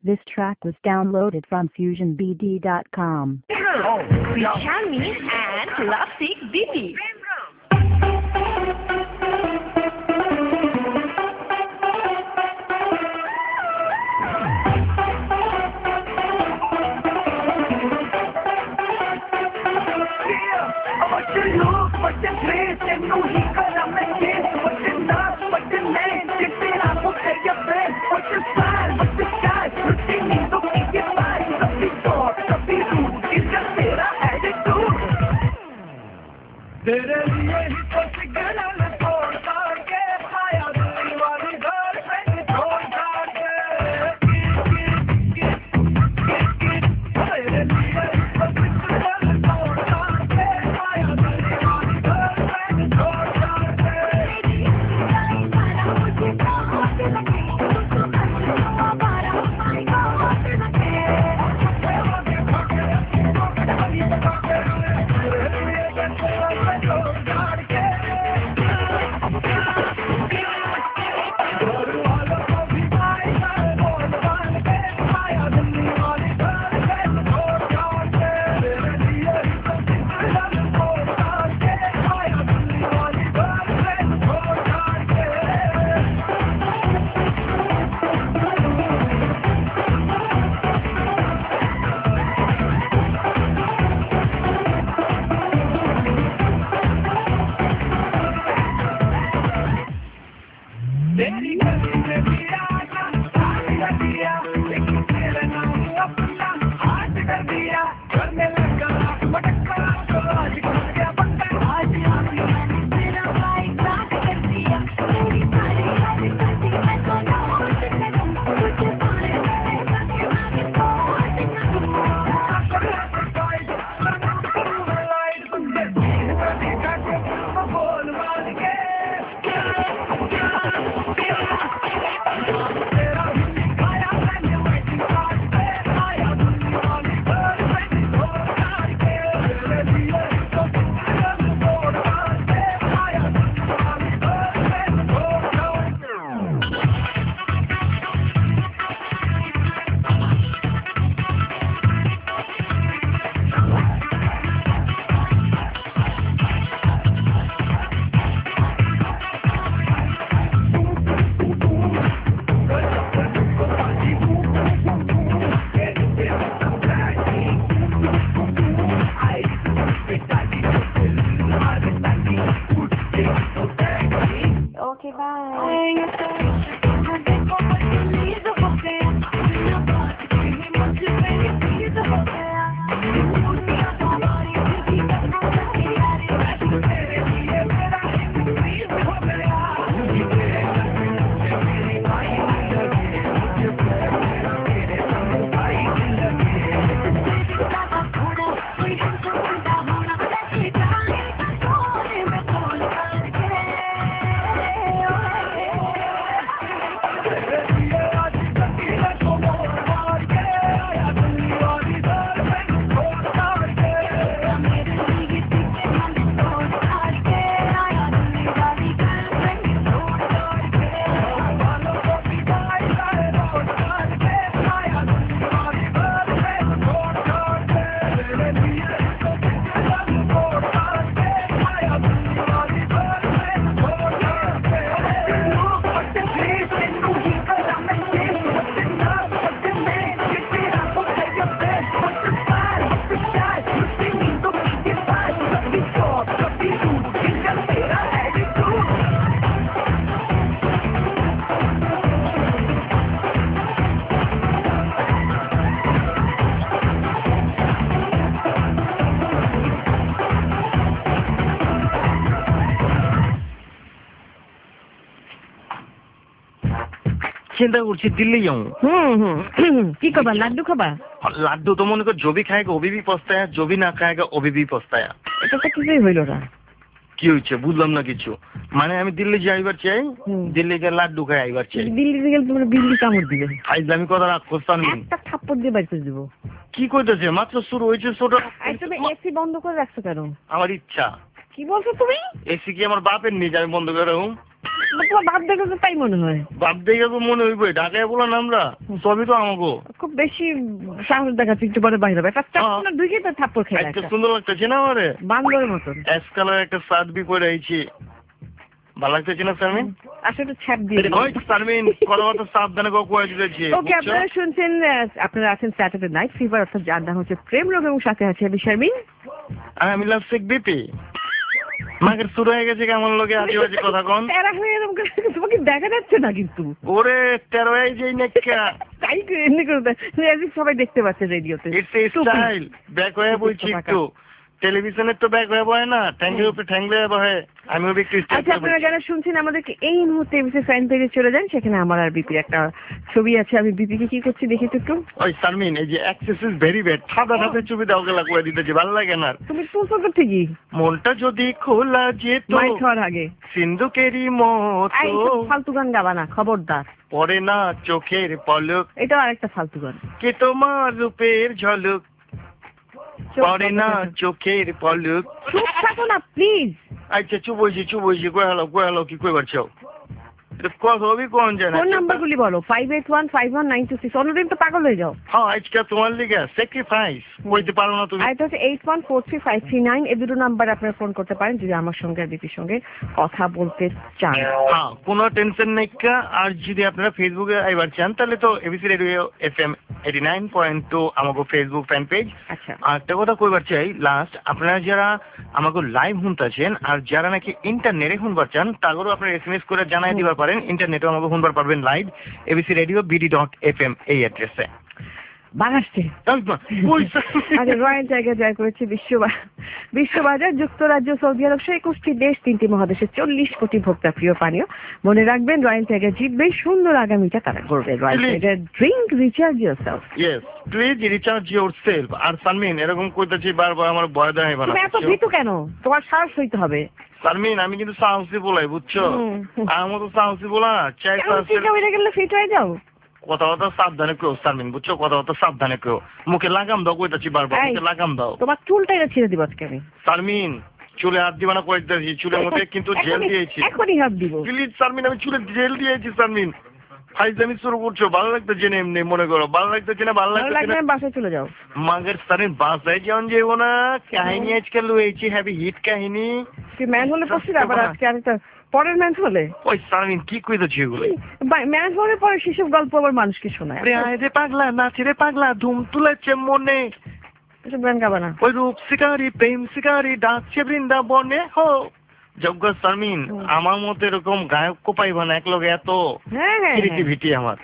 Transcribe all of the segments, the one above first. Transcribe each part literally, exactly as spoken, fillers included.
This track was downloaded from fusion b d dot com. Oh, Shami and Classic Didi. तेरे लिए ही तो signal छोड़ छोड़ के आया दिल वाली गर्लफ्रेंड छोड़ छोड़ के तेरे लिए ही तो सिग्नल छोड़ छोड़ के आया दिल वाली गर्लफ्रेंड छोड़ छोड़ के तेरी गली में भी आया हाथ कर दिया लेकिन तेरे नाम अपना हाथ कर दिया करने लगा मटका तो आज कर गया पक्का आज आती मैंने तेरा भाई साथ कर दिया तेरी सारी याद करती मैं तो ना होश करूं तुझे पाए मैंने सके आगे तो आज ना लाइट बंद देखा के बोल मार के Okay, bye. চিন্তা করছি দিল্লি যাও। হুম হুম কি খাবা? লাড্ডু খাবা? লাড্ডু তো মনে কর জবি খায়গা ওবি भी पछताया, জবি না খায়গা ওবি भी पछताया। এটা তো কিছুই হইল না। কি হয়েছে বুঝলাম না কিছু। মানে আমি দিল্লি যাইবার চাই, দিল্লি গিয়ে লাড্ডু খাই আইবার চাই। দিল্লি গেলে তোমার বিল্লি কামড় দিবে। ফাইজলামি কথা রাখ কোস্তান আমি। একটা থাপ্পড় দিয়ে বাইরে দিব। কি কইতেছে? মাত্র শুরু হয়েছে ছোট। আই তুমি এসি বন্ধ করে রাখছো কেন? আমার ইচ্ছা। কি বলছো তুমি? এসি কি আমার বাপের নিয়ে আমি বন্ধ করে রাখুম? তোমার ভাব দেখে তো তাই মনে হয়। বাপ দেখে তো মনে হইবে ঢাকায় বললাম আমরা সবই তো আমাকে খুব বেশি সাহস দেখাচ্ছি একটু পরে বাইরে হবে একটা চাপনা ঢুকে তো থাপ্পড় খেয়ে একটা একটা সুন্দর লাগতেছে না আমারে বান্দরের মতন। অ্যাশ কালার একটা শার্ট বি পরে আইছি ভালো লাগতেছে না শারমিন? আসলে একটু ছ্যাপ দিয়ে ওই শারমিন কথাবার্তা সাবধানে কয়ে দিতেছি। ওকে আপনারা শুনছেন আহ, আপনারা আছেন স্যাটারডে নাইট ফিভার অর্থাৎ যার নাম হচ্ছে প্রেম রোগ এবং সাথে আছে আমি শারমিন। আমি লাভসিক বিপি মাগের শুরু হয়ে গেছে কেমন লোকে আদিবাসী কথা কন তেরা হয়ে এরকম করে তোমাকে দেখা যাচ্ছে না কিন্তু ওরে তেরো এই যে নেকা তাই করে এমনি করে দেয়। এদিকে সবাই দেখতে পাচ্ছে রেডিওতে। ইটস এ স্টাইল ব্যাক হয়ে বলছি একটু টেলিভিশনের তো ব্যাক হয়ে বয় না ঠ্যাঙ্গের উপরে ঠ্যাংলে বহে আমিও একটু আচ্ছা আপনারা যারা শুনছেন আমাদেরকে এই মুহূর্তে এবিসি ফ্যান পেজে চলে যান, সেখানে আমার আর বিপির একটা ছবি আছে। আমি বিপিকে কি করছি দেখি তো একটু। ওই শারমিন এই যে অ্যাক্সেস ইজ ভেরি ব্যাড সাদা সাদা ছবি দাও গেলা করে দিতেছি ভালো লাগে না। তুমি তুলছো তো ঠিকই মনটা যদি খোলা যেত মাই খাওয়ার আগে সিন্ধুকেরই এই মতো সব ফালতু গান গাবা না, খবরদার। পড়ে না চোখের পলক এটাও আরেকটা ফালতু গান। কে তোমার রূপের ঝলক চুপ পড়ে না করো। চোখের পলক। চুপ থাকো না প্লিজ। আচ্ছা চুপ হয়েছি চুপ হয়েছি কয়ে হলো কয়ে হলো কি কয়ে পারছো কথা হবি কোন জানা ফোন নাম্বার গুলি বলো। Five eight one five one nine two six. অন্যদিন তো পাগল হয়ে যাও। হ্যাঁ আজকে তোমার লিগে স্যাক্রিফাইস বলতে পারো না তুমি। আর এটা হচ্ছে eight one four three five three nine. এই দুটো নাম্বার আপনারা ফোন করতে পারেন যদি আমার সঙ্গে আর বিপির সঙ্গে কথা বলতে চান। হ্যাঁ কোনো টেনশন নাই কা। আর যদি আপনারা ফেসবুকে আইবার চান তাহলে তো ABC radio F M eighty nine point two আমাকে ফেসবুক ফ্যান পেজ। আচ্ছা আর একটা কথা কইবার চাই লাস্ট আপনারা যারা আমাকে লাইভ শুনতেছেন আর যারা নাকি ইন্টারনেটে শুনবার চান তাদেরও আপনারা এস এম এস করে জানাই দিবার পারেন। ইন্টারনেটে আমাকে শুনবার পারবেন live ABC radio BD dot F M এই অ্যাড্রেসে। বাগাসছে আগে রয়্যাল জায়গায় জয় করেছে বিশ্ব বিশ্ববাজার যুক্তরাজ্য সৌদি আরব সহ একুশটি দেশ তিনটি মহাদেশের চল্লিশ কোটি ভোক্তা প্রিয় পানীয়। মনে রাখবেন রয়্যাল জায়গা জিতবে সুন্দর আগামীটা তারা করবে। রয়্যাল জায়গা drink recharge yourself. Yes please recharge yourself. আর শারমিন এরকম কইতাছি বারবার আমার ভয় দেয় তুমি এত ভীতু কেন? তোমার সাহস হইতে হবে। শারমিন আমি কিন্তু সাহসী বলাই বুঝছো আমার তো সাহসী বলা চাই গেলে ফিট হয়ে যাও। কথা কথা সাবধানে কেউ শারমিন বুঝছো কথা কথা সাবধানে কেউ মুখে লাগাম দাও কইতাছি বারবার মুখে লাগাম দাও। তোমার চুলটাই ছিঁড়ে দিব আজকে আমি। শারমিন চুলে হাত দিবা না কইতাছি চুলের মধ্যে কিন্তু জেল দিয়েছি এখনই হাত দিব প্লিজ শারমিন আমি চুলে জেল দিয়েছি শারমিন ফাইজলামি শুরু করছো ভালো লাগতেছে না এমনি মনে করো ভালো লাগতেছে না ভালো লাগতেছে না বাসায় চলে যাও। মাগের শারমিন বাসায় যেমন যাবো না কাহিনী আজকে লুয়েছি হ্যাভি হিট কাহিনী ম্যান হলে পড়ছিল আবার আজকে আরেকটা পরের ম্যান হলে। ওই শারমিন কি কইতেছি এগুলো ম্যান হলে পরে সেসব গল্প আবার মানুষকে শোনায়। রে পাগলা নাচে রে পাগলা ধুম তুলেছে মনে এসব গান গাবা না। ওই রূপ শিকারী প্রেম শিকারী ডাকছে বৃন্দাবনে হো যোগ্য শারমিন আমার মতো এরকম গায়ক কো পাইবা না এক লগে এত ক্রিয়েটিভিটি আমার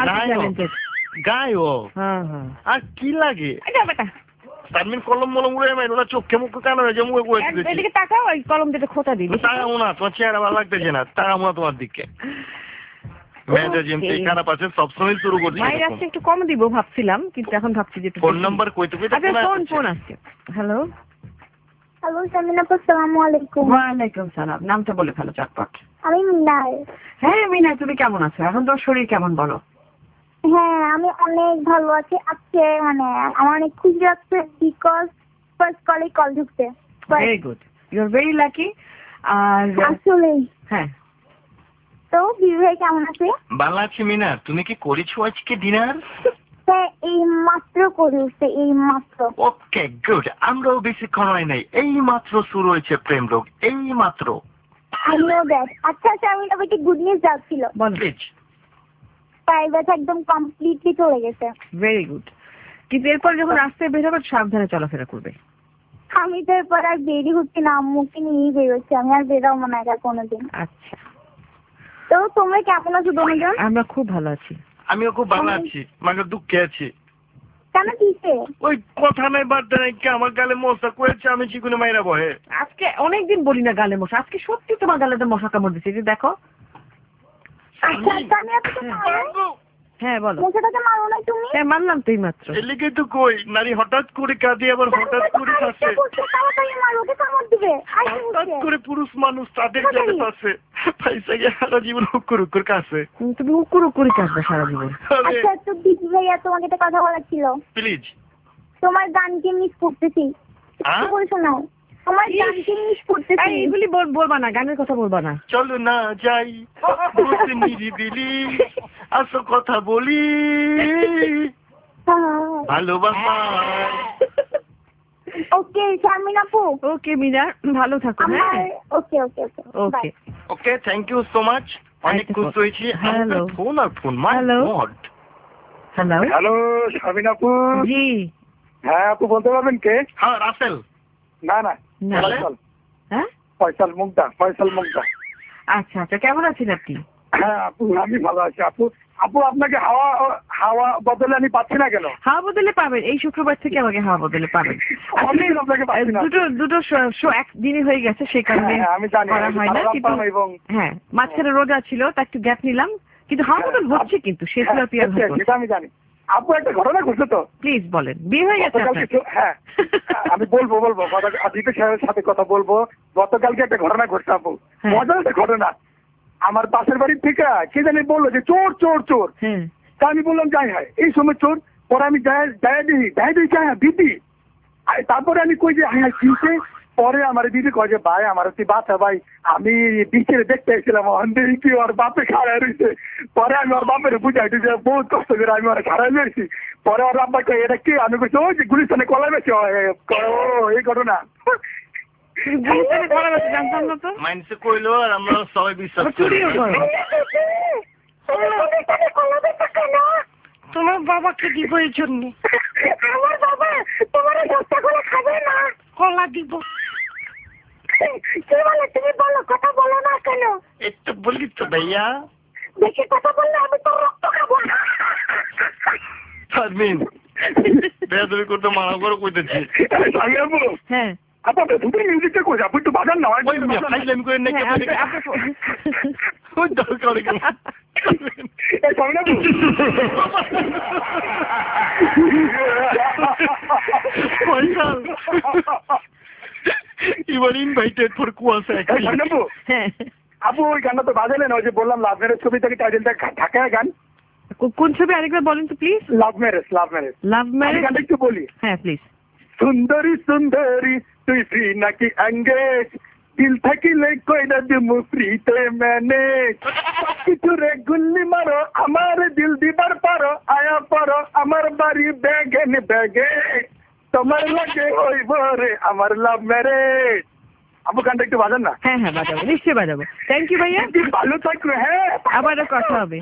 গায়ক আর কি লাগে শারমিন কলম মলম উড়ে মাই ওরা চোখে মুখে কান হয়ে যায় মুখে কয়ে দিয়েছি এদিকে তাকাও ওই কলম দিয়ে খোঁটা দিবি তাকাও না তোমার চেহারা ভালো লাগতেছে না তাকাও না তোমার দিকে মেয়েদের যেমনি খারাপ আছে সবসময় শুরু করছি মায়ের আজকে একটু কম দিব ভাবছিলাম কিন্তু এখন ভাবছি যে ফোন নাম্বার কইতে কইতে আচ্ছা ফোন ফোন আসছে। হ্যালো হ্যালো শারমিন আপু আসসালামু আলাইকুম। ওয়ালাইকুম সালাম। নামটা বলে ফেলো চটপট। আমি মিনার। হ্যাঁ মিনার তুমি কেমন আছো? এখন তোর শরীর কেমন বলো? হ্যাঁ আমি অনেক ভালো আছি। আজকে মানে আমার অনেক খুশি লাগছে বিকজ ফার্স্ট কলে কল ঢুকছে। Very good you are very lucky. আর আসলে হ্যাঁ তো বিয়ে কেমন আছে? ভালো আছি মিনা তুমি কি করেছো আজকে ডিনার? হ্যাঁ এই মাত্র করে উঠছে এই মাত্র। ওকে গুড আমরাও বেশিক্ষণ হয় নাই এই মাত্র শুরু হয়েছে প্রেম রোগ এই মাত্র। I know that. আচ্ছা আচ্ছা আমি তোমাকে গুড নিউজ যাচ্ছিল বল প্লিজ। প্রাইভেট একদম কমপ্লিটলি চলে গেছে। ভেরি গুড কিন্তু এরপর যখন রাস্তায় বের হবে সাবধানে চলাফেরা করবে। আমি তো এরপর আর বেরি হচ্ছি না আম্মুকে নিয়েই বেরোচ্ছি আমি আর বেরোবো না এটা কোনোদিন। আচ্ছা তো তোমরা কেমন আছো দুজন? আমরা খুব ভালো আছি। আমিও খুব ভালো আছি মাকে দুঃখে আছি। কেন কিসে? ওই কথা নাই বার্তা নাই কি আমার গালে মশা কয়েছে আমি চিকুনে মাইরা বহে। আজকে অনেকদিন বলি না গালে মশা আজকে সত্যি তোমার গালেতে মশা কামড় দিচ্ছে যে দেখো। আচ্ছা আচ্ছা আমি আজকে মারবো। হ্যাঁ বলো। মশাটাকে মারো না তুমি? হ্যাঁ মারলাম তুই মাত্র। এলিগে তো কই নারী হঠাৎ করে কাঁদে আবার হঠাৎ করে কাছে তাড়াতাড়ি মারো ওকে কামড় দিবে। হঠাৎ করে পুরুষ মানুষ তাদের যাবে কাছে পয়সা গিয়ে সারা জীবন হুকুর হুকুর কাছে তুমি হুকুর হুকুরি কাঁদবে সারা জীবন। আচ্ছা তো দিদি ভাইয়া তোমাকে একটা কথা বলার ছিল। প্লিজ। তোমার গানকে মিস করতেছি একটু করে শোনাও। আমার গানকে মিস করতেছি। এইগুলি বলবা না, গানের কথা বলবা না। চলো না যাই বসে নিরিবিলি, আসো কথা বলি ভালোবাসা। ওকে শারমিন আপু। ওকে মিনা, ভালো থাকো। হ্যাঁ okay okay okay okay okay, thank you so much. অনেক খুশি হয়েছি। হ্যালো ফোন আর phone, my god. Hello hello Sharmin আপু। জি হ্যাঁ আপু, বলতে পারবেন কে? হ্যাঁ রাসেল। না না না। ফয়সাল। হ্যাঁ ফয়সাল মুগদা, ফয়সাল মুগদা। আচ্ছা আচ্ছা, কেমন আছেন আপনি? হ্যাঁ আপু, আমি ভালো আছি আপু। আপু আপনাকে হাওয়া হাওয়া বদলে আমি পাচ্ছি না কেন? হাওয়া বদলে পাবেন, এই শুক্রবার থেকে আমাকে হাওয়া বদলে পাবেন। আসলে আপনাকে পাচ্ছি না। দুটো দুটো শো একদিনই হয়ে গেছে, সেই কারণে হ্যাঁ, আমি জানি করা হয় না। কিন্তু এবং হ্যাঁ, মাঝখানে রোজা ছিল, তা একটু গ্যাপ নিলাম, কিন্তু হাওয়া বদল হচ্ছে, কিন্তু শেষ হ্যাঁ, রাতে আর হচ্ছে, হচ্ছে। সেটা আমি জানি। আপু একটা ঘটনা ঘটছে তো। প্লিজ বলেন, বিয়ে হয়ে গেছে গতকালকে আপনার? তো- হ্যাঁ আমি বলবো বলবো গত- আদিত্য সাহেবের সাথে কথা বলবো। গতকালকে একটা ঘটনা ঘটছে আপু, হ্যাঁ। মজার একটা ঘটনা। আমার পাশের বাড়ির থেকে কে জানি বললো যে চোর চোর চোর। হ্যাঁ তা আমি বললাম যাই হয় এই সময় চোর। পরে আমি যাই যাই দিই যাই দিই চাই দিদি। আর তারপরে আমি কই যে হ্যাঁ কিনতে। পরে আমার দিদি কয় যে ভাই আমার তুই বাচ্চা ভাই, আমি বিচে দেখতে এসেছিলাম অন্ধেই কি ওর বাপে খাড়াই রয়েছে। পরে আমি ওর বাপের বুঝাইছি যে বহুত কষ্ট করে আমি ওরা খাড়াই রয়েছি। পরে ওর বাবা কয় এটা কি? আমি বলছি ওই যে গুলিস্তানে কলাই বেশি ও এই ঘটনা। গুলিস্তানে কলা বেচে, জানতাম না তো। মাইন্ডসে কইলো আর আমরা সবাই বিশ্বাস করি। চুরিও করো। তোমার বাবাকে দিব এই জন্য। আমার বাবা তোমার দশটা কলা খাবে না। কলা দিব। কি বলে তুমি? বলো, কথা বলো না কেন? একটু বলি তো ভাইয়া। বেশি কথা বললে আমি তো রক্ত খাবো না। শারমিন বেয়াদবি করতে মানা করে কইতেছি। আমি আপু হ্যাঁ আপু আপনার দুটো মিউজিকটা কই আপু একটু বাজান না। ওই মিয়া ফাইজলামি করে নাকি হ্যাঁ, আপনি? আপনার- আপনার- ওই দরকার কি? এই শারমিন আপু Faisal you are invited for কুয়াশা। এই শারমিন আপু হ্যাঁ। আপু ওই গানটা তো বাজালেন, ওই যে বললাম লাভ ম্যারেজ ছবি থেকে টাইটেলটা ঢাকায় গান। কো- কোন ছবি আরেকবার বলেন তো please? Love marriage love marriage love আমি ম্যারেজ। গানটা একটু বলি। হ্যাঁ প্লিজ। সুন্দরী সুন্দরী তুই ফ্রি নাকি এঙ্গেজ, দিল থাকিলে কইরা দিমু ফ্রিতে ম্যানেজ, কিছু রে গুল্লি মারো আমার দিল দিবার পারো, আয়া পারো আমার বাড়ি ব্যাগে নে ব্যাগে, তোমার লাগে হইব রে আমার লাভ ম্যারেজ। আপু গানটা একটু বাজান না। হ্যাঁ হ্যাঁ বাজাবো, নিশ্চয়ই বাজাবো। থ্যাংক ইউ ভাইয়া, তুই ভালো থাকবে। হ্যাঁ আবারও কথা হবে।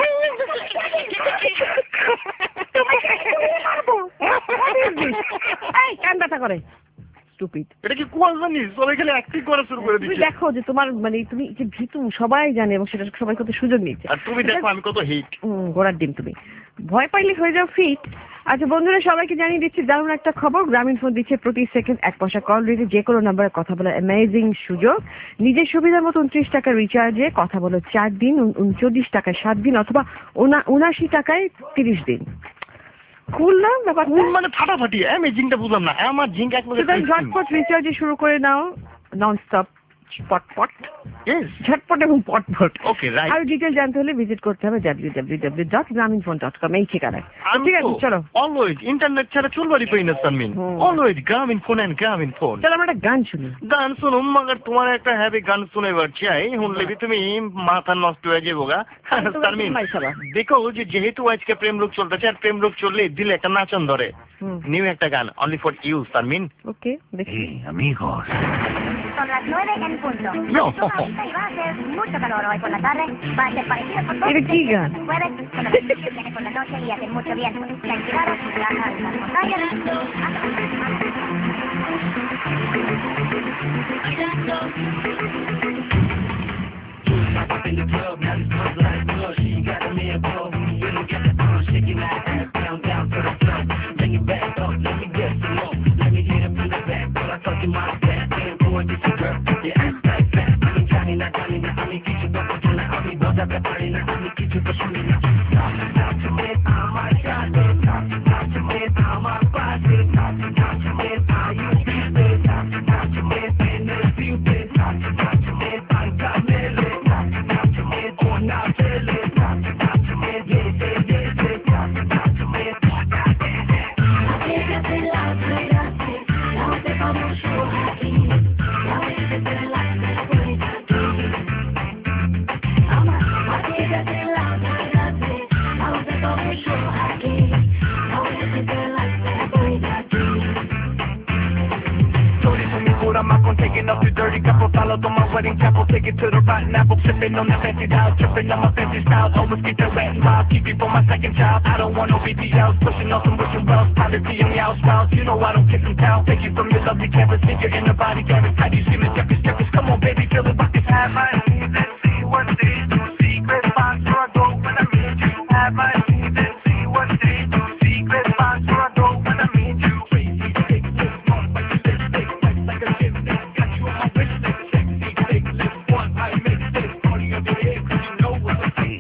এই কান ব্যথা করে, স্টুপিড। এটা কি কুয়াশা জানিস? সবাই খালি অ্যাক্টিং করা শুরু করে তুমি দিচ্ছে। দেখো যে তোমার মানে তুমি যে ভীতু সবাই জানে, এবং সেটা সবাই কত সুযোগ নিচ্ছে। আর তুমি দেখো আমি কত হিট। হুম, ঘোড়ার ডিম তুমি। ভয় পাইলে হয়ে যাও ফিট। আচ্ছা বন্ধুরা, সবাইকে জানিয়ে দিচ্ছি দারুণ একটা খবর। গ্রামীণ ফোন দিচ্ছে প্রতি সেকেন্ড এক পয়সা কল রেটে যে কোনো নাম্বারে কথা বলার অ্যামেজিং সুযোগ। নিজের সুবিধা মতো উনত্রিশ টাকা রিচার্জে কথা বলো চার দিন, উনচল্লিশ টাকায় সাত দিন, অথবা উনাশি টাকায় তিরিশ দিন। কুল না ব্যাপারটা? কোন মানে ফাটাফাটি? অ্যামেজিংটা বুঝলাম না। আমার জিঙ্ক এক সুতরাং ঝটপট রিচার্জে শুরু করে নাও, নন স্টপ পটপট, ইয়েস ঝটপট এবং পটপট। Okay right. আর ডিটেল জানতে হলে ভিজিট করতে হবে W W W dot Grameen phone dot com এই ঠিকানায়। আমি ঠিক আছে, চলো অলওয়েজ ইন্টারনেট ছাড়া চলবারই পাই না শারমিন। হুম। Always Grameen phone and Grameen phone. চলো আমরা একটা গান শুনি। গান শুনুম, মগর তোমার একটা হ্যাভি গান শুনেবার চাই। শুনলে কি তুমি মাথা নষ্ট হয়ে যাবো গা শারমিন। দেখো যে যেহেতু আজকে প্রেম রোগ চলতেছে, আর প্রেম রোগ চললে দিলে একটা নাচন ধরে। নিউ একটা গান only for you Sharmin. Okay দেখি। amigos. Son las nueve en punto. No. Y va a hacer mucho calor hoy por la tarde. Va a ser parecido con todo. ¿Eres giga? Jueves, con la noche, viene por la noche y hace mucho viento. Ten cuidado, viaja en las montañas. Talk to me, hanging up your dirty couple. Follow to my wedding chapel, take it to the rotten apple. Sipping on the fancy dial, tripping on my fancy style. Almost get that rat and wild, keep you for my second child. I don't want no B B Ls, pushing on some wishing wells. Privacy on the outspout, you know I don't kiss and tell. Take you from your lovely campus, think you're in the body campus. How do you see me stepping, stepping? Come on, baby, feel it, rock this. Have my knees and see what they do. Secret box where I go when I meet you. Have my knees and see what they do. Secret box where I go when I meet you. Crazy, big, big, long, like a lipstick, wet like a gymnast. Got you on my wrist, like a sexy, big lips. One, I make this party of your head, 'cause you know what's a thing.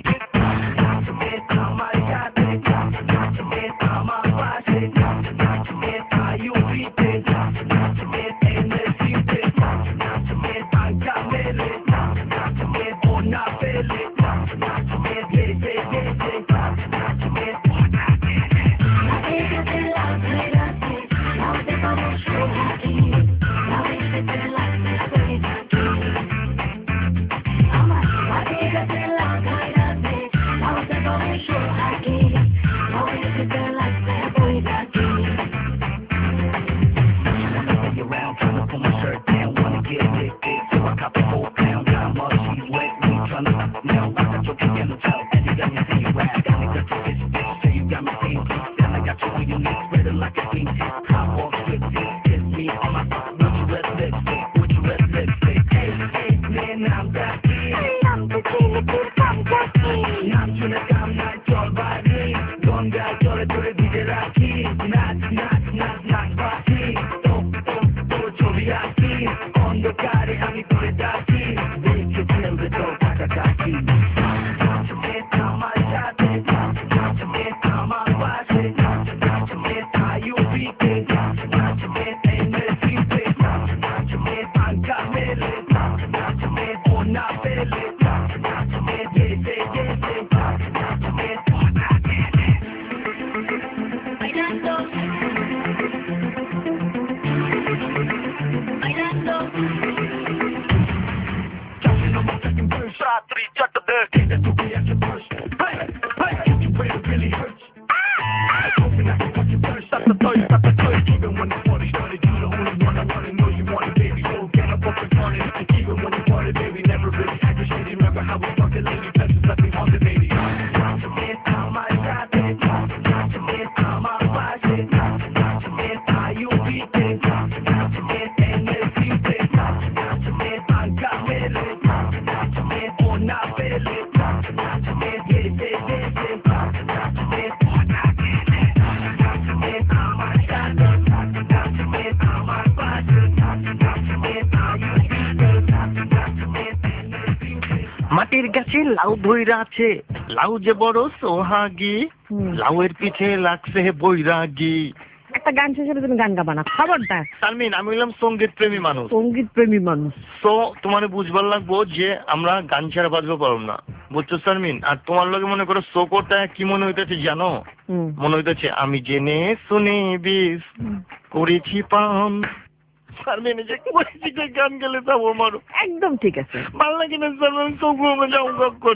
মাটির গাছে লাউ ধইরা আছে, লাউ যে বড় সোহাগী, লাউয়ের পিছে লাগছে বৈরাগী। একটা গান শেষে তুমি গান গাবা না, খবরদার। শারমিন, আমি হলাম সঙ্গীত প্রেমী মানুষ। সঙ্গীত প্রেমী মানুষ তো তোমার বুঝবার লাগবো যে আমরা গান ছাড়া বাজবো পারব না, বুঝছো শারমিন? আর তোমার লগে মনে করো শোকরটা কি মনে হইতেছে জানো? মনে হইতেছে আমি জেনে শুনে বিষ করেছি পান। শারমিন যে করেছি যে গান গেলে যাবো আমারও একদম ঠিক আছে, ভালো লাগে না শারমিন, চোখ যাও কখন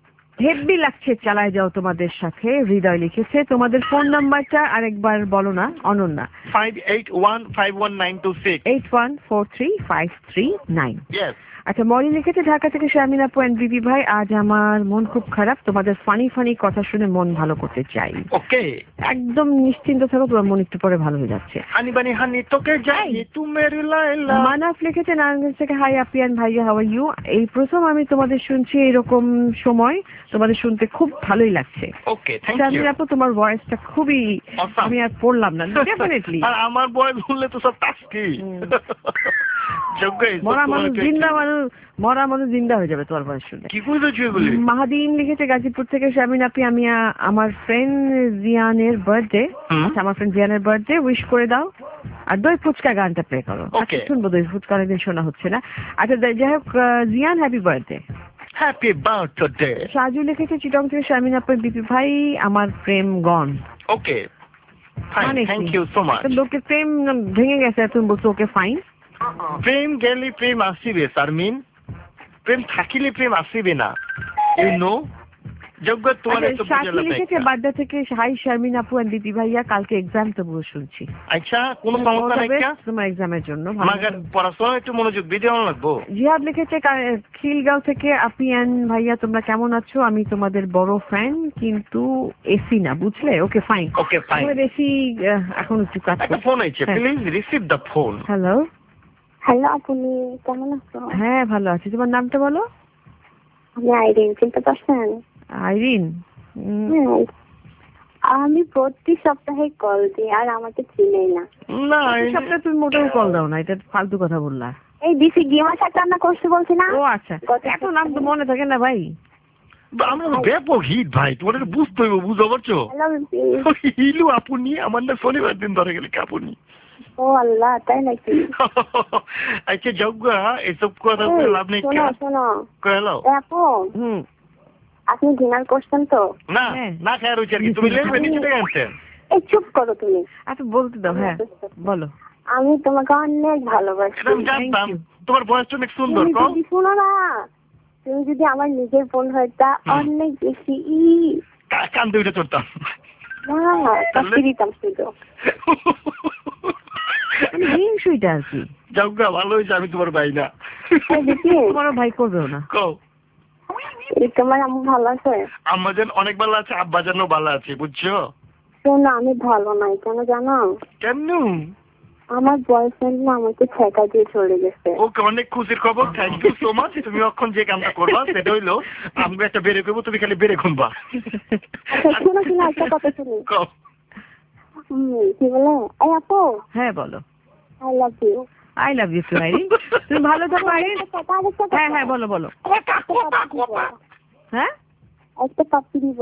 হেভি লাগছে। চালায় যাও তোমাদের সাথে হৃদয় লিখেছে। তোমাদের ফোন নাম্বারটা আরেকবার বলো না Ananya. Five eight one five one nine two six eight one four three five three nine. Yes. আচ্ছা, মলি লিখেছে ঢাকা থেকে শারমিন আপু এন্ড বিবি ভাই, আজ আমার মন খুব খারাপ, তোমাদের ফানি ফানি কথা শুনে মন ভালো করতে চাই। ওকে, একদম নিশ্চিন্ত থাকো, তোমার মন একটু পরে ভালো হয়ে যাচ্ছে। হানি বানি হানি তোকে যাই তুমি লাইলা। মানাফ লিখেছে নারায়ণগঞ্জ থেকে, হাই আপিয়ান ভাইয়া, হাউ আর ইউ? এই প্রথম আমি তোমাদের শুনছি এরকম সময়, তোমাদের শুনতে খুব ভালোই লাগছে। ওকে, থ্যাংক ইউ শারমিন আপু, তোমার ভয়েসটা খুবই, আমি আর পড়লাম না ডেফিনেটলি। আর আমার ভয়েস শুনলে তো সব টাস্কি মরা মানুষ জিন্দা মানুষ, মরা মানুষ জিন্দা হয়ে যাবে তোমার ভয়েস শুনে। কি কইতেছো এগুলি? মাহাদিন লিখেছে গাজীপুর থেকে, শারমিন আপি আমি আমার ফ্রেন্ড জিয়ানের বার্থডে, আমার ফ্রেন্ড জিয়ানের বার্থডে উইশ করে দাও, আর দই ফুচকা গানটা প্লে করো। আচ্ছা শুনবো, দই ফুচকা অনেকদিন শোনা হচ্ছে না। আচ্ছা যাই হোক, Zian happy birthday. Happy birthday. Saju লিখেছে চিটং থেকে, শারমিন আপু বিপি ভাই আমার প্রেম gone. Okay fine, thank you so much. লোকে প্রেম ভেঙে গেছে, তুমি বলছো ওকে ফাইন। প্রেম গেলে প্রেম আসিবে শারমিন, প্রেম থাকিলে প্রেম আসিবে না, ইউ নো। যোগ্য তোমার আচ্ছা, তো সাথী বুঝালা লিখেছে বাড্ডা থেকে, হাই শারমিন আপু এন্ড দিদি ভাইয়া, কালকে এক্সাম তো বসে শুনছি। আচ্ছা কোনো সমস্যা নাই কা তোমার এক্সামের জন্য ভালো মাগার পড়াশোনা একটু মনোযোগ দিয়ে দেওয়া লাগবো। জিহাদ লিখেছে কা- খিলগাঁও থেকে, আপি এন্ড ভাইয়া তোমরা কেমন আছো? আমি তোমাদের বড় ফ্যান, কিন্তু এসি না, বুঝলে? Okay fine. Okay fine. এসি এখন একটু কাজ একটা ফোন আইছে, please receive the phone. Hello hello আপনি কেমন আছো? হ্যাঁ ভালো আছি, তোমার নামটা বলো। আমি আইরিন, চিনতে পারছেন? আইরিন? উম, হ্যাঁ, আমি প্রতি সপ্তাহে কল দিই আর আমাকে চিনেই না। না প্রতি সপ্তাহে তুমি মোটেও কল দাও না, এটা ফালতু কথা বললা। এই দিছি গেমার সাথে রান্না করতে বলছি না? ও আচ্ছা, এত নাম তো মনে থাকে না ভাই। আমরা ব্যাপক হিট ভাই, তোমাদের বুঝতে হইব, বুঝতে পারছো? হ্যালো হিলু আপনি আমার না শনিবার দিন ধরে গেলে কাপুনি। ও আল্লাহ, তাই নাকি? আচ্ছা যোগ্যা এসব কথা বলে লাভ নেই। শোনো শোনো হ্যালো আপু, হুম আপনি ডিনার করছেন তো? না না খেয়ার হয়েছে আর কি, তুমি লেখবে নিচে থেকে আনছেন। এই চুপ করো তুমি। আচ্ছা বলতে দাও, হ্যাঁ বলো। আমি তোমাকে অনেক ভালোবাসি। এটা আমি জানতাম, তোমার বয়সটা অনেক সুন্দর। তুমি কও যদি শোনো না, তুমি যদি আমার নিজের বোন হইতা অনেক বেশি ই কা- কান্দে উঠে চড়তাম। না কাশি দিতাম শুধু। মানে হিংসুইটা আর কি। যোগ্যা ভালো হয়েছে আমি তোমার ভাই না। এই দেখি, তোমারও ভাই করবেও না। কও এই তোমার আম্মু ভালো আছে? আমাদের অনেক ভালো আছে, আব্বা জানও ভালো আছে, বুঝছো? শোনো আমি ভালো নাই, কেন জানো? কেন? আমার বয়ফ্রেন্ড না আমাকে ছেঁকা দিয়ে চলে গেছে। ওকে, অনেক খুশির খবর, থ্যাংক ইউ সো মাচ। তুমি এখন যে কামটা করবা সেটা হইলো আমরা একটা বেড়ে করবো, তুমি খালি বেড়ে খুনবা। আচ্ছা শোনো শোনো, একটা কথা শুনি। কও হুম, কি বলে? এই আপু, হ্যাঁ বলো। I love you. I love you too Irene. তুমি ভালো থাকো আইরিন। হ্যাঁ হ্যাঁ বলো বলো। কথা কথা কথা। হ্যাঁ একটা পাপ্পি দিব।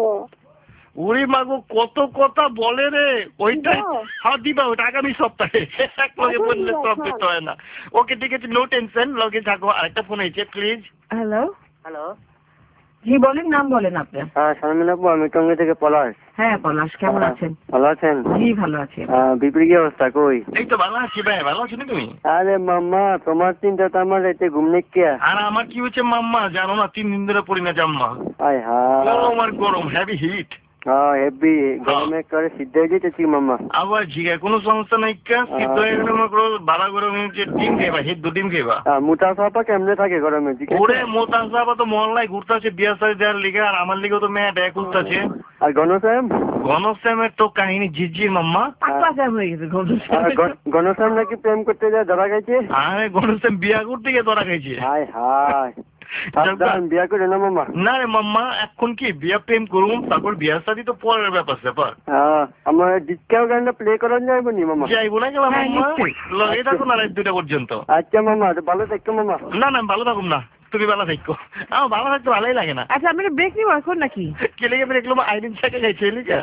ওরে মাগো কত কথা বলে রে। ওইটা হ্যাঁ দিবা, ওটা আগামী সপ্তাহে। এক লগে বললে সব দিতে হয় না। ওকে ঠিক আছে, নো টেনশন, লগে থাকো। আরেকটা ফোন হয়েছে, প্লিজ। হ্যালো হ্যালো, জি বলেন, নাম বলেন আপনার। হ্যাঁ শারমিন আপু, আমি টঙ্গী থেকে পলাশ। হ্যাঁ পলাশ, কেমন আছেন? ভালো আছেন? জি ভালো আছি। বিপির কি অবস্থা? কই? এই তো ভালো আছি ভাই, ভালো আছো না তুমি? আরে মাম্মা, তোমার চিন্তা তো আমার রাতে ঘুম নেই কে? আর আমার কি হচ্ছে মাম্মা জানো না, তিন দিন ধরে পড়ি না জাম্মা। আয় হ্যাঁ, গরম আর গরম, হেভি হিট। হ্যাঁ হেভি গরমে করে সিদ্ধ হয়ে যেতেছি মাম্মা। আবার জিগা কোনো সমস্যা নাই কা, সিদ্ধ হয়ে গেলে মনে করো ভালো গরম হচ্ছে, ডিম খাইবা, হিট দু ডিম খাইবা। মোটা সাপা কেমনে থাকে গরমে? ওরে মোতা সাবা তো মহল্লায় ঘুরতেছে বিয়া সাথে দেওয়ার লিগে, আর আমার লিগেও তো মেয়ে ব্যাগ ঘুরতেছে। আর গণশ্যাম? ঘনশ্যামের তো কাহিনী ঝিরঝির মাম্মা। পাতলা জ্যাম হয়ে গেছে ঘন। গণশ্যাম নাকি প্রেম করতে যায় ধরা গেছে? আরে ঘনশ্যাম বিয়া করতে গিয়ে ধরা খাইছে। হায় হায়, সাবধান, বিয়া করে না মাম্মা। না রে মাম্মা, এখন কি বিয়া প্রেম করুম, তারপর বিয়ার সাথে তো পরের ব্যাপার স্যাপার। হ্যাঁ, আমার ডিসকাউন্ট গানটা প্লে করানো যাবে নি মাম্মা? যাইবো না গেলাম হ্যাঁ, মাম্মা, নিশ্চয়ই। লগে থাকো না রাত দুটা পর্যন্ত। আচ্ছা মাম্মা, ভালো থাকো মাম্মা। না না ভালো থাকুম না, তুমি ভালো থাকো। আমার ভালো থাকতে ভালোই লাগে না। আচ্ছা আমি ব্রেক নিবো এখন নাকি? কে লেগে ব্রেক লো? আইরিন সাথে খাইছে লিখা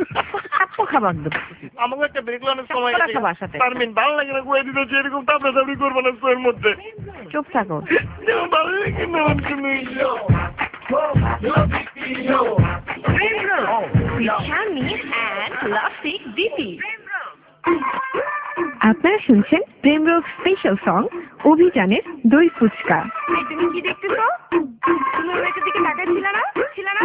এত খাবার দেবো। আমাকে একটা ব্রেক লোনের সময় একটা গেছে। খাবার সাথে। পারমিন ভালো লাগে না, কয়ে দিতে এরকম তাপড়া তাপড়ি করবো না শোয়ের মধ্যে। চুপ থাকো। যেমন ভালো লাগে না কোনো Shami and Lasik Diti. আপনারা শুনছেন প্রেমরোগ স্পেশাল সং অভিযানের দই ফুচকা। এই তুমি কি দেখতেছো? তুমি ওর দিকে তাকাচ্ছিল না? ছিল না?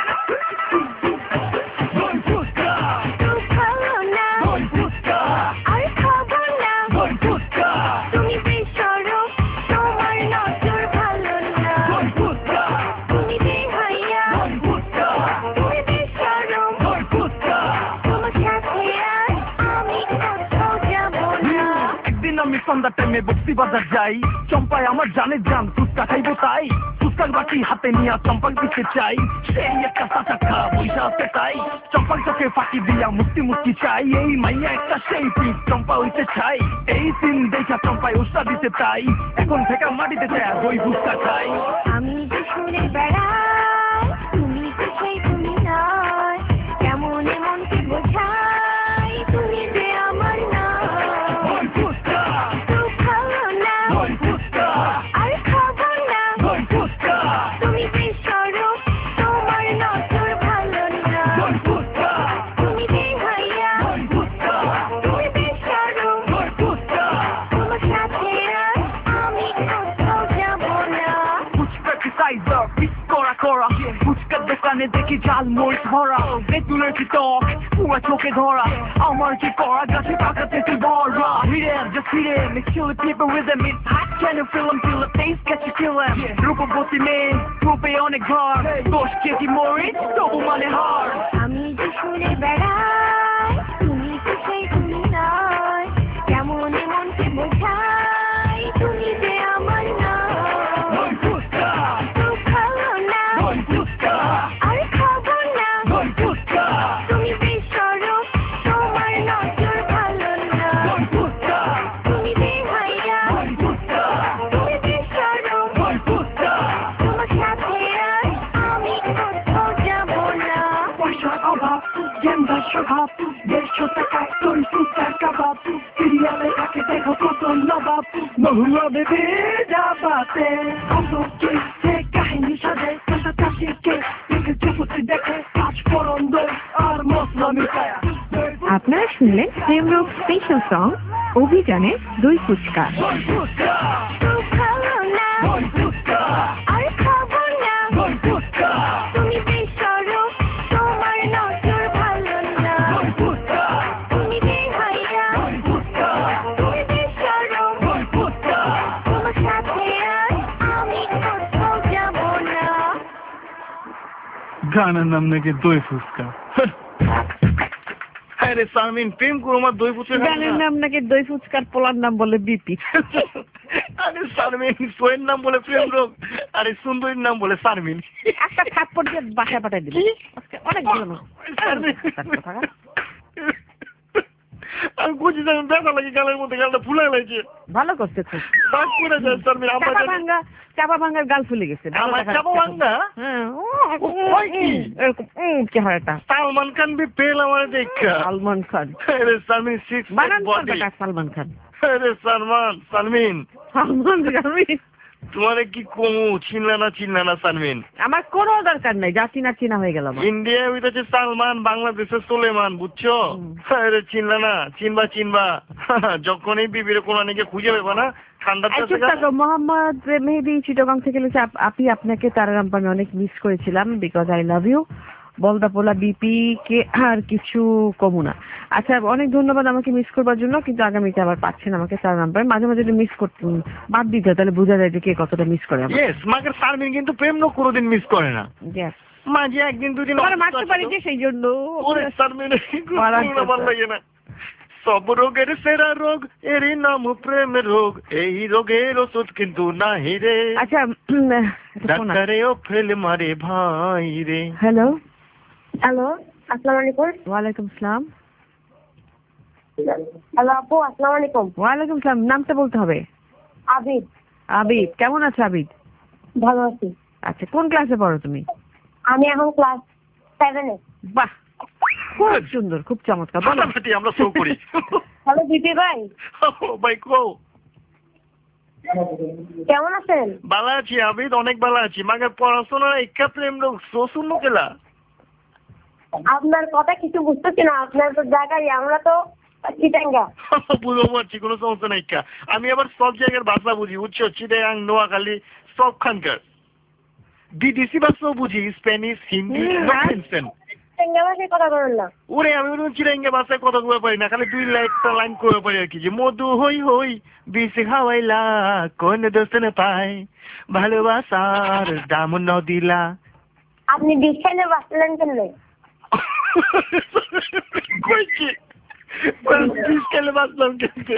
সন্ধ্যার টাইমে বক্সি বাজার যাই, চম্পায় আমার জানে জান, ফুচকা খাইবো তাই ফুচকার বাটি হাতে নিয়ে চম্পাক দিতে চাই। সেই একটা চাচা পয়সা আছে তাই চম্পার চোখে ফাঁকি দিয়া মুক্তি মুক্তি চাই। এই মাইয়া একটা সেই পিস চম্পা হইতে চাই, এই সিন দেখা চম্পায় উস্তা দিতে তাই এখন থেকে মাটিতে চাই ওই ফুচকা খাই। আমি যে শুনে বেড়াই, তুমি তো সেই তুমি নয়, কেমন মনকে বোঝাই, তুমি যে আমার না। ফুচকার দোকানে দেখি জাল মরিচ ভরা বেতুলের কি টক পুরা চোখে ধরা আমার কি করা গাছে পাকাতে তুই বড়া হিরে just hit it make sure the people with them it's hot can you feel them feel the taste get you kill them রূপবতী মেয়ে রূপে অনেক ঘর দশ কেজি মরিচ তবু মানে হার আমি যে শুনে বেড়াই তুমি তো সেই তুমি নয় কেমন মনকে বোঝাই তুমি যে আমার নয় খুব ভালো না আর খাবো না তুমি বেশরম তোমার নজর ভালো না তুমি বেহাইয়া তুমি বেশরম তোমার সাথে আর আমি কোথাও যাবো না পয়সার অভাব গেন্দার স্বভাব দেড়শো টাকায় তোর ফুচকার কাবাব সিরিয়ালে থাকে দেখো কত নবাব মহুয়া বেবি যাবাতে কত কিসে কাহিনী সাজে কাঁচা চাষিকে দেখে চুপুতি দেখে পাঁচ ফোড়ন দই আর মশলা মিশায়া আপনারা শুনলেন প্রেমরোগ স্পেশাল সং অভিযানে দই ফুচকা। খুব ভালো না আর খাবো না তুমি বেশরম তোমার নজর ভালো না তুমি বেহাইয়া তুমি বেশরম তোমার সাথে আর আমি কোথাও যাবো না গানের নাম নাকি দই ফুচকা আরে সারমিন প্রেম করো আমার দই ফুচকা খাবে গানের না। নাম নাকি দই ফুচকার পোলার নাম বলে বিপি আরে সারমিন সোয়ের নাম বলে প্রেম রোগ আরে সুন্দরীর নাম বলে সারমিন একটা থাপ্পড় দিয়ে বাসায় পাঠাই দিবি আজকে অনেক দিন আমি বুঝি যাই ব্যথা লাগে গালের মধ্যে গালটা ফুলে লাগছে ভালো করছে খুব বাদ করে যায় সারমিন আমার চাপা ভাঙ্গা চাপা ভাঙ্গার গাল ফুলে গেছে ভালো আমার দেখা চাপা যাচ্ছে। ভাঙ্গা হ্যাঁ ওই কি? এরকম উম, কি হয় এটা সালমান খান বি পেল আমার দেখা সালমান খান আরে সালমিন সিক্স বানান বডি বেটা সালমান খান আরে সালমান সালমিন সালমান খান তোমারে কি কমু চিনলা না চিনলা না সালমিন আমার কোনো দরকার নাই যা চিনা চিনা হয়ে গেল আমার ইন্ডিয়া হইতেছে সালমান বাংলাদেশের সোলেমান বুঝছো হুম। আরে চিনলা না চিনবা চিনবা যখনই বিবির কোন অনেকে খুঁজে পাবা না ঠান্ডার এই চুপ থাকো, মোহাম্মদ মেহেদি চিটাগাং থেকে লিখেছে, আপ- আপনি আপনাকে তার আমি অনেক মিস করেছিলাম বিকজ আই লাভ ইউ বলদা পোলা বিপি কে আর কিছু কমু না। আচ্ছা অনেক ধন্যবাদ আমাকে মিস করবার জন্য, কিন্তু আগামীতে আবার পাচ্ছেন আমাকে তার নাম্বার, মাঝে মাঝে যদি মিস করতেন বাদ দিতে তাহলে বোঝা যায় যে কে কতটা মিস করে আমাকে। ইয়েস মাকে সালমিন কিন্তু প্রেম ন কোনোদিন মিস করে না, Yes. মাঝে একদিন দুদিন আমরা মারতে পারি যে সেই জন্য ওরে সালমিন মারা কোনো ভালো লাগে না। সব রোগের সেরা রোগ এরই নাম প্রেম রোগ, এই রোগের ওষুধ কিন্তু নাহি রে, আচ্ছা ডাক্তারেও ফেল মারে ভাই রে। হ্যালো হ্যালো আসসালামু আলাইকুম। ওয়ালাইকুম আসসালাম। হ্যালো আপু আসসালামু আলাইকুম। ওয়ালাইকুম আসসালাম, নামটা বলতে হবে। আবিদ। আবিদ কেমন আছো আবিদ? ভালো আছি। আচ্ছা কোন ক্লাসে পড়ো তুমি? আমি এখন ক্লাস সেভেনে। বাহ খুব সুন্দর, খুব চমৎকার, বলো। ফাটাফাটি আমরা শো করি। হ্যালো বিপি ভাই ও ভাই কো কেমন আছেন? ভালো আছি আবিদ, অনেক ভালো আছি, মাকে পড়াশোনা ইচ্ছা প্রেম রোগ শোষণ কেলা। আপনার কথা কিছু বুঝতেছি না, আপনার তো জায়গায়, আমরা তো চিটাঙ্গা। বুঝতে পারছি, কোনো সমস্যা নাই। কা আমি আবার সব জায়গার ভাষা বুঝি, বুঝছো, চিটাগাং নোয়াখালী সবখানকার বিদেশি ভাষাও বুঝি, স্প্যানিশ হিন্দি টেনশন। চিটাঙ্গা ভাষায় কথা বলেন না। ওরে আমি ওরকম চিটাঙ্গা ভাষায় কথা বলতে পারি না, খালি দুই একটা লাইন করতে পারি আর কি, যে মধু হই হই বিষ হাওয়াইলা কোন দোষন পায় ভালোবাসার দাম ন দিলা। আপনি বিছানে বাঁচলেন কেন? কইছি বিষ খেলে বাঁচলাম কিন্তু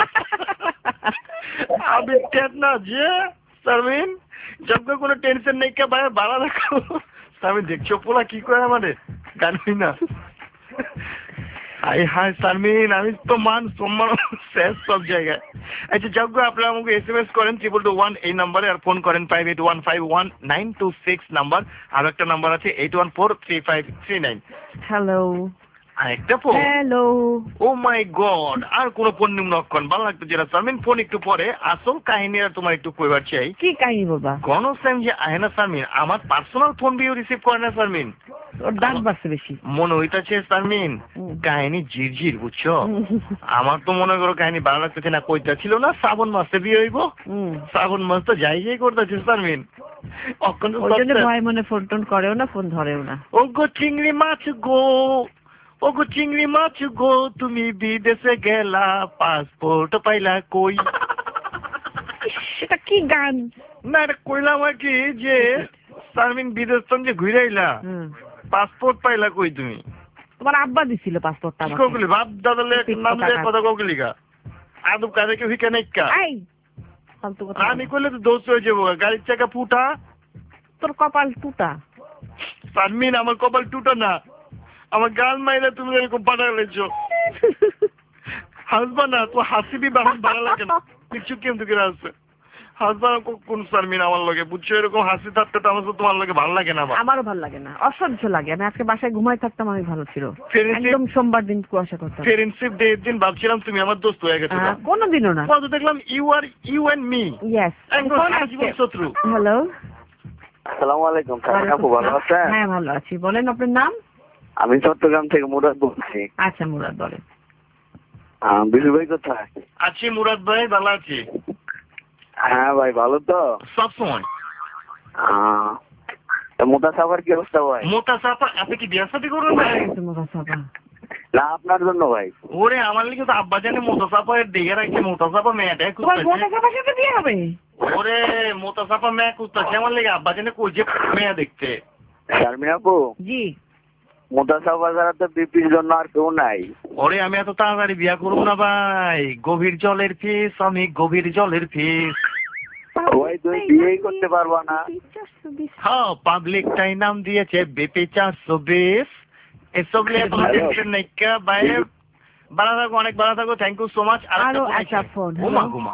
আমি টেট না যে সারমিন জব কোনো টেনশন নেই কে ভাই বাড়া রাখো। আমি দেখছো পোলা কি করে আমাদের গান হই না। হাই হাই সারমিন আমি তো মান সম্মান শেষ সব জায়গায়। আচ্ছা যোগ্য আপনারা আমাকে এস এম এস করেন ট্রিপল টু ওয়ান এই নাম্বারে, আর ফোন করেন five eight one five one nine two six number, আর একটা নাম্বার আছে eight one four three five three nine. Hello আরেকটা phone? Hello. Oh my god, আর কোন ফোন নিম্নক্ষণ ভালো লাগতো যেটা সারমিন, ফোন একটু পরে আসল কাহিনীরা তোমার একটু কইবার চাই। কি কাহিনী বলবা? গণসাইম যে আহে না সারমিন, আমার পার্সোনাল ফোন বিও রিসিভ করে না সারমিন। ওর দাঁত বাড়ছে বেশি। মনে হইতাছে সারমিন কাহিনী ঝিরঝির, বুঝছো? আমার তো মনে করো কাহিনী ভালো লাগতেছে না, কইতা ছিল না শ্রাবণ মাসে বিয়ে হইব, শ্রাবণ মাস তো যাই যাই করতেছে সারমিন। ওই জন্য ভয় মনে ফোন টোন করেও না, ফোন ধরেও না। ও গো চিংড়ি মাছ গো, ও গো চিংড়ি মাছ গো, তুমি বিদেশে গেলা পাসপোর্ট পাইলা কই? সেটা কি গান? না এটা কইলাম আর কি যে সারমিন বিদেশ তো যে ঘুরে আইলা, পাসপোর্ট পাইলা কই তুমি? তোমার আব্বা দিছিল পাসপোর্টটা আমাকে। কোকলি বাপ দাদালে নাম দিয়ে কথা কোকলি কা আদব কাজে কি হিকে নাই কা? এই ফালতু কথা। আমি কইলে তো দোষ হয়ে যাবো, গাড়ির চাকা ফুটা। তোর কপাল টুটা। সারমিন আমার কপাল টুটা না, আমার গাল মাইলে তুমি এরকম পাঠা লেছো। হাসবা না তো হাসিবি বাহন ভালো লাগে না, কিছু কেমন করে আছে হাসবা কোন সারমিন আমার লগে, বুঝছো? এরকম হাসি থাকতে আমার তো তোমার লগে ভালো লাগে না। আমারও ভালো লাগে না, অসহ্য লাগে। আমি আজকে বাসায় ঘুমাই থাকতাম, আমি ভালো ছিল। একদম সোমবার দিন কুয়াশা করতাম। ফ্রেন্ডশিপ ডে দিন ভাবছিলাম তুমি আমার দোস্ত হয়ে গেছো, কোনোদিনও না। কত দেখলাম you are you and me. Yes. শত্রু। হ্যালো, আসসালামু আলাইকুম। আপু ভালো আছেন? হ্যাঁ ভালো আছি। বলেন আপনার নাম? আমি চট্টগ্রাম থেকে মুরাদ বলছি। আচ্ছা মুরাদ বলেন। বিশু ভাই কোথায়? আছি মুরাদ ভাই, ভালো আছি। হ্যাঁ ভাই ভালো তো সব সময়। মোটা সাফার কি অবস্থা ভাই? মোটা সাফা আপনি কি বিয়ে শাদী করবেন ভাই? মোটা সাফা না আপনার জন্য ভাই। ওরে আমার লিখে তো আব্বা জানে মোটা সাফা দেখে রাখছে, মোটা সাফা মেয়েটা মোটা সাফার সাথে বিয়ে হবে? ওরে মোটা সাফা মেয়ে কুত্তাছে আমার লিখে আব্বা জানে কই যে মেয়ে দেখতে। শারমিন আপু। জি। মোটা সাফা ছাড়া তো বিপির জন্য আর কেউ নাই। ওরে আমি এত তাড়াতাড়ি বিয়া করবো না ভাই, গভীর জলের ফিস, আমি গভীর জলের ফিস। ওই তুই বিয়েই করতে পারবা না। হ্যাঁ পাবলিকটাই নাম দিয়েছে বিপি চারশো বিশ। এসব নিয়ে ভাই বাড়া থাকো, অনেক বাড়া থাকো, থ্যাংক ইউ সো মাচ। আর একটা ফোন। ঘুমা ঘুমা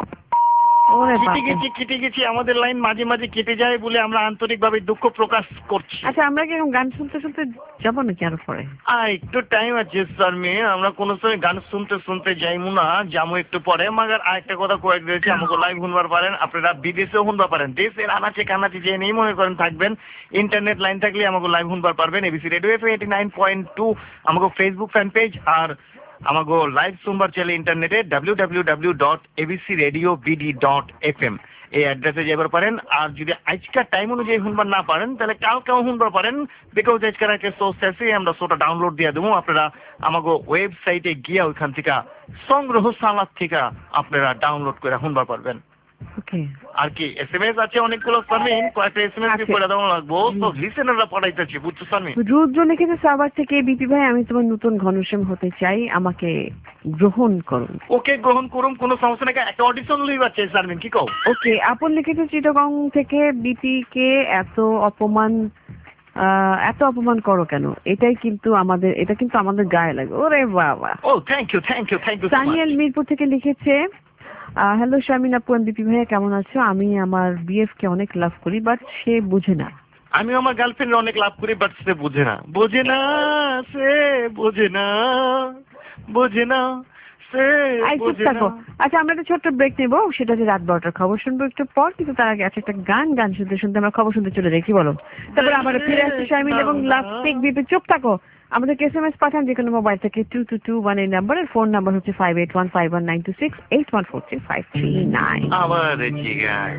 কেটে গেছি কেটে গেছি আমাদের লাইন মাঝে মাঝে কেটে যায় বলে আমরা আন্তরিকভাবে দুঃখ প্রকাশ করছি। আচ্ছা আমরা কি গান শুনতে শুনতে যাবো নাকি আরো পরে? আর একটু টাইম আছে স্যার মেয়ে, আমরা কোনো সময় গান শুনতে শুনতে যাইমু না, যাবো একটু পরে। মাগার আরেকটা কথা কয়েক দিয়েছি, আমাকে লাইভ শুনবার পারেন, আপনারা বিদেশেও শুনবার পারেন। দেশের আনাচে কানাচে যে নেই মনে করেন থাকবেন, ইন্টারনেট লাইন থাকলে আমাকে লাইভ শুনবার পারবেন। ABC radio F eighty nine point two আমাকে ফেসবুক ফ্যান পেজ, আর আমাকে লাইভ শুনবার চলে ইন্টারনেটে W W W dot ABC radio BD dot F M এই অ্যাড্রেসে যাবার পারেন। আর যদি আজকের টাইম অনুযায়ী শুনবার না পারেন তাহলে কালকেও শুনবার পারেন, বিকজ আজকের আজকে শো শেষে আমরা শোটা ডাউনলোড দিয়ে দেবো। আপনারা আমাকে ওয়েবসাইটে গিয়ে ওইখান থেকে সংগ্রহ সালাদ থেকে আপনারা ডাউনলোড করে শুনবার পারবেন। আর কি এস এম এস আছে অনেকগুলো সামিন, কয়েকটা এস এম এস করে দেওয়া লাগবো, তো লিসেনাররা পড়াইতেছি, বুঝছো সামিন? রুদ্র লিখেছে সাভার থেকে, বিপি ভাই আমি তোমার নতুন ঘনশ্যাম হতে চাই, আমাকে গ্রহণ করুন। ওকে গ্রহণ করুন, কোনো সমস্যা নেই, একটা অডিশন লইবা চাই সামিন, কি কও? ওকে। আপন লিখেছে চিটাগং থেকে, বিপি কে এত অপমান এত অপমান করো কেন? এটাই কিন্তু আমাদের, এটা কিন্তু আমাদের গায়ে লাগে। ওরে বাবা। Oh thank you thank you thank you. Sanyal Mirpur থেকে লিখেছে, হ্যালো শারমিন আপু, বিপি ভাইয়া কেমন আছো? আমি আমার বিএফ কে অনেক লাভ করি বাট সে বুঝে না। আমি আমার গার্লফ্রেন্ড অনেক লাভ করি বাট সে বুঝে না, বোঝে না, সে বোঝে না, বোঝে না, সে বোঝে না। আচ্ছা আমরা একটা ছোট্ট ব্রেক নেবো, সেটা হচ্ছে রাত বারোটার খবর শুনবো একটু পর, কিন্তু তার আগে আছে একটা গান, গান শুনতে শুনতে আমরা খবর শুনতে চলে যাই, কি বলো? তারপরে আবার ফিরে আসছি শারমিন এবং লাস্টিক বিপি। চুপ থাকো, আমাদের এস এম এস পাঠান যে কোনো মোবাইল থেকে টু টু টু ওয়ান এই নাম্বারের, ফোন নাম্বার হচ্ছে five eight one five one nine two six eight one four three five three nine. আমার জিগায়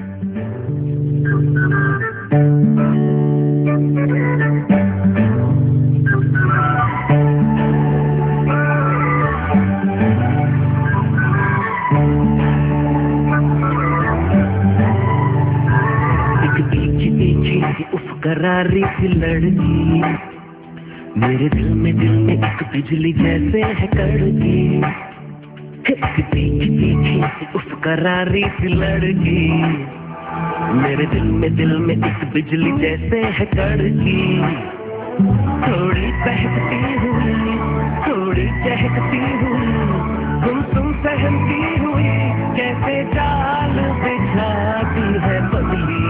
उफ करारी सी लड़की, मेरे दिल में दिल में एक बिजली जैसे है कड़की, पीछे पीछे उफ करारी सी लड़की, मेरे दिल में दिल में एक बिजली जैसे है कड़की, थोड़ी बहकती हुई थोड़ी चहकती हुई तुम तुम सहमती हुई, कैसे जाल बिछाती है बदली,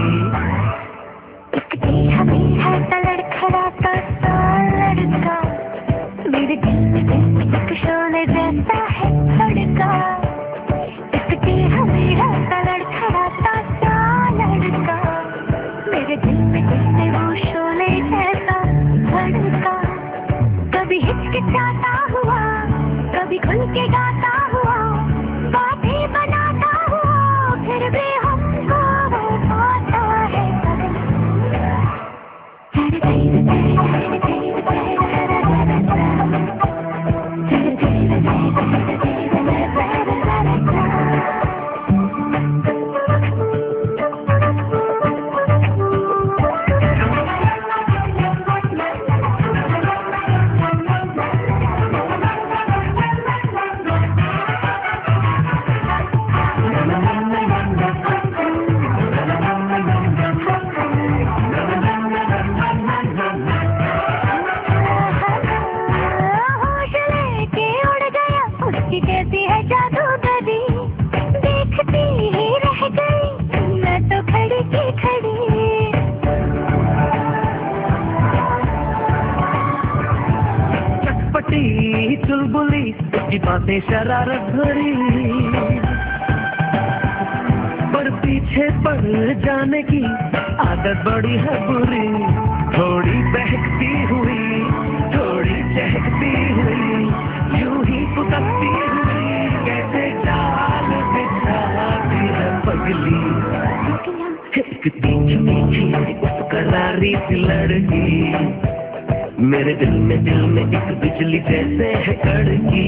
है लड़खड़ाता सा लड़का, कभी खुल के गाता हुआ, बातें बनाता हुआ, फिर भी हमको वो पाता है कैसी है जादूगरी, देखती ही रह गई मैं तो खड़ी की खड़ी। चटपटी चुलबुली उसकी बातें शरारत भरी, पर पीछे पड़ जाने की आदत बड़ी है बुरी। थोड़ी बहकती हुई, थोड़ी चहकती हुई, यूं ही पुतकती हुई, कैसे चाल बिछाती है पगली। एक तीखी तीखी करारी सी लड़की, मेरे दिल में दिल में एक बिजली जैसे है कड़की।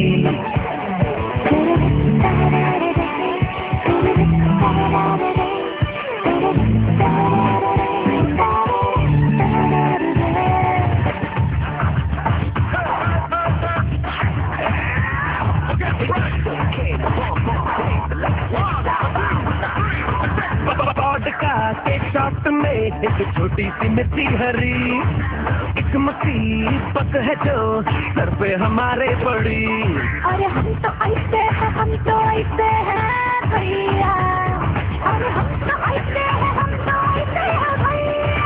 के शॉट में एक छोटी सी मिट्टी हरी, एक मुसीबत है जो सर पे हमारे पड़ी। अरे हम तो ऐसे हैं, हम तो ऐसे हैं भैया, अरे हम तो ऐसे हैं, हम तो ऐसे हैं भैया।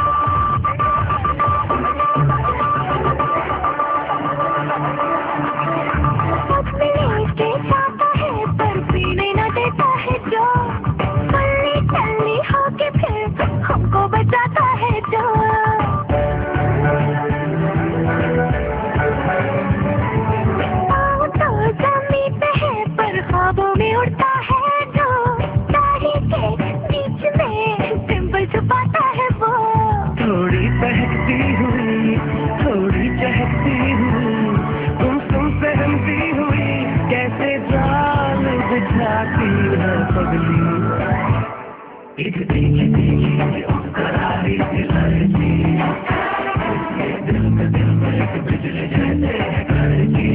सब मिले के चाहता है पर पीने न देता है जो, कल्ली कल्ली होके फिर हमको बचाता है जो। पाँव तो जमीन पे है पर ख्वाबों में उड़ता है जो, दाढ़ी के बीच में सिंबल छुपाता है वो। थोड़ी बहकती हुई, थोड़ी चहकती हुई, तुम तुम सहमती हुई, कैसे जाल बिछाती है पगली। एक तीखी तीखी करारी सी लड़की, दिल में दिल में एक बिजली जैसे है कड़की।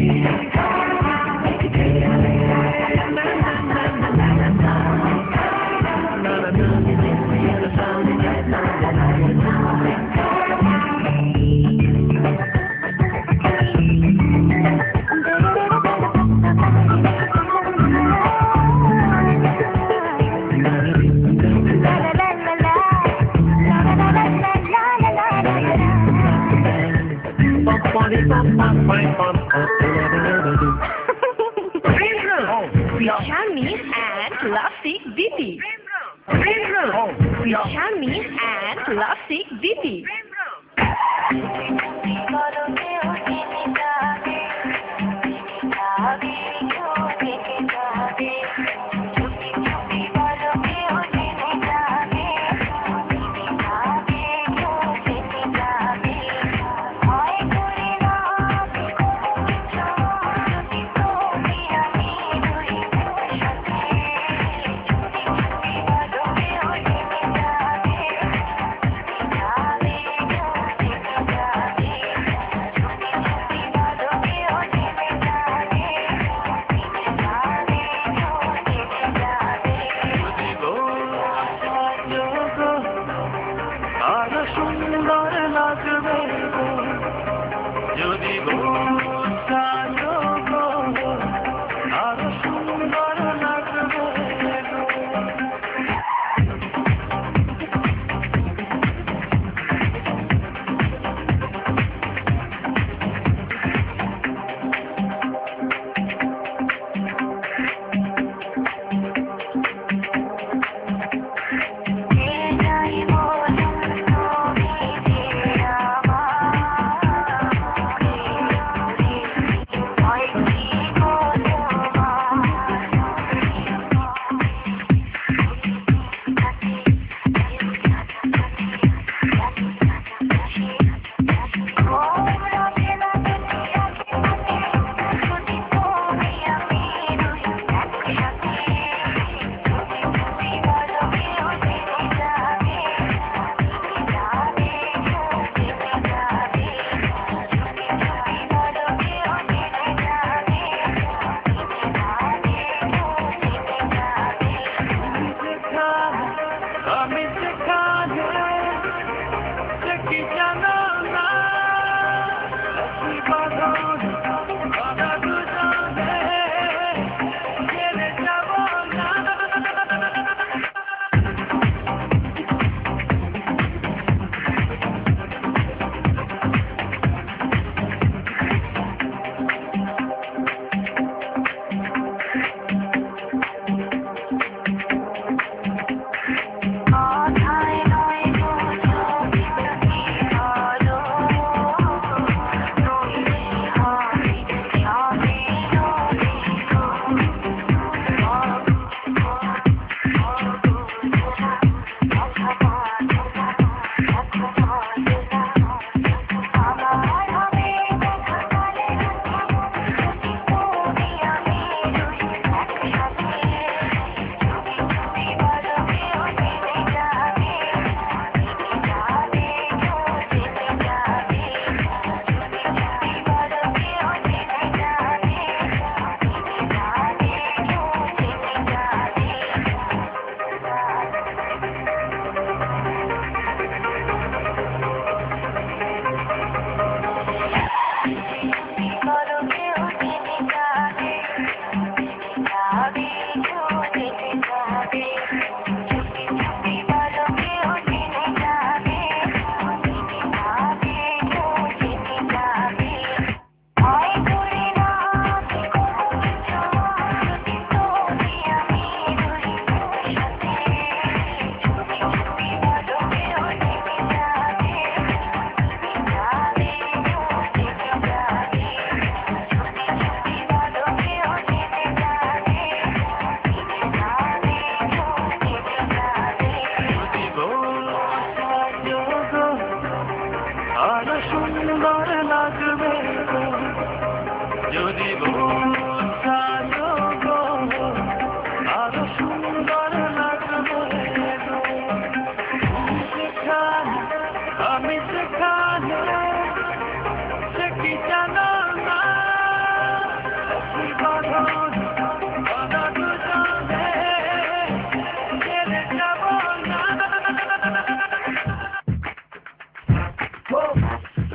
Shami and Classic Didi. Shami and Classic Didi.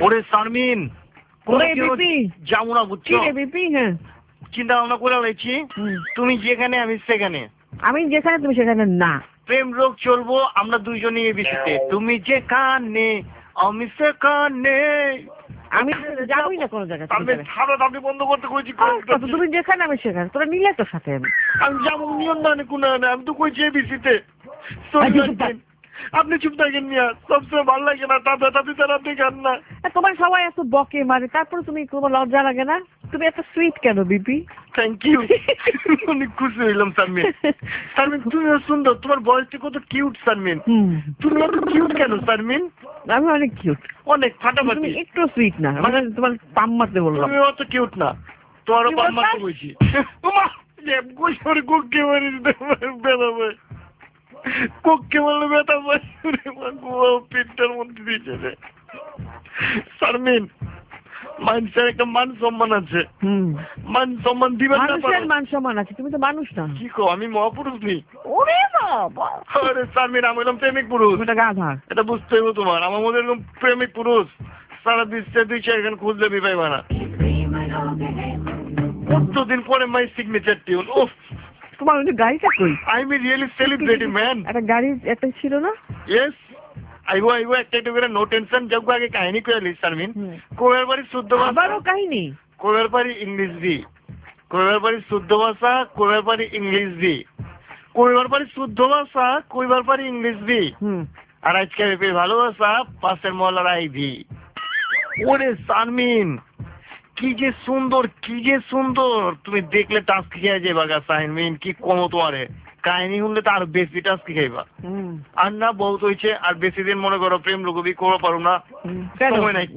ওরে শারমিন ওরে বিপি যাবো না কি বুঝছো রে বিপি? হ্যাঁ চিন্তা ভাবনা করে লাইছি তুমি যেখানে আমি সেখানে আমি যেখানে তুমি সেখানে না। প্রেম রোগ চলবো আমরা দুইজনই এই বিষয়তে তুমি যেখানে আমি সেখানে আমি যাবোই না কোনো জায়গায়। আমি খারাপ আপনি বন্ধ করতে কইছি তুমি যেখানে আমি সেখানে, তোরা নিলে তোর সাথে আমি আমি যাবো নিয়ম না কোনো আমি তো কইছি এই বিষয়তে আপনি চুপ থাকেন মিয়া সবসময় ভালো লাগে না তা বেটা দিতে আপনি গান না তোমার সবাই এত বকে মারে তারপর তুমি কোনো লজ্জা লাগে না? তুমি এত সুইট কেন বিপি? থ্যাংক ইউ অনেক খুশি হইলাম শারমিন। শারমিন তুমি সুন্দর, তোমার বয়সটা কত কিউট শারমিন। তুমি এত কিউট কেন শারমিন? আমি অনেক কিউট, অনেক ফাটাফাটি। একটু সুইট না মানে তোমার পাম মারতে বললাম। তুমি অত কিউট না, তোমারও পাম মারতে বলছি। ওমা যে গোশর কোকে মারি বেরাবে কোকে বলে বেটা বসে গো পিটার মধ্যে দিয়েছে রে শারমিন। মানুষের একটা মান সম্মান আছে, মান সম্মান দিবেন না? মানুষের মান সম্মান আছে, তুমি তো মানুষ না। কি কো আমি মহাপুরুষ নেই? ওরে বাবা আরে শারমিন আমি হলাম প্রেমিক পুরুষ। এটা গাধা, এটা বুঝতে হবে তোমার। আমার মধ্যে এরকম প্রেমিক পুরুষ সারা বিশ্বে দুই চারখান খুঁজলে বি পাইবা না। কতদিন পরে মাই সিগনেচার টিউন। ওফ তোমার ওই গাড়িটা কই? I am really celebrity man. একটা গাড়ি একটা ছিল না? ইয়েস আইবো আইবো একটা একটু করে নো টেনশন। যোগ্য আগে কাহিনী কয়ে লিস শারমিন। কোয়ের বাড়ি শুদ্ধ ভাষা, আবারও কাহিনী। কোয়ের বাড়ি ইংলিশ দি, কোয়ের বাড়ি শুদ্ধ ভাষা, কোয়ের বাড়ি ইংলিশ দি, কোয়ের বাড়ি শুদ্ধ ভাষা, কোয়ের বাড়ি ইংলিশ দি। আর আজকে পেয়ে ভালোবাসা পাশের মহলার আইভি। ওরে শারমিন কি যে সুন্দর, কি যে সুন্দর, তুমি দেখলে টাস্ক খেয়ে যাইবা গা শারমিন। কি কম তোমারে কাহিনী শুনলে তো আর বেশি টাস্ক খাইবা। আর না বহুত হয়েছে, আর বেশি দিন মনে করো প্রেম রুগবি করো পারো না, সময় নাই।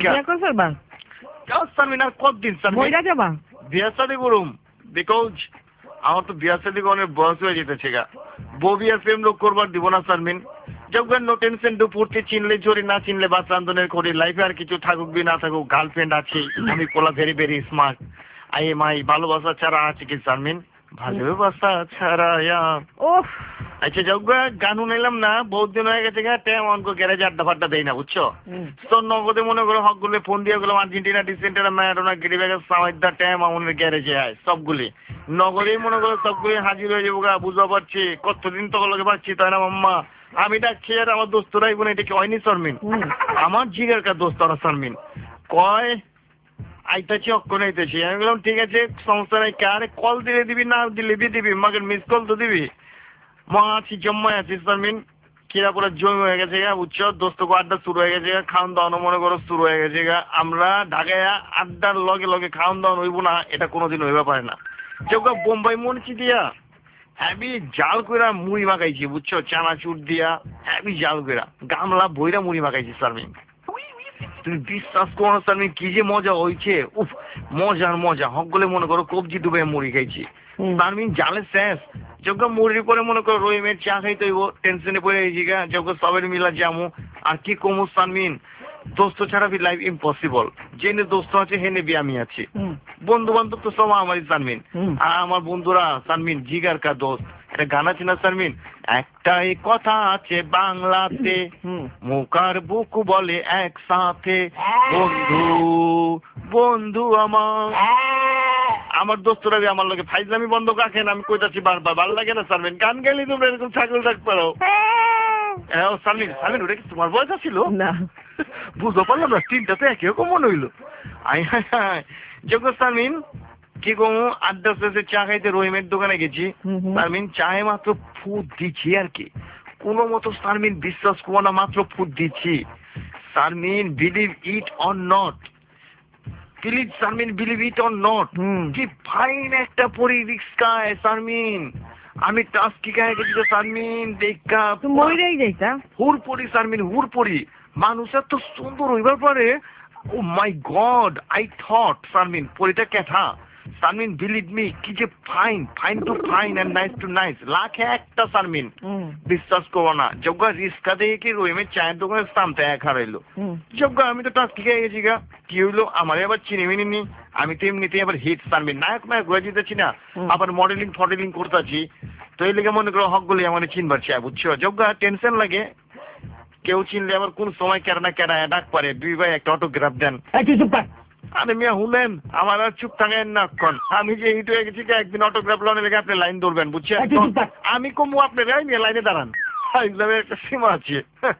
শারমিন আর কতদিন বিয়া শাদী করুম? বিকজ আমার তো বিয়া শাদী অনেক বয়স হয়ে যেতেছে গা। বউ বিয়ার প্রেম লোক করবার দিব না শারমিন। যখন নো টেনশন ডু পড়তে চিনলে চোরি না চিনলে বাস রান্ধনের করি। লাইফে আর কিছু থাকুক বি না থাকুক গার্লফ্রেন্ড আছে। আমি পোলা very very smart. I am I ভালোবাসা ছাড়া আছে কি শারমিন? ভালোবাসা ছাড়া ওহ আচ্ছা যোগ্য গান শুনাইলাম না বহুত দিন হয়ে গেছে গা। ট্যাম অনকো গ্যারেজে আড্ডা ফাড্ডা দেয় না বুঝছো তো। নগদে মনে করো হকগুলো ফোন দিয়ে গেলাম আর্জেন্টিনা ডিসেন্টারা ম্যারাডোনা গিরিবেগের সামাইদা ট্যাম আমাদের গ্যারেজে আয় সবগুলি নগদেই মনে করো সবগুলি হাজির হয়ে যাবো গা। বুঝতে পারছি কতদিন তো লোকে পাচ্ছি তাই না মাম্মা? আমি ডাকছি আর আমার দোস্তরাই বোন এটা কি হয়নি শারমিন? আমার জিগের কা দোস্ত ওরা শারমিন কয় আইতাছি অক্ষণ আইতেছি। আমি বললাম ঠিক আছে সমস্যা নাই। আরে কল দিলে দিবি না দিলে বি দিবি, মাকে মিস কল তো দিবি। মা আছি জম্মাই আছি শারমিন। কিরা পুরো জমি হয়ে গেছে গা বুঝছো। দোস্তকে আড্ডা শুরু হয়ে গেছে গা, খাওয়ান দাওয়ানো মনে করো শুরু হয়ে গেছে গা। আমরা ঢাকায় আড্ডার লগে লগে খাওয়ান দাওয়ান হইব না এটা কোনোদিন হইবা পারে না। যোগা বোম্বাই মনছি দিয়া হ্যাবি জাল কইরা মুড়ি মাখাইছি বুঝছো, চানাচুর দিয়া হ্যাবি জাল কইরা গামলা বইরা মুড়ি মাখাইছি শারমিন। তুমি বিশ্বাস করো না শারমিন কি যে মজা হয়েছে। উফ মজার মজা হকগুলো মনে করো কবজি ডুবে মুড়ি খাইছি শারমিন। জালে শেষ যোগ্য মুড়ির পরে মনে করো রহিমের চা খাইতে হইব। টেনশনে পড়ে গেছি গা যোগ্য সবের মিলা জামু। আর কি কমু শারমিন দোস্ত ছাড়া বি লাইফ ইম্পসিবল। জেনে দোস্ত আছে হেনে বি আমি আছি। বন্ধু বান্ধব তো সব আমারই শারমিন। আর আমার বন্ধুরা শারমিন জিগার কা দোস্ত। একটা গান আছে না শারমিন, একটাই কথা আছে বাংলাতে মুখার বুক বলে একসাথে বন্ধু বন্ধু আমার। আমার দোস্তরা আমার লোকে ফাইজলামি বন্ধ রাখেন। আমি কইতাছি বারবার ভালো লাগে না শারমিন? গান গেলি তুমি এরকম ছাগল ডাক পারো। হ্যাঁ শারমিন শারমিন ওটা কি তোমার বয়স ছিল না? বুঝতে পারলাম না, তিনটা তো একই রকম মনে হইলো। আই হাই যোগ্য শারমিন কি কমু আড্ডা শেষে চা খাইতে রহিমের দোকানে গেছি। শারমিন চায়ে মাত্র ফুট দিচ্ছি আর কি কোনো মতো। শারমিন বিশ্বাস করবো না মাত্র ফুট দিচ্ছি Sharmin. Believe it or not, please Sharmin believe it or not. কি ফাইন একটা পরি রিক্সায় শারমিন। আমি টাস কি গায়ে গেছি তো শারমিন দেখা মইরাই যাইতা হুর পরি শারমিন হুর পরি। মানুষ এত সুন্দর হইবার পারে। Oh my god I thought Sharmin পরিটা কেথা। শারমিন বিলিভ মি কি যে fine fine to fine and nice to nice. লাখে একটা শারমিন বিশ্বাস করবো না। যোগ্য রিস্কা দিয়ে কি রহিমের চায়ের দোকানে সামতে এক হারাইলো। যোগ্য আমি তো টাস্কি খেয়ে গেছি গা। কি হইলো আমার আবার চিনি মিনি নি। আমি তো এমনিতে আবার হিট শারমিন নায়ক নায়ক হয়ে যেতেছি না, আবার মডেলিং ফডেলিং করতেছি। তো এই লেগে মনে করো হকগুলি আমার চিনবার চাই বুঝছো। যোগ্য টেনশন লাগে কেউ চিনলে আবার কোন সময় কেন না কেন ডাক পারে, দুই ভাই একটা অটোগ্রাফ দেন। আরে মিয়া হুলেন, আমার আর চুপ থাকেন না এখন। আমি যে হিট হয়ে গেছি একদিন অটোগ্রাফ লোনের লেগে আপনি লাইন ধরবেন, বুঝছেন? আমি কমু আপনি নিয়ে লাইনে দাঁড়ান, একটা সীমা আছে।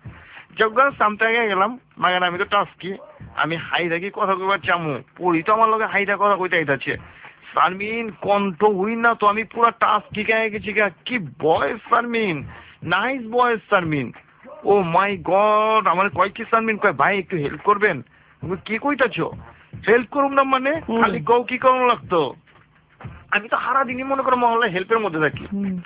যখন সামতে গেলাম মাগান আমি তো টাস্কি, আমি হাই থাকি কথা কইবার চামু, পড়ি তো আমার লগে হাইটা কথা কইতে আইতাছে। শারমিন কণ্ঠ হই না তো, আমি পুরা টাস্কি গায়ে গেছি। কি বয়স শারমিন, নাইস বয়স শারমিন। ও মাই গড, আমার কয় কি শারমিন কয় ভাই একটু হেল্প করবেন। কি কইতাছো? হেল্প করুম না মানে খালি কও কি করুন লাগতো? আমি তো সারা দিনই মনে করো মহল্লায় হেল্পের মধ্যে থাকি।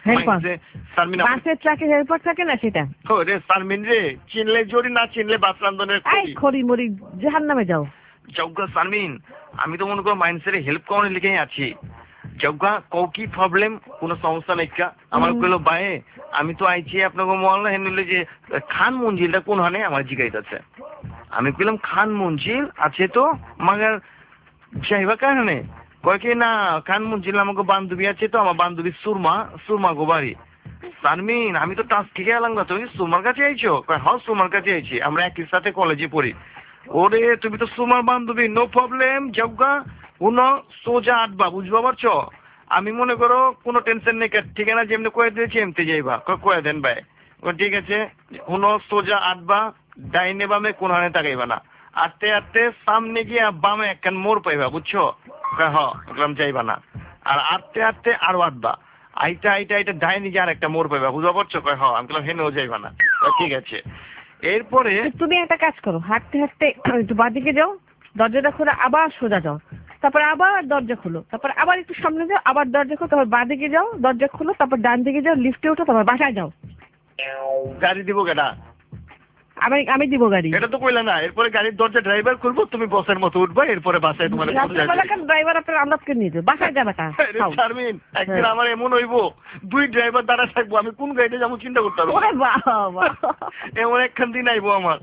শারমিন বাসের ট্রাকে হেল্পার থাকে না সেটা? ও রে শারমিন রে, চিনলে জড়ি না চিনলে বাস রান্ধনের খড়ি মরি জাহান্নামে যাও। যজ্ঞা শারমিন আমি তো মনে করো মাইন্ডসেটে হেল্প করার লিখেই আছি। যজ্ঞা কও কি প্রবলেম, কোনো সমস্যা নাই কা? আমার কইলো ভাই আমি তো আইছি আপনাকে মহল্লা হেনলে যে খান মঞ্জিলটা কোন হানে আমার জিগাইতেছে। আমি কইলাম খান মঞ্জিল আছে তো, মাগার যাইবা কারণে কয় কি না খান মঞ্জিল আমাকে বান্ধবী আছে তো, আমার বান্ধবী সুরমা, সুরমা গো বাড়ি। শারমিন আমি তো টাস্ক থেকে এলাম না, তুমি সুরমার কাছে আইছো? কয় হ্যাঁ সুরমার কাছে আইছি, আমরা একই সাথে কলেজে পড়ি। ওরে তুমি তো সুরমার বান্ধবী, নো প্রবলেম। যজ্ঞা উনো সোজা আটবা, বুঝবা পারছো? আমি মনে করো কোনো টেনশন নেই, ঠিকানা যেমনি কয়ে দিয়েছি এমতে যাইবা। কয়ে দেন ভাই। ঠিক আছে, উনো সোজা আটবা, ডাইনে বামে কোন হানে তাকাইবা না, আটতে আটতে সামনে গিয়ে বামে একখান মোড় পাইবা, বুঝছো? হ্যাঁ যাইবা না, আর আটতে আটতে আরো আটবা, আইটা আইটা আইটা ডাইনে গিয়ে আর একটা মোড় পাইবা, বুঝা পারছো? কয় হ্যাঁ। আমি বললাম হেনেও যাইবা না। ঠিক আছে, এরপরে তুমি একটা কাজ করো, হাঁটতে হাঁটতে একটু বাঁদিকে যাও, দরজাটা খুলে আবার সোজা যাও, তারপর আবার দরজা খুলো, তারপর আবার একটু সামনে যাও, আবার দরজা খুলো, তারপর বাঁদিকে যাও, দরজা খুলো, তারপর ডান দিকে যাও, লিফটে উঠো, তারপর বাসায় যাও। গাড়ি দিব কেনা? আমি আমি দিব গাড়ি। এটা তো কইলা না। এরপরে গাড়ির দরজা ড্রাইভার করবো, তুমি বসের মতো উঠবা, এরপরে বাসায় তোমার ড্রাইভার আপনার আমলাদকে নিয়ে যাবে, বাসায় যাবে তা। শারমিন একদিন আমার এমন হইবো দুই ড্রাইভার দ্বারা থাকবো, আমি কোন গাড়িতে যাবো চিন্তা করতে পারবো। এমন একখান দিন আইবো আমার।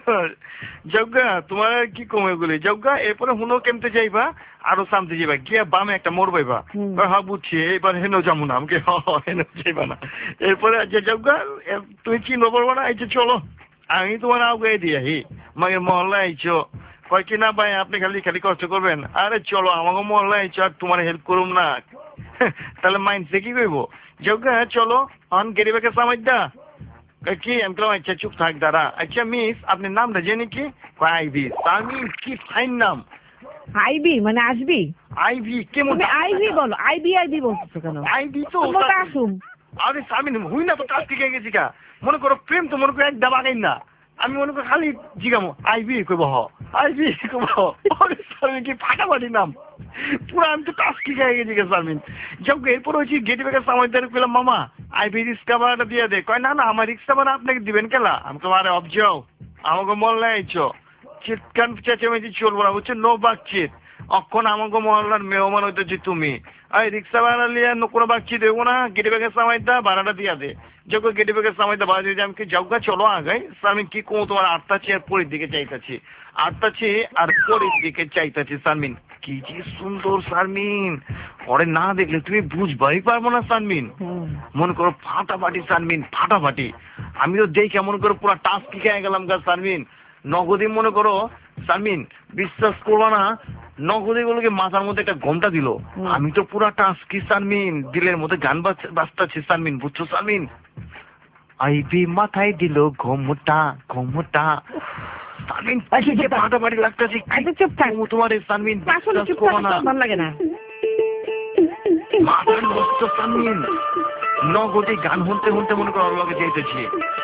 যজ্ঞা তোমার কি কমে গুলি যজ্ঞা। এরপরে হুনো কেমতে যাইবা, আরো সামতে যাইবা, গিয়া বামে একটা মোড় পাইবা। হ্যাঁ বুঝছি, এবার হেনো যাবো না। আমাকে হেনো যাইবা না। এরপরে যে যজ্ঞা তুমি চিনবো পারবো না, এই যে চলো আমি তোমার আগে দিয়ে হি মাকে মহল্লা আইছো। কয় কি না ভাই আপনি খালি খালি কষ্ট করবেন, আরে চলো আমাকে মহল্লা আইছো আর তোমার হেল্প করুম না। তাহলে মাইন্ডসে কি করবো? যজ্ঞা হ্যাঁ চলো অন গেরিবাকে সামাইদা কি আমি কেলাম আচ্ছা চুপ থাক দাঁড়া। আচ্ছা মিস আপনার নামটা জেনে কি? আইভি। শারমিন কি ফাইন নাম। আইবি মানে আসবি? আইভি কেমন? আইভি বলো, আইবি আইভি বলছো কেন? আইভি তো আসুম। আরে শারমিন হুই না তো কাজ থেকে গেছি কা, মনে করো প্রেম তো মনে করো এক দাবা গাই না, আমি মনে করো খালি জিগামো আইবি কইব হ আইবি কইব। শারমিন কি ফাটাফাটি নাম পুরো, আমি তো টাস্ক কি গায়ে গেছি শারমিন। যখন এরপর হয়েছি গেটি বেকার সময় ধরে পেলাম মামা আইবি রিক্সা ভাড়াটা দিয়ে দে। কয় না না আমার রিক্সা ভাড়া আপনাকে দিবেন কেলা। আমি তো আরে অবজাও আমাকে মহল্লা আইছো, চিৎকান চেঁচামেচি চলবো না বুঝছো, নো বাকচিত। অক্ষণ আমাকে মহল্লার মেহমান হইতেছি তুমি, এই রিক্সা ভাড়া লিয়ে কোনো বাকচি দেবো না, গেটি বেকার সামাইদা ভাড়াটা দিয়া দে। যখন গেটি বেকার সামাইদা ভাড়া দিয়ে আমি কি যাওগা চলো আগাই। শারমিন কি কো তোমার আটটাছি আর পরের দিকে চাইতাছি, আটটাছি আর পরের দিকে চাইতাছি। শারমিন কি যে সুন্দর শারমিন, ওরে না দেখলে তুমি বুঝবাই পারবো না শারমিন। মনে করো ফাটাফাটি শারমিন ফাটাফাটি। আমি তো দেখে মনে করো পুরো টাস্ক কি খেয়ে গেলাম গা শারমিন। নগদী মনে করো শারমিন বিশ্বাস করবো না, নগদী গুলোকে মাথার মধ্যে একটা ঘোমটা দিল। আমি তো পুরা টাস্কি শারমিন, দিলের মধ্যে গান বাজতাছি শারমিন, বুঝছো শারমিন? আইবি মাথায় দিল ঘোমটা ঘোমটা। শারমিন ফাটাফাটি লাগতেছি। চুপ থাক তোমার শারমিন চুপ থাক, ভালো লাগে না। মাথার নষ্ট শারমিন, নগদী গান শুনতে শুনতে মনে করো ওর লগে যাইতেছি।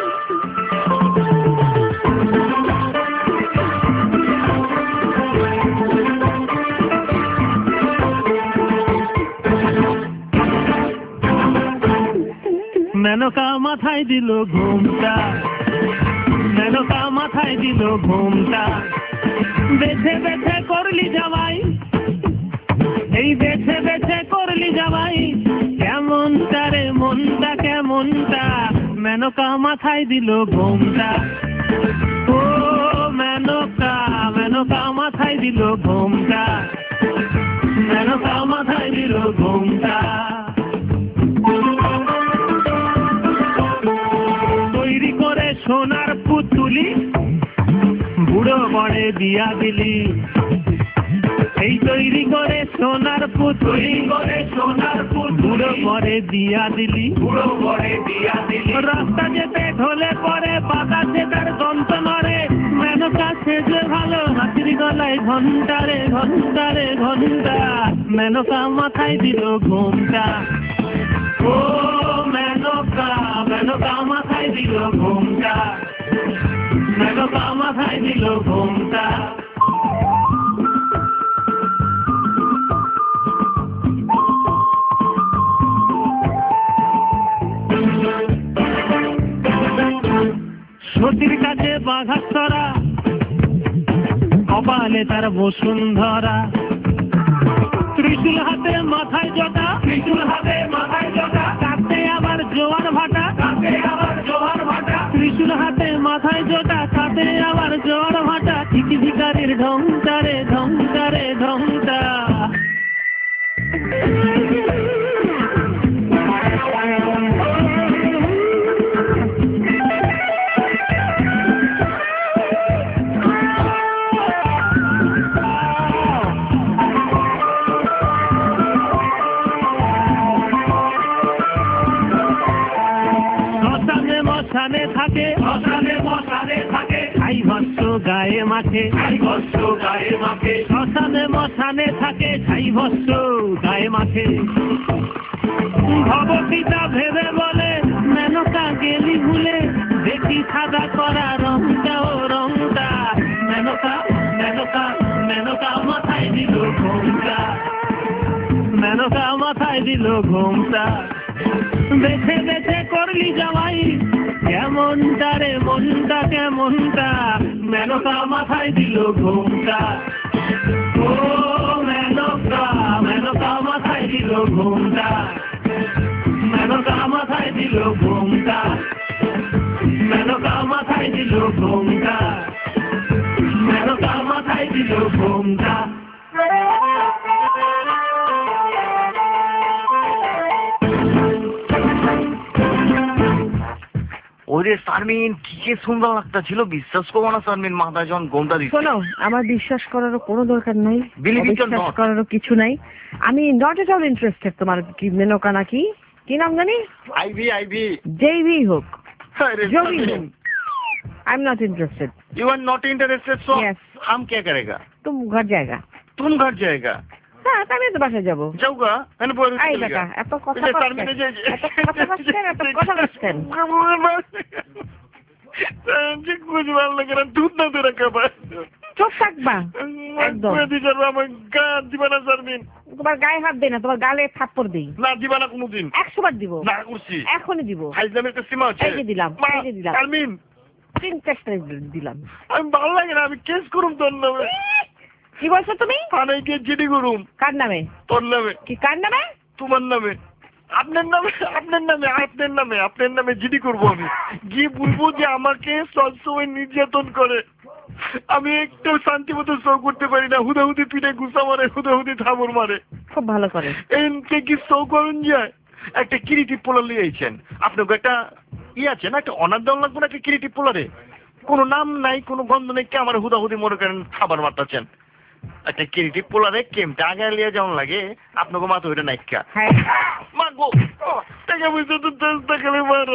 মেনকা মাথায় দিল ঘুমটা, মেনকা মাথায় দিল ঘুমটা, বেছে বেছে করলি জামাই, এই বেছে বেছে করলি জামাই, কেমনটা রে মনটা কেমনটা, মেনকা মাথায় দিল ঘুমটা। ও মেনকা মেনকা মাথায় দিল ঘুমটা, মেনকা মাথায় দিল ঘুমটা। সোনার পুতুল দিয়া দিলি এই তৈরি করে সোনার পুতুল করে সোনার পুতুল বুড়ো করে দিয়া দিলি বুড়ো করে দিয়া দিলি রাস্তা যেতে ঢলে পরে বাতাসে তার গন্ত নড়ে মেনকা সেজে ভালো হাতির গলায় ঘন্টারে ঘন্টারে ঘন্টা মেনকা মাথায় দিল ঘুমটা ও মেনকা মেনকা মাথায় দিল ঘুমটা মেনকা মাথায় দিল ঘুমটা সতীর কাছে বাঘাস্তরা কপালে তার বসুন্ধরা ত্রিশূল হাতে মাথায় জটা ত্রিশূল হাতে মাথায় জটা কাঁদতে আবার জোয়ার ভাটা কাঁদতে আবার জোয়ার ভাটা ত্রিশূল হাতে মাথায় জটা কাঁদতে আবার জোয়ার ভাটা ঠিকি ভিকারির ঢংটারে ঢংটারে ঢংটা মশানে থাকে মশানে মশানে থাকে ছাই ভস্য গায়ে মাখে ছাই ভস্য গায়ে মাখে শ্মশানে মশানে থাকে ছাই ভস্য গায়ে মাখে ভবপিতা ভেবে বলে মেনকা গেলি ভুলে দেখি সাদা করা রংটা ও রংটা মেনকা মেনকা মেনকা মাথায় দিল ঘোমটা মেনকা মাথায় দিল ঘোমটা বেছে বেছে করলি জামাই কেমনটা রে মনটা কেমনটা মেনকা মাথায় দিল ঘুমটা ও মেনকা মেনকা মাথায় দিল ঘুমটা মেনকা মাথায় দিল ঘুমটা মেনকা মাথায় দিল ঘুমটা মেনকা মাথায় দিল ঘুমটা ওরে শারমিন কি সুন্দর লাগতেছিল বিশ্বাস করবো না শারমিন মাথায় যখন গোমটা দিচ্ছে শোনো আমার বিশ্বাস করারও কোনো দরকার নাই বিশ্বাস করারও কিছু নাই আমি নট এট অল ইন্টারেস্টেড তোমার কি মেনকা নাকি কি নাম জানি আইভি আইভি যেই হোক जो भी हो I am not interested you are not interested so Yes. हम क्या करेगा तुम घर जाएगा तुम घर जाएगा হ্যাঁ আমি তো বাসায় যাবো যাওগা মানে বড় আই বেটা এত কথা বলছেন এত কথা বলছেন এত কথা বলছেন যে কুছ ভালো লাগে না দুধ না দে রাখা বা চুপ থাকবা একদম मैं दिखा रहा मैं गा दीवाना শারমিন তোমার গায়ে হাত দেই না তোমার গালে থাপ্পড় দেই না দিবানা কোনদিন একশো বার দিব না করছি এখনই দিব হাইজামের তো সীমা আছে এই যে দিলাম এই যে দিলাম শারমিন তিন চারটা দিলাম আমি ভালো লাগে না আমি কেস করুম তোর নামে কি বলছো তুমি থানায় গিয়ে জিডি করুম কার নামে তোর নামে কি কার নামে তোমার নামে আপনার নামে আপনার নামে আপনার নামে আপনার নামে জিডি করবো আমি গিয়ে বলবো যে আমাকে সবসময় নির্যাতন করে আমি একটু শান্তি মতো শো করতে পারি না হুদাহুদি পিঠে গুসা মারে হুদাহুদি থামর মারে খুব ভালো করে এনকে কি শো করুন যায় একটা কিরিটি পোলার লিয়ে আইছেন আপনাকে একটা ই আছে না একটা অনার দেওয়া লাগবে না একটা কিরিটি পোলারে কোনো নাম নাই কোনো গন্ধ নেই কে আমার হুদাহুদি মনে করেন খাবার মারতেছেন একটা কিরিটি পোলারে কেমটা আগে লিয়ে যেমন লাগে আপনাকে মাথা ওইটা নাইকা হ্যাঁ মাগো টাকা পয়সা তো দশ টাকা মারো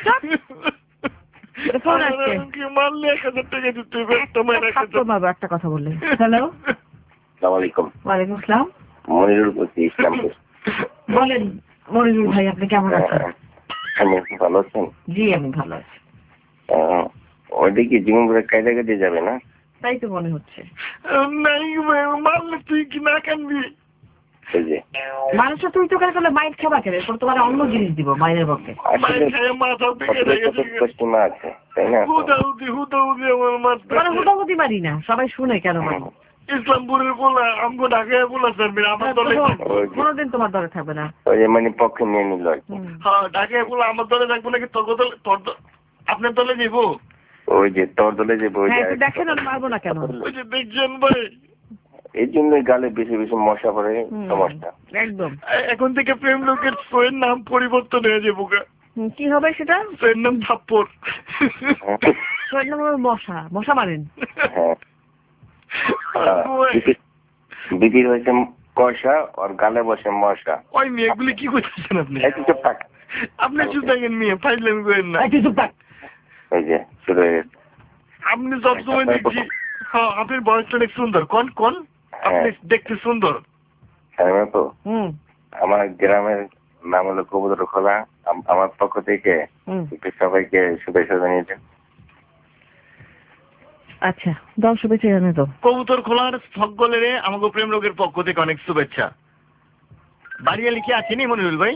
ফোন আসছে মারলে এক হাজার টাকা দিতে হবে একটা মায়ের এক হাজার বাবা একটা কথা বললে হ্যালো আসসালামু আলাইকুম ওয়ালাইকুম আসসালাম মনিরুল বলছি ইসলামপুর বলেন মনিরুল ভাই আপনি কেমন আছেন আমি আপনি ভালো আছেন জি আমি ভালো আছি ওইদিকে জীবন করে কায়দা কাটে যাবে না তাই তো মনে হচ্ছে নাই মারলে তুই কি না কানবি এই যে মানুষটা তুই তো করে মাইন্ড খাবার খেলে তোর তোমার অন্য জিনিস দিব মাইনের পক্ষে আসলে মাথা পেকে রেখেছে কষ্টমা আছে তাই না হুদাহুদি হুদাহুদি আমার মারতে মানে হুদাহুদি মারি না সবাই শুনে কেন মারি ইসলামপুরের বলা আমগো ঢাকায় বলা স্যার আমার দলে কোনোদিন তোমার দলে থাকবে না ওই যে মানে পক্ষে নিয়ে নিল আর কি হ্যাঁ ঢাকায় বলা আমার দলে থাকবো নাকি তোর দলে তোর দ- আপনার দলে যাবো ওই যে তোর দলে যে বই হ্যাঁ একটু দেখেন আমি মারবো না কেন ওই যে দেখছেন ভাই এই জন্যই গালে বেশি বেশি মশা পড়ে সমস্যা একদম এ- এখন থেকে প্রেম লোকের সোয়ের নাম পরিবর্তন হয়ে যাবো গা হুম, কি হবে সেটা সোয়ের নাম থাপ্পর শরীর নাম হলো মশা মশা মারেন হ্যাঁ বিপির হয়েছে কষা আর গালে বসে মশা। ওই মেয়েগুলি কি করতেছেন আপনি? চুপ থাক, আপনি চুপ থাকেন মেয়ে, ফাইজলামি করেন না। চুপ থাক। এই যে শুরু হয়ে গেছে। আপনি সবসময় দেখছি, হ্যাঁ আপনার বয়সটা অনেক সুন্দর। কোন কোন আপনি দেখতে সুন্দর। হ্যাঁ তো আমার গ্রামের নাম হলো কবুতর খোলা। আমার পক্ষ থেকে সবাইকে শুভেচ্ছা জানিয়েছেন। আচ্ছা, দাও শুভেচ্ছা জানিয়ে দাও। কবুতর খোলার সকলের আমাকে প্রেম রোগের পক্ষ থেকে অনেক শুভেচ্ছা। বাড়িয়ালি কি আছেনি মনিরুল ভাই?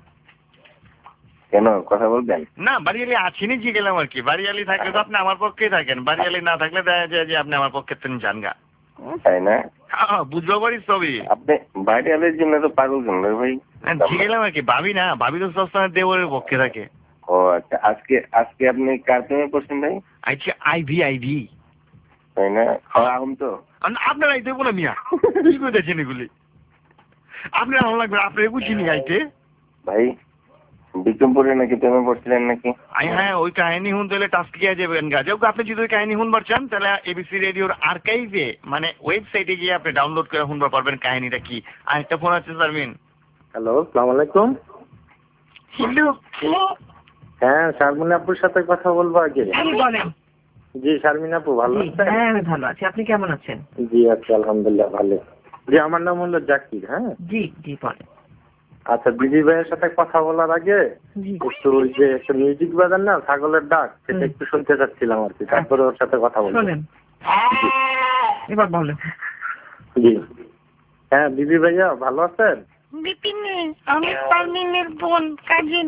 কেন কথা বলবেন? না বাড়িয়ালি আছেনি জি গেলাম আর কি। বাড়িয়ালি থাকলে তো আপনি আমার পক্ষেই থাকেন, বাড়িয়ালি না থাকলে দেখা যায় যে আপনি আমার পক্ষে জানগা, তাই না? হ্যাঁ বুঝতে পারিস সবই। আপনি বাড়িয়ালির জন্য তো পাগল কেন ভাই? জি গেলাম আর কি। ভাবি না, ভাবি তো সবসময় দেওয়ারের পক্ষে থাকে। ও আচ্ছা, আজকে আজকে আপনি কার প্রেমে পড়ছেন ভাই? আচ্ছা আইভি আইভি তাই না? এখন তো আপনার আইতে বলে মিয়া কি করতেছেন এগুলি? আপনার ভালো লাগবে, আপনার বুঝিনি আইতে ভাই। বিক্রমপুরে নাকি প্রেমে পড়ছিলেন নাকি? হ্যাঁ ওই কাহিনী শুনতে হলে টাস্ক গিয়ে যাবেন গা। যাও আপনি যদি ওই কাহিনী শুনবার চান তাহলে এবিসি রেডিওর আর্কাইভে মানে ওয়েবসাইটে গিয়ে আপনি ডাউনলোড করে শুনবার পারবেন কাহিনীটা কি। আর একটা ফোন আছে শারমিন। হ্যালো, আসসালামু আলাইকুম। হ্যালো, হ্যাঁ শারমিন আপুর সাথে কথা বলবো আগে। বলেন। জি শারমিন আপু ভালো আছেন? হ্যাঁ আমি ভালো আছি, আপনি কেমন আছেন? জি আছি আলহামদুলিল্লাহ ভালো। জি আমার নাম হলো জাকির। হ্যাঁ জি জি বলেন। আচ্ছা, দিদি ভাইয়ের সাথে কথা বলার আগে একটু ওই যে একটা মিউজিক বাজান না, ছাগলের ডাক, সেটা একটু শুনতে চাচ্ছিলাম আর কি, তারপরে ওর সাথে কথা বলবো। শুনেন এবার বলেন। জি হ্যাঁ দিদি ভাইয়া ভালো আছেন? বিপিনে আমি শারমিনের বোন কাজিন।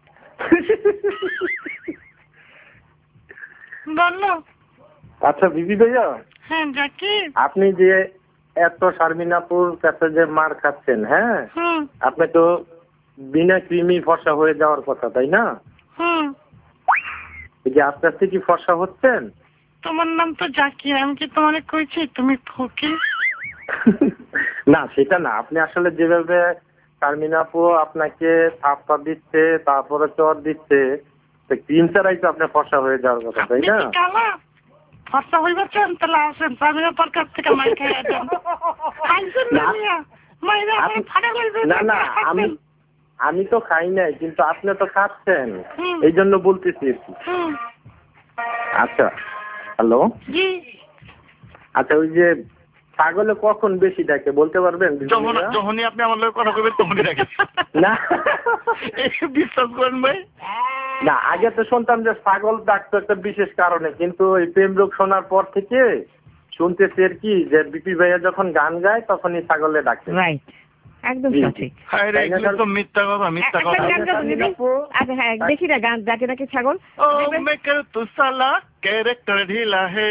বলো। আচ্ছা দিদি ভাইয়া, হ্যাঁ জাকির, আপনি যে এত শারমিন আপুর কাছে যে মার খাচ্ছেন, হ্যাঁ হুম আপনি তো বিনা ক্রিমি ফর্সা হয়ে যাওয়ার কথা, তাই না? হুম এই যে আস্তে আস্তে কি ফর্সা হচ্ছেন? তোমার নাম তো জাকির, আমি কি তোমারে কইছি তুমি ফকি? না সেটা না, আপনি আসলে যেভাবে শারমিন আপু আপনাকে থাপ্পা দিচ্ছে তারপরে চর দিচ্ছে, ক্রিম ছাড়াই তো আপনি ফর্সা হয়ে যাওয়ার কথা, তাই না? কালা ফর্সা হইবার চান তাহলে আসেন শারমিন আপার কাছ থেকে মাই খাইয়া যান। খাইছেন না মিয়া? মাইরা আমার ফাড়া লইবে। না না আমি আমি তো খাই নাই, কিন্তু আপনি তো খাচ্ছেন, এই জন্য বলতেছি আর কি। আচ্ছা হ্যালো, জি আচ্ছা ওই যে ছাগলে কখন বেশি ডাকে বলতে পারবেন? যখন যখনই আপনি আমার লোক কথা কইবেন তখনই ডাকে। না বিশ্বাস করেন ভাই, না আগে তো শুনতাম যে ছাগল ডাকতো একটা বিশেষ কারণে, কিন্তু এই প্রেম রোগ শোনার পর থেকে শুনতেছি আর কি যে বিপি ভাইয়া যখন গান গায় তখনই ছাগলে ডাকে। রাইট, একদম সঠিক। হায় রে এগুলো তো মিথ্যা কথা, মিথ্যা কথা। আচ্ছা হ্যাঁ দেখি না গান ডাকে ডাকে ছাগল। ও মেকার তু সালা ক্যারেক্টার ঢিলা হে,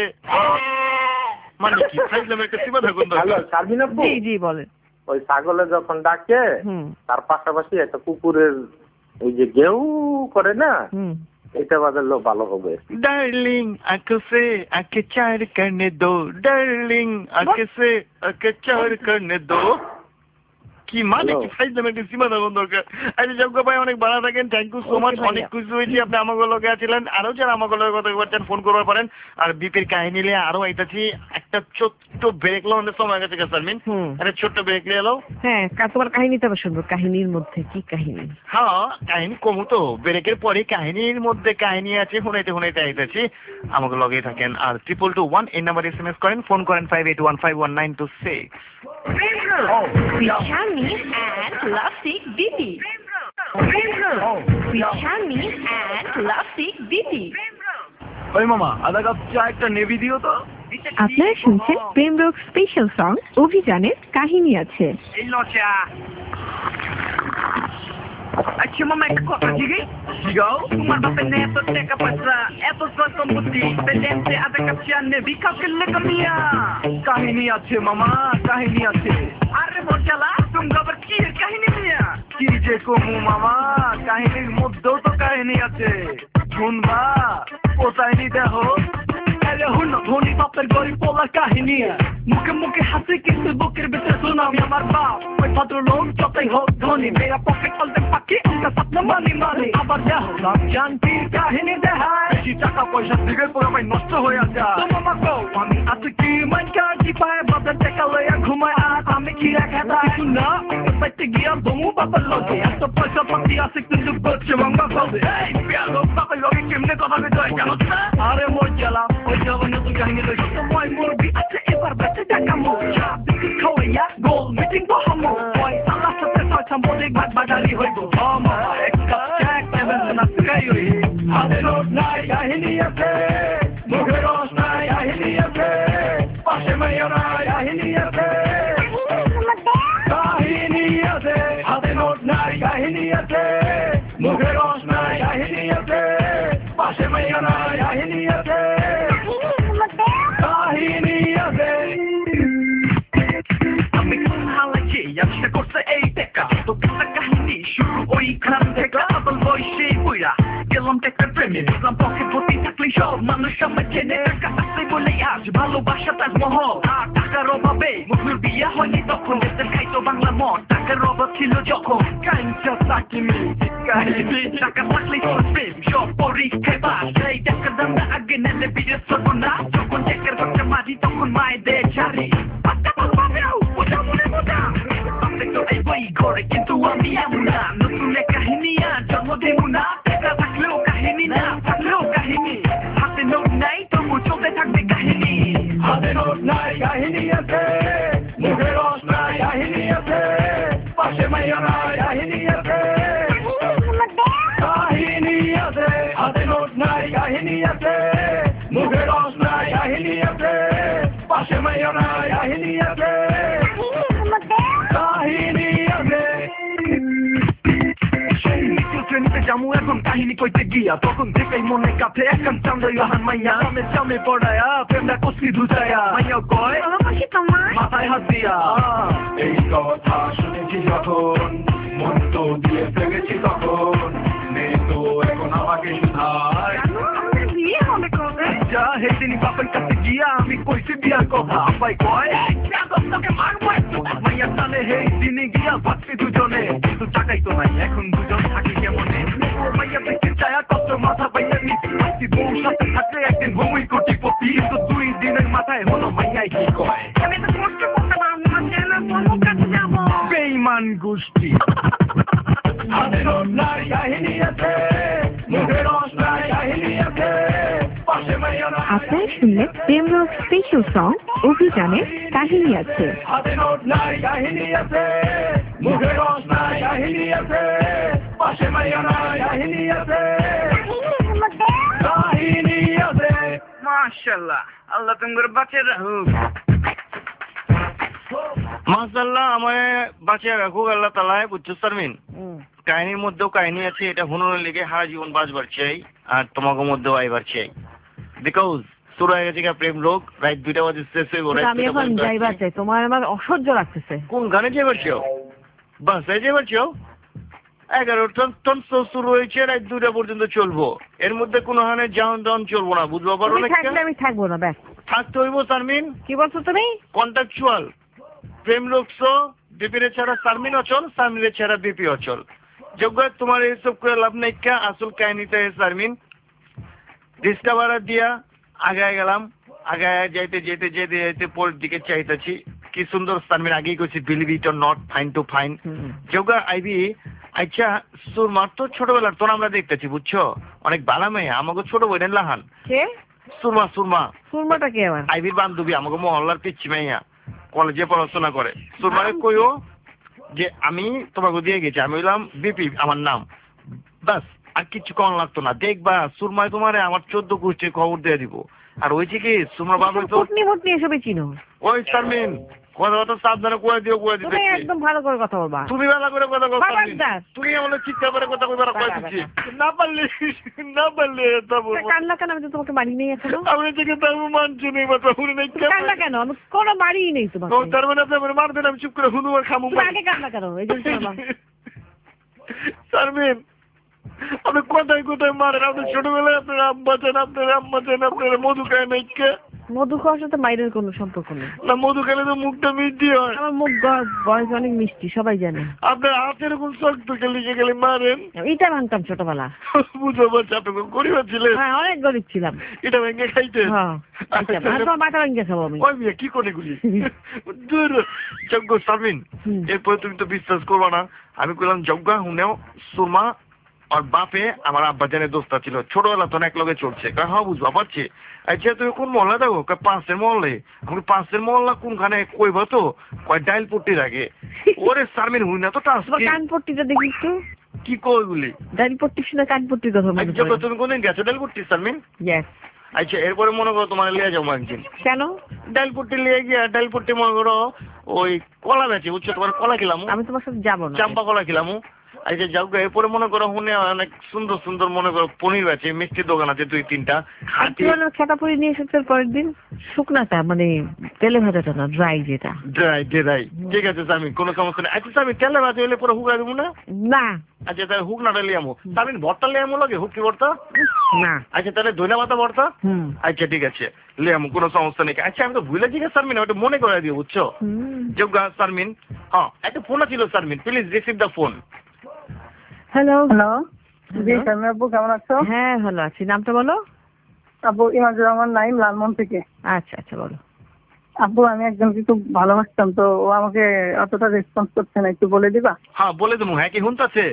মানে কি খাইলাম একটা সীমা থাকুন। হ্যালো শারমিন আপু। জি জি বলেন। ওই ছাগলে যখন ডাকে তার পাশাপাশি একটা কুকুরের ওই যে গেউ করে না, এটা বাজালো ভালো হবে। डार्लिंग आंखों से आंखें चार करने दो, डार्लिंग आंखें से आंखें चार करने दो। কি মানে কি ফাইজলাম একটা সীমা থাকুন দরকার। আচ্ছা জগ্গ ভাই অনেক ভালো থাকেন, থ্যাংক ইউ সো মাচ, অনেক খুশি হয়েছি আপনি আমাকে লগে আছিলেন। আরো যারা আমাকে লগে কথা বলছেন ফোন করবার পারেন। আর বিপির কাহিনী নিয়ে আরো আইতাছি, একটা ছোট্ট ব্রেক লো, আমাদের সময় গেছে শারমিন, একটা ছোট্ট ব্রেক নিয়ে এলো। হ্যাঁ তোমার কাহিনীটা আবার শুনবো। কাহিনীর মধ্যে কি কাহিনী? হ্যাঁ কাহিনী কমু তো, ব্রেকের পরে কাহিনীর মধ্যে কাহিনী আছে, শুনাইতে শুনাইতে আইতাছি, আমাকে লগে থাকেন। আর ট্রিপল টু ওয়ান এই নাম্বার এস এম এস করেন, ফোন করেন five eight one five one nine two six. Shami and Lasik Didi. Shami and Lasik Didi. ওই মামা আধা কাপ চা একটা নেভি দিও তো। আপনারা শুনছেন প্রেম রোগ স্পেশাল সং অভিযানের কাহিনী আছে। এই লো চা। আচ্ছা মামা একটা কথা জিগি জিগাও, তোমার বাপের নে এত টাকা পয়সা এত সম্পত্তি, পেলেন্সে আধা কাপ চা নেভি কাউকে লেগে মিয়া। কাহিনী আছে মামা, কাহিনী আছে। আরে মজালা তুমি আবার কি কাহিনী মিয়া? কি যে কমু মামা, কাহিনীর মধ্যেও তো কাহিনী আছে, শুনবা কোথায় নি দেখো। আরে হুনো ধনী বাপের গরিব বলা কাহিনী, মুখে মুখে হাসি কিন্তু বুকের ভিতরে সুনামি। আমার বাপ ওই ভদ্র লোক যতই হোক ধনী, মেয়েরা পকেট চলতে পাখি, উনকা স্বপ্ন মানি মানি আবার দেখলাম জানতির কাহিনী দেখায় বেশি টাকা পয়সা দিকে পুরো ভাই নষ্ট হয়ে যায় তো মামা কও আমি আছি কি মান কাটি পায় বাজার টাকা লইয়া ঘুমায় আর আমি কি রাখা কিছু না বাইতে গিয়া দমু বাবার লগে এত পয়সা পাতি আছে কিন্তু করছে মামা কবে এই বিয়ালো বাবার লগে কেমনে কথা কইতে হয় জানো না আরে মোর জ্বালা ওই জবনে তুই কাহিনী লই তো মই মুরবি আছে এবার বেঁচে টাকা মোর চাপ দিকে খাওয়াইয়া গোল মিটিং তো হামো ওই সালা সাথে ছয়টা মোদিক ভাগ বাগালি হইব মামা এক কাপ চাক এমন না খাই হই হাতে নোট নাই কাহিনী আছে মুখে রস নাই কাহিনী আছে পাশে মাইয়া নাই কাহিনী আছে কাহিনী আছে হাতে নোট নাই কাহিনী আছে মুখে রস নাই কাহিনী আছে পাশে মাইয়া নাই কাহিনী আছে কাহিনী আছে আমি কোন হালাকি ব্যবসা করতে এই টাকা তো পুরো কাহিনী শুরু ওইখান থেকে আবার বয়সে বুইরা গেলাম টাকার প্রেমে বুঝলাম পকেট ভর্তি থাকলে সব মানুষ আমার চেনে টাকা আছে বলে আজ ভালোবাসা তার মহল আর টাকার অভাবে মুখের বিয়া হয়নি তখন দেশের খাইতো বাংলা মদ টাকার অভাব ছিল যখন কাইনটা তাকিমি কাহিনী টাকা থাকলে প্রেম সব পরীক্ষায় পাস এই টাকার দামটা আগে নেলে বিয়ে চলবো না যখন টাকার খরচা মাঝি তখন মায়ের দেয় ছাড়ি করে কিন্তু আমি এমন না নতুন এক কাহিনী আর জন্ম দেব না টাকা থাকলেও কাহিনী না থাকলেও কাহিনী হাতে নোট নাই তবু চলতে থাকবে কাহিনী হাতে নোট নাই কাহিনী আছে মুখে রস নাই কাহিনী আছে পাশে মাইয়া নাই কাহিনী আছে কাহিনী আছে হাতে নোট নাই কাহিনী আছে মুখে রস নাই কাহিনী আছে পাশে মাইয়া নাই কাহিনী আছে কাহিনী আছে সেই মিছিল ট্রেনিতে জামু এখন কাহিনী কইতে গিয়া তখন থেকেই মনে কাঁপে এখন চান্দা ইহান মাইয়া আমি চামে পড়ায়া প্রেমটা কষ্টি ধুজায়া মাইয়া কয় মাথায় হাত দিয়া এই কথা শুনেছি যখন মন তো দিয়ে ফেলেছি তখন মেয়ে তো এখন আমাকে শুধায় যা হে তিনি বাপের কাছে গিয়া আমি কইছি বিয়ার কথা আব্বাই কয় তোকে মারবো মাইয়া টানে হে তিনি গিয়া ভাবছি দুজনে কিন্তু টাকাই তো নাই এখন দুজন থাকি কেমনে মাইয়া দেখতে চায়া কত মাথা পাইয়া নিচ্ছি বউ সাথে থাকলে একদিন ভূমি কোটিপতি কিন্তু দুই দিনের মাথায় হলো মাইয়াই কি কয় আমি তো কষ্ট করতে পারবো না জেলে বলবো কাছে যাবো বেঈমান গোষ্ঠী হাতে নোট নাই কাহিনী আছে মুখে রস নাই কাহিনী আছে পাশে মাইয়া নাই আপনারা শুনলেন প্রেমরোগ স্পেশাল সং অভিযানের কাহিনী আছে হাতে নোট নাই কাহিনী আছে মুখে রস নাই কাহিনী আছে পাশে মাইয়া নাই কাহিনী আছে কাহিনী আছে মাশাআল্লাহ আল্লাহ তোমার বাঁচিয়ে রাখুক মাশাআল্লাহ আমায় বাঁচিয়ে রাখুক আল্লাহ তাআলা বুঝছো শারমিন কাহিনীর মধ্যেও কাহিনী আছে এটা হুনুরের লেগে সারা জীবন বাঁচবার চাই আর তোমাকে মধ্যেও আইবার চাই বিকজ শুরু হয়ে গেছে প্রেম রোগ রাত দুইটা বাজে শেষ হয়ে আমি এখন যাইবার চাই তোমার আমার অসহ্য লাগতেছে কোন গানে যাইবার চাও বাসে যাইবার চাও এগারোটা টন শুরু হয়েছে রাত দুইটা পর্যন্ত চলবো এর মধ্যে কোনো হানে যাওন দাওন চলবো না বুঝতে পারো না আমি থাকবো না ব্যাস থাকতে হইব শারমিন কি বলছো তুমি কন্ট্রাকচুয়াল প্রেম রোগ বিপির ছাড়া শারমিন অচল শারমিনের ছাড়া বিপি অচল যোগ্য তোমার এইসব করে লাভ নাই কা আসল কাহিনীটা শারমিন রিস্কা ভাড়া দিয়া আগায় গেলাম আগায় যাইতে যেতে যেতে যেতে পরের দিকে চাইতেছি কি সুন্দর শারমিন আগেই করছি believe it or not fine to fine যোগ্য আইবি আচ্ছা সুরমার তো ছোটবেলার তো আমরা দেখতেছি বুঝছো অনেক বালা মেয়ে আমাকে ছোট বোনের লাহান কে সুরমা সুরমা সুরমাটা কে আমার আইবির বান্ধবী আমাকে মহল্লার পিচ্ছি মেয়া কলেজে পড়াশোনা করে সুরমারে কইও যে আমি তোমাকে দিয়ে গেছি আমি বললাম বিপি আমার নাম বাস আর কিছু কম লাগতো না দেখবা সুরমায় তোমারে আমার চোদ্দ গোষ্ঠীর খবর দিয়ে দিব আর ওইছে কি সুরমা বাবা তো এসবে চিনো ওই শারমিন কথা কথা সাবধানে কয়ে দিও কয়ে দিতে তুমি একদম ভালো করে কথা বলবা তুমি ভালো করে কথা বলবা তুমি আমাকে চিৎকার করে কথা কইবার কয়ে দিচ্ছি না পারলে না পারলে তা বলবো কান্না কেন আমি তো তোমাকে বাড়ি নেই এখনো আমি থেকে তো আমি মানছি নেই বা শুনে নেই কান্না কেন আমি কোনো বাড়ি নেই তোমাকে তার মানে আপনি আমার মার দেন আমি চুপ করে হুনু আর খামু আগে কান্না কেন এই জন্য শারমিন আপনি কোথায় কোথায় মারেন আপনি ছোটবেলায় আপনার আম্মা চান আপনার আম্মা চান আপনার মধু খায় নাই কে মধু খাওয়ার সাথে মায়ের কোনো সম্পর্ক নেই। না মধু খেলে তো মুখটা মিষ্টি হয়। আমার মুখ বয়স অনেক মিষ্টি, সবাই জানে। আপনার হাতের এরকম শক্ত লিখে গেলে মারেন। এটা মানতাম ছোটবেলা। বুঝতে পারছি আপনি গরিব ছিলেন। হ্যাঁ অনেক গরিব ছিলাম। এটা ভেঙে খাইতেন? হ্যাঁ মাথা ভেঙে খাবো আমি। ওই মেয়ে কি করে গুলি যজ্ঞ সামিন। এরপরে তুমি তো বিশ্বাস করবা না, আমি করলাম যজ্ঞ হুনেও সুরমা আর বাপে আমার আব্বা জানের দোস্তা ছিল, ছোটবেলা তো এক লগে চলছে। হ্যাঁ বুঝবা পারছি। আচ্ছা তুমি কোন মহল্লা দেখো? পাঁচের মহল্লে। আমি পাঁচের মহল্লা কোনখানে কইবা তো? কয় ডাইল পট্টির আগে। ওরে সারমিন হুই না তো কানপট্টিটা দেখিস তো কি কইগুলি ডাইল পট্টি শুনে কানপট্টির কথা মনে পড়ে। তুমি কোনদিন গেছো ডাইল পট্টি সারমিন? ইয়েস। আচ্ছা এরপরে মনে করো তোমার লিয়ে যাবো একদিন। কেন? ডাইল পট্টি লিয়ে গিয়া ডাইল পট্টি মনে করো ওই কলা বেচে, বুঝছো? তোমার কলা খেলাম। আমি তোমার সাথে যাবো না। চাম্পা কলা খেলাম। আচ্ছা যাও এরপরে মনে করো হুনে অনেক সুন্দর সুন্দর মনে করো পনির আছে, মিষ্টির দোকান আছে দুই তিনটা। খেতা পরি নিয়ে এসেছে পরের দিন, শুকনাটা মানে তেলে ভাজাটা না, ড্রাই যেটা। ড্রাই ড্রাই ঠিক আছে স্বামী, কোনো সমস্যা নেই। আচ্ছা স্বামী তেলে ভাজা হলে পরে হুকা দেবো না? না। আচ্ছা তাহলে হুক নাটা লিয়ামো। স্বামী ভর্তা লিয়ামো লাগে? হুকি ভর্তা? না। আচ্ছা তাহলে ধইনা পাতা ভর্তা? আচ্ছা ঠিক আছে লিয়ামো, কোনো সমস্যা নেই। আচ্ছা আমি তো ভুলে গেছি শারমিন, ওটা মনে করে দিও বুঝছো? যোগ্য শারমিন। হ্যাঁ একটা ফোন ছিল Sharmin, please receive the phone. Hello. Hello জি শারমিন আপু, কেমন আছো? হ্যাঁ ভালো আছি। নামটা বলো। আপু ইমাজুর রহমান নাইম, লালমন থেকে। আচ্ছা আচ্ছা বলো। আপু আমি একজনকে খুব ভালোবাসতাম, তো ও আমাকে অতটা রেসপন্স করছে না, একটু বলে দিবা? হ্যাঁ বলে দেবো। হ্যাঁ কি শুনতেছে?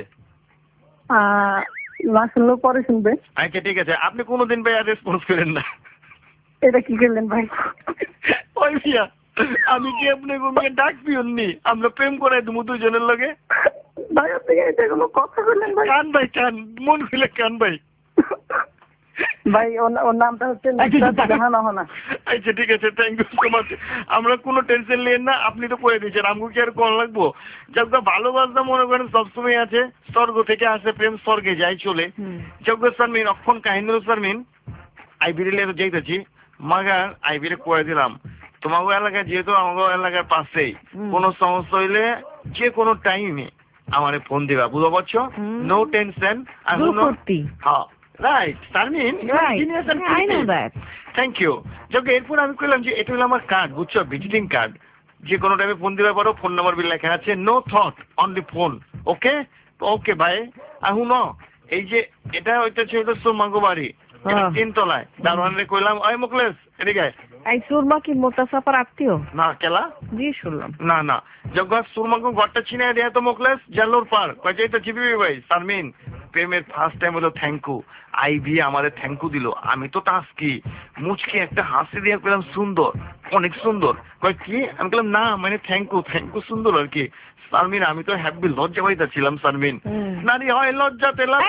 না শুনলেও পরে শুনবে। আচ্ছা ঠিক আছে। আপনি কোনোদিন ভাই আর রেসপন্স করেন না। এটা কি করলেন ভাই? ওই মিয়া আমি কি আপনি ঘুমিয়ে ডাক পিওননি? আমরা প্রেম করাই দেবো দুজনের লগে। ভাই আপনি এটা কোনো কথা বললেন ভাই? কান ভাই কান, মন খুলে কান ভাই। ভাই ওর নামটা হচ্ছে জাহান অহনা। আচ্ছা ঠিক আছে, থ্যাংক ইউ সো মাচ। আমরা কোনো টেনশন নেন না, আপনি তো করে দিয়েছেন, আমাকে কি আর কোন লাগবো? যজ্ঞ ভালোবাসা মনে করেন সবসময় আছে, স্বর্গ থেকে আসে প্রেম স্বর্গে যাই চলে। যজ্ঞ শারমিন অক্ষণ কাহিনী শারমিন আইবিরে যাইতেছি মাগার আইবিরে করে দিলাম তোমাকে এলাকায়, যেহেতু আমাকে এলাকার পাশেই, কোনো সমস্যা হইলে যে কোনো টাইমে আমারে ফোন দিবা, বুঝতে পারছো? No tension. হ্যাঁ right Sharmin, I know that. Thank you. যজ্ঞ এরপর আমি কইলাম যে এটা হলো আমার কার্ড, বুঝছো? Visiting card. যে কোনো টাইমে ফোন দিতে পারো, ফোন নাম্বার বি লেখা আছে, no thought only phone. Okay okay ভাই। আহু ন এই যে এটা হইতেছে হইতো সুরমাঙ্গ বাড়ি, তিনতলায়। দারোয়ানরে কইলাম ওই মুকলেশ এদিকে। এই সুরমা কি মোতাসাফার আত্মীয়? না কেলা? জি শুনলাম। না না যজ্ঞ সুরমাঙ্গ ঘরটা চিনে দেয়া তো মুকলেশ জালোর পার কয়ে তো চিবি ভাই। শারমিন প্রেমের ফার্স্ট টাইম হলো থ্যাংক ইউ। আইভি আমাদের থ্যাংক ইউ দিল। আমি তো টাস্কি মুচকি একটা হাসি দিয়ে পেলাম, সুন্দর অনেক সুন্দর। কয় কি? আমি বললাম না মানে থ্যাংক ইউ থ্যাংক ইউ সুন্দর আর কি। শারমিন আমি তো হ্যাপি লজ্জা পাইতা ছিলাম শারমিন। নারী হয় লজ্জা পেলাম।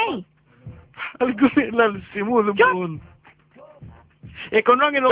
শিমুল বোন এখন রঙের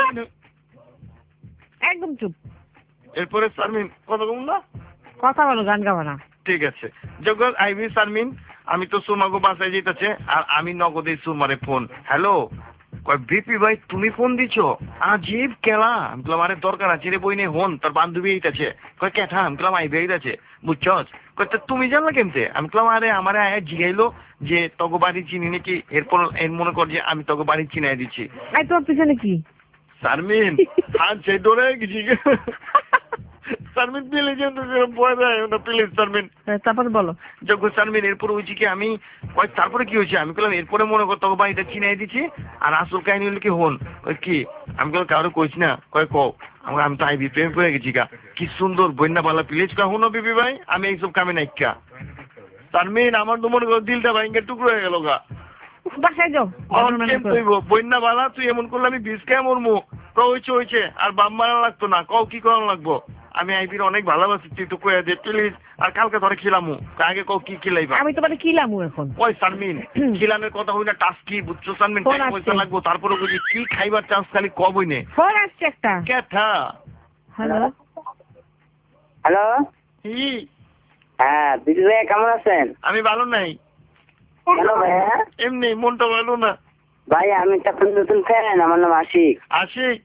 একদম চুপ। এরপরে শারমিন কথা বল না, কথা বলো, গান গাবা না। ঠিক আছে জগৎ আইভি শারমিন আমি তো সুরমাকে বাসায় যেতেছে আর আমি নগদে সুরমারে ফোন। হ্যালো কয় বিপি ভাই তুমি ফোন দিছো? আজীব কেলা। আমি বললাম আরে দরকার আছে রে বই নে হন, তোর বান্ধবী এইটাছে। কয় কেঠা? আমি বললাম আইভি এইটাছে, বুঝছস? কয় তুমি জানলা কেমতে? আমি বললাম আরে আমার আয়া জিগাইলো যে তগো বাড়ি চিনি নাকি, এরপর এর মনে কর যে আমি তগো বাড়ি চিনাই দিচ্ছি। আই তোর পিছনে কি শারমিন? হাত সে ডরে গেছি শারমিন প্লিজ ভয় দেয় না প্লিজ শারমিন। তারপরে বলো। যজ্ঞ শারমিন এরপরে হয়েছে কি আমি কয় তারপরে কি হয়েছে? আমি বললাম এরপরে মনে কর তখন বাড়িটা চিনাই দিচ্ছি আর আসল কাহিনী হলো কি হন। ওই কি? আমি বললাম কারো কইছি না। কয় কও। আমার আমি তো আইবি প্রেম করে গেছি গা। কি সুন্দর বন্যা বালা প্লিজ কয় হনো বিবি ভাই আমি এইসব কামে নাইকা। শারমিন আমার তো মনে কর দিলটা ভাঙ্গে টুকরো হয়ে গেল গা। বাসায় যাও। বন্যা বালা তুই এমন করলে আমি বিষ খেয়ে মরমু। কইছে হয়েছে আর বাপ মারা লাগতো না, কও কি করানো লাগবো? আমি আইবির অনেক ভালোবাসি, তুই তো কয়ে দে প্লিজ। আর কালকে ধরে খিলামু, আগে কও কি খিলাইবা? আমি তোমারে খিলামু এখন। ওই শারমিন খিলানের কথা হই না, টাস্কি বুঝছো শারমিন? পয়সা লাগবো তারপরে বুঝি কি খাইবার চান্স খালি কবই নে। ফোন আসছে একটা। কেথা? হ্যালো হ্যালো হি হ্যাঁ দিদি ভাই কেমন আছেন? আমি ভালো নাই। হ্যালো ভাইয়া। এমনি মনটা ভালো না ভাই। আমি তো আপনার নতুন ফ্যান, আমার নাম আশিক। আশিক?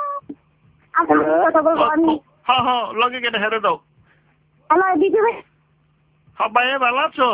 আমি হ্যাঁ হ্যাঁ লগে কেটে হেরে দাও। হ্যালো দিদি ভাই। হ্যাঁ ভাই ভালো আছো?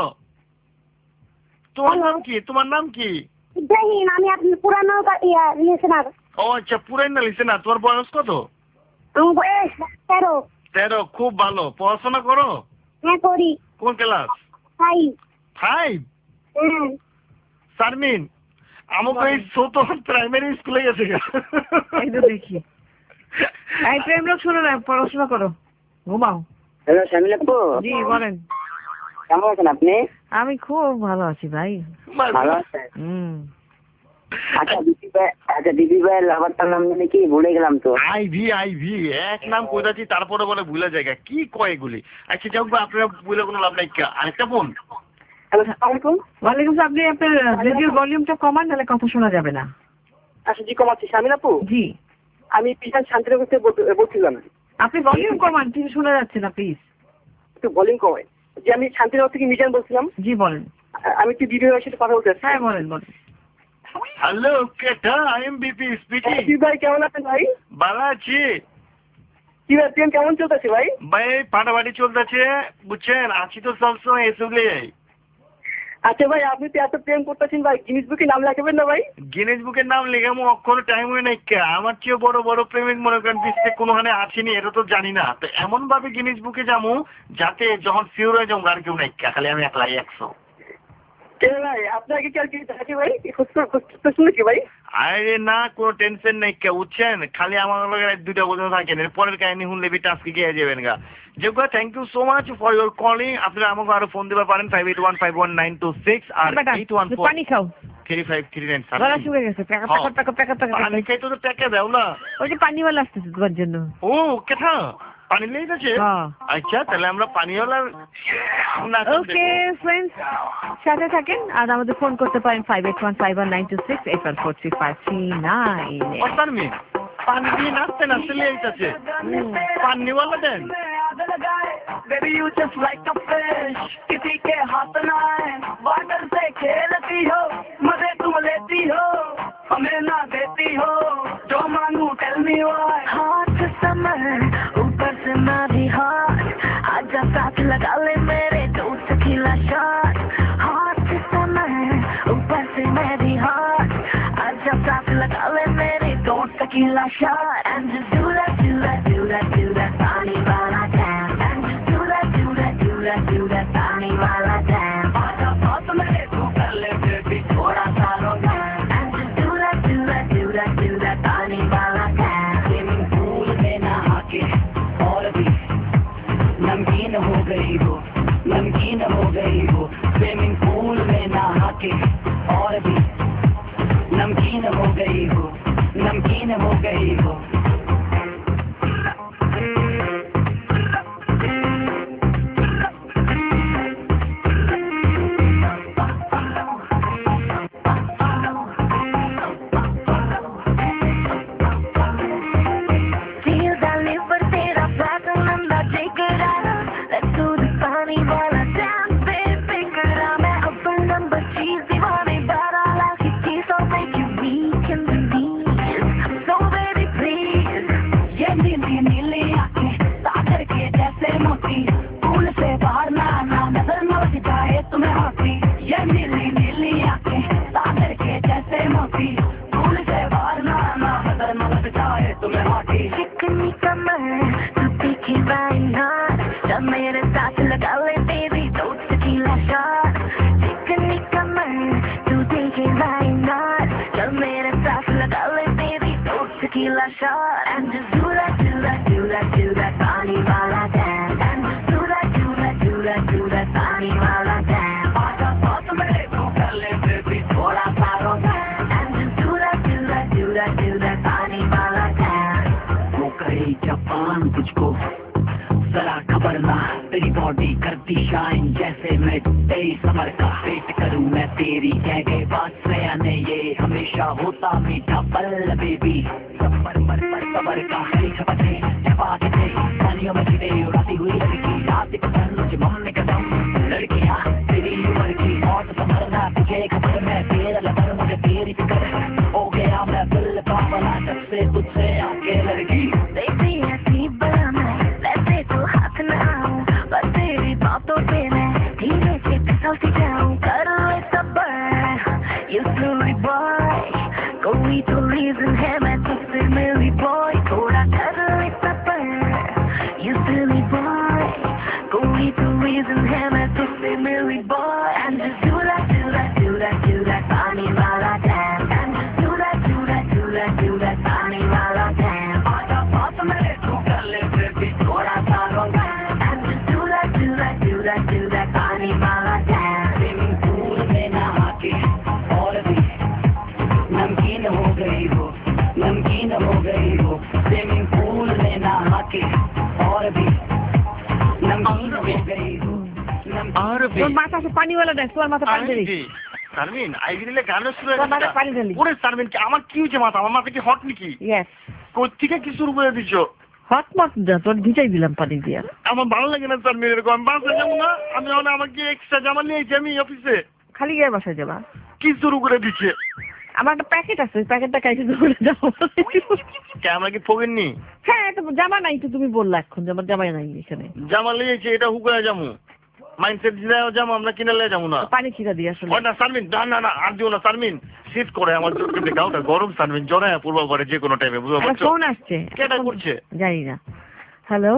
তোমার নাম কি? তোমার নাম কি? ইব্রাহিম। আমি আপনি পুরানো ইয়া রিলেশনার। ও আচ্ছা, পুরাই না লিখছে না। তোমার বয়স কত? আমার বয়স তেরো। তেরো, খুব ভালো। পড়াশোনা করো? হ্যাঁ করি। কোন ক্লাস? ফাইভ। ফাইভ? হ্যাঁ। শারমিন, আমাকে এই ছোট প্রাইমারি স্কুলে গেছে। এই তো দেখি। এই প্রেম লোক শোনো না, পড়াশোনা করো, ঘুমাও। হ্যালো শামিল আপু। জি বলেন। কেমন আছেন আপনি? আমি খুব ভালো আছি ভাই। ভালো আছেন? হুম। আচ্ছা দিদি ভাই, আচ্ছা দিদি ভাইয়ের লাভারটার নাম জানি কি, ভুলে গেলাম তো। আইভি আইভি এক নাম কইতাছি, তারপরে বলে ভুলে জায়গা কি কয় এগুলি। আচ্ছা যাও, আপনারা বলে কোনো লাভ নাই। আরেকটা ফোন। ওয়ালাইকুম আসসালাম। আপনি আপনার রেডিওর ভলিউমটা কমান, নাহলে কথা শোনা যাবে না। আচ্ছা জি, কমাচ্ছি। শামিল আপু। জি। আমি পিছন শান্তিনগর থেকে বলছিলাম। আপনি ভলিউম কমান, ঠিক শোনা যাচ্ছে না, প্লিজ একটু ভলিউম কমাই। যে আমি শান্তিনগর থেকে মিজান বলছিলাম। জি বলেন। আমি একটু দিদি ভাইয়ের সাথে কথা বলতে চাচ্ছি। হ্যাঁ বলেন বলেন। হ্যালো কেটা, আই এম বিপি স্পিকিং। দিদি ভাই কেমন আছেন ভাই? ভালো আছি। কি ভাই প্রেম কেমন চলতেছে ভাই? ভাই ফাটাফাটি চলতেছে, বুঝছেন, আছি তো সবসময় এসবলে। আচ্ছা ভাই, আপনি তো এত প্রেম করতেছেন ভাই, গিনিস বুকে নাম লেখাবেন না ভাই? গিনেস বুকের নাম লেখামো, অক্ষর টাইম হয়ে নাই। আমার চেয়ে বড় বড় প্রেমিক মনে করেন বিশ্বে কোনোখানে আছেনি, এটা তো জানি না। তো এমন ভাবে গিনেস বুকে যাবো যাতে যখন ফিউর হয়ে যাবো আর কেউ নাই, খালি আমি একলাই একশো। ভাই আপনাকে কি আর কি দেখি ভাই, খুঁজতেছেন নাকি ভাই? আরে না, কোনো টেনশন নাই, কে বুঝছেন, খালি আমার লগে দুইটা বছর থাকেন, এর পরের কাহিনী শুনলে বিটা আজকে গিয়ে যাবেন গা। যেগুলো thank you so much for your calling. আপনারা আমাকে আরো ফোন দিতে পারেন five eight one five one nine two six আর এইট ওয়ান ফোর পানি খাও। Three five three nine seven. গলা শুকিয়ে গেছে, প্যাকা প্যাকা প্যাকা প্যাকা প্যাকা। পানি খাই তো প্যাকে দাও না। ওই যে পানিওয়ালা আসতেছে তোমার জন্য। ও কেথা পানি লেগে গেছে? আচ্ছা তাহলে আমরা পানিওয়ালার। ওকে ফ্রেন্ডস, সাথে থাকেন আর আমাদের ফোন করতে পারেন five eight one five one nine two six eight one four three five three nine. পানি দিয়ে নাচতে নাচতে লেগে গেছে, পানিওয়ালা দেন। Baby you just like a fish, किसी के हाथ ना आए, वाटर से खेलती हो, मजे तुम लेती हो, हमें ना देती हो, जो मांगू tell me why। Hot summer ऊपर से मैं भी हॉट, आजा साथ लगा ले मेरे दूध से खिला शॉट। हॉट समर ऊपर से मैं भी हॉट, आजा साथ लगा ले मेरे दूध से खिला shot. And just do that, do that, do that, do that, पानी वाला dance। And just do that, do that, do that, do that, पानी वाला dance। आजा साथ मेरे तू कर ले baby थोड़ा सा romance. And just do that, do that, do that, do that, पानी वाला dance। स्विमिंग पूल में नहा के और भी नमकीन हो गई हो, नमकीन हो गई हो, स्विमिंग पूल में नहा के और भी नमकीन हो गई हो, नमकीन हो गई हो। Feel that liver तेरा pattern नंदा जिगरा, let's do the पानी वाला dance baby करा। मैं अपन नंबर चीज दीवाने बारह लाख की चीज, I'll make you weak in the knees, so baby please। ये नीली नीली आंखें सागर के जैसे मोती, फूल से बाहर ना आना, नजर न लग जाए तुम्हें होती। ये नीली नीली आंखें सागर के जैसे मोती, फूल से बाहर ना आना, नजर न लग जाए तुम्हें होती। चिकनी कमर तू तीखी वाइनाट, जब मेरे साथ लगा ले baby दूध से खिला शॉट। चिकनी कमर तू तीखी वाइनाट, जब मेरे साथ लगा ले baby दूध से खिला shot. And just do that, do that, do that, do that, पानी वाला dance। And just do that, do that, do that, do that, पानी वाला dance। आजा साथ मेरे तू कर ले baby थोड़ा सा romance. And just do that, do that, do that, do that, पानी वाला dance। वो कहे जापान तुझको जरा खबर ना, तेरी बॉडी करती शाइन जैसे मैं तेरी समर का। वेट करूं मैं तेरी कह गए बात से आने, ये हमेशा होता मीठा पल बेबी। सबर पर पर सबर का है छपटे छपा के थे पानियों में छिपे उड़ाती हुई लड़की, रात पसंद मुझे मम्मी कसम। लड़कियां तेरी उम्र की और संभलना, तुझे खबर मैं तेरा लबर, मुझे तेरी फिक्र हो गया मैं दिल पागला जब से तुझसे आके लड़की। Baby ऐसी बला मैं वैसे तो हाथ ना आऊं, पर तेरी बातों पे मैं धीरे से फिसलती जाऊं। कर ले सबर you silly boy, कोई तो रीजन है मैं দে তোর মাথা পানিওয়ালা দেখ তোর মাথা পানি ঢেলি শারমিন আইভি দিলে গানের শুরু তোর মাথা পানি ঢেলি ওরে শারমিন কি আমার কি হয়েছে মাথা আমার মাথা কি হট নাকি ইয়েস কোত্থেকে কি শুরু করে দিছো হট মত দা তোর ভিজাই দিলাম পানি দিয়া আমার ভালো লাগে না শারমিন এরকম আমি বাসে যাবো না আমি এখন আমাকে এক্সট্রা জামা নিয়েছি আমি অফিসে খালি গায়ে বাসায় যাবা কি শুরু করে দিচ্ছে আমার একটা প্যাকেট আছে প্যাকেটটা কাইতে ধরে যাবো কে আমরা কি ফোগেননি হ্যাঁ তো জামা নাই তো তুমি বললা এখন জামা জামাই নাই এখানে জামা লিয়েছি এটা হুকায় যাবো মাইন্ডসেট দিয়ে যাবো আমরা কিনে লিয়ে যাবো না পানি খিরা দিয়ে আসলে না শারমিন না না না আর দিও না শারমিন শীত করে আমার চোখে দেখে ওটা গরম শারমিন জ্বরে পূর্ব করে যে কোনো টাইমে বুঝতে পারছো ফোন আসছে কেটা করছে জানি না হ্যালো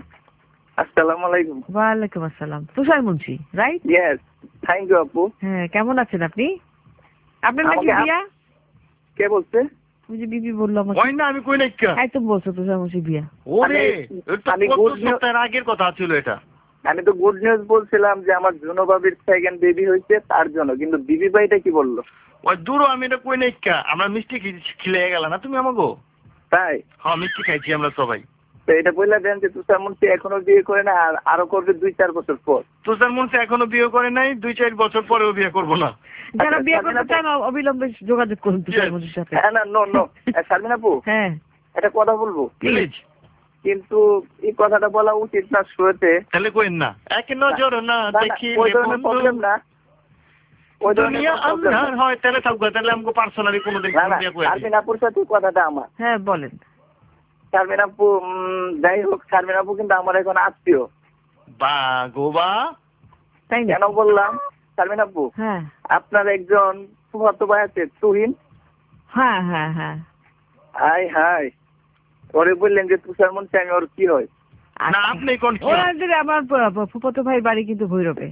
আসসালামু আলাইকুম ওয়ালাইকুম আসসালাম Tushar Munshi right yes thank you আপু হ্যাঁ কেমন আছেন আপনি আপনার নাকি বিয়া কে বলছে ওই যে বিবি বললো আমাকে ওই না আমি কই নাই কা তাই তো বলছো তুষার মুন্সি বিয়া ওরে আমি গুড নিউজ এর আগের কথা ছিল এটা আমি তো গুড নিউজ বলছিলাম যে আমার জুনো বাবির সেকেন্ড বেবি হয়েছে তার জন্য কিন্তু বিবি ভাইটা কি বললো ওই দূরও আমি এটা কই নাই কা আমরা মিষ্টি খেলে গেল না তুমি আমাগো তাই হ্যাঁ মিষ্টি খাইছি আমরা সবাই তো এটা বললা দেন যে তুষার মুন্সি এখনো বিয়ে করে না আর আরো করবে দুই চার বছর পর তুষার মুন্সি এখনো বিয়ে করে নাই দুই চার বছর পরেও বিয়ে করবো না যারা বিয়ে করতে চান অবিলম্বে যোগাযোগ করুন তুষার মুন্সির সাথে হ্যাঁ না নো নো শারমিন আপু হ্যাঁ একটা কথা বলবো প্লিজ কিন্তু এই কথাটা বলা উচিত না শুরুতে তাহলে কইন না এক নজর না দেখি ওই ধরনের প্রবলেম না ওই ধরনের প্রবলেম হয় তাহলে থাকবে তাহলে আমাকে পার্সোনালি কোনো দিন বিয়ে করে শারমিন আপুর সাথে কথাটা আমার হ্যাঁ বলেন শারমিন আপু যাই হোক শারমিন আপু কিন্তু আমার এখন আত্মীয় বা গোবা তাই কেন বললাম শারমিন আপু হ্যাঁ আপনার একজন ফুফাতো ভাই আছে তুহিন হ্যাঁ হ্যাঁ হ্যাঁ হাই হাই ওরে বললেন যে তুষার মুন্সি আমি ওর কি হয় না আপনি কোন কি ওরা যে আমার ফুফাতো ভাই বাড়ি কিন্তু ভৈরবে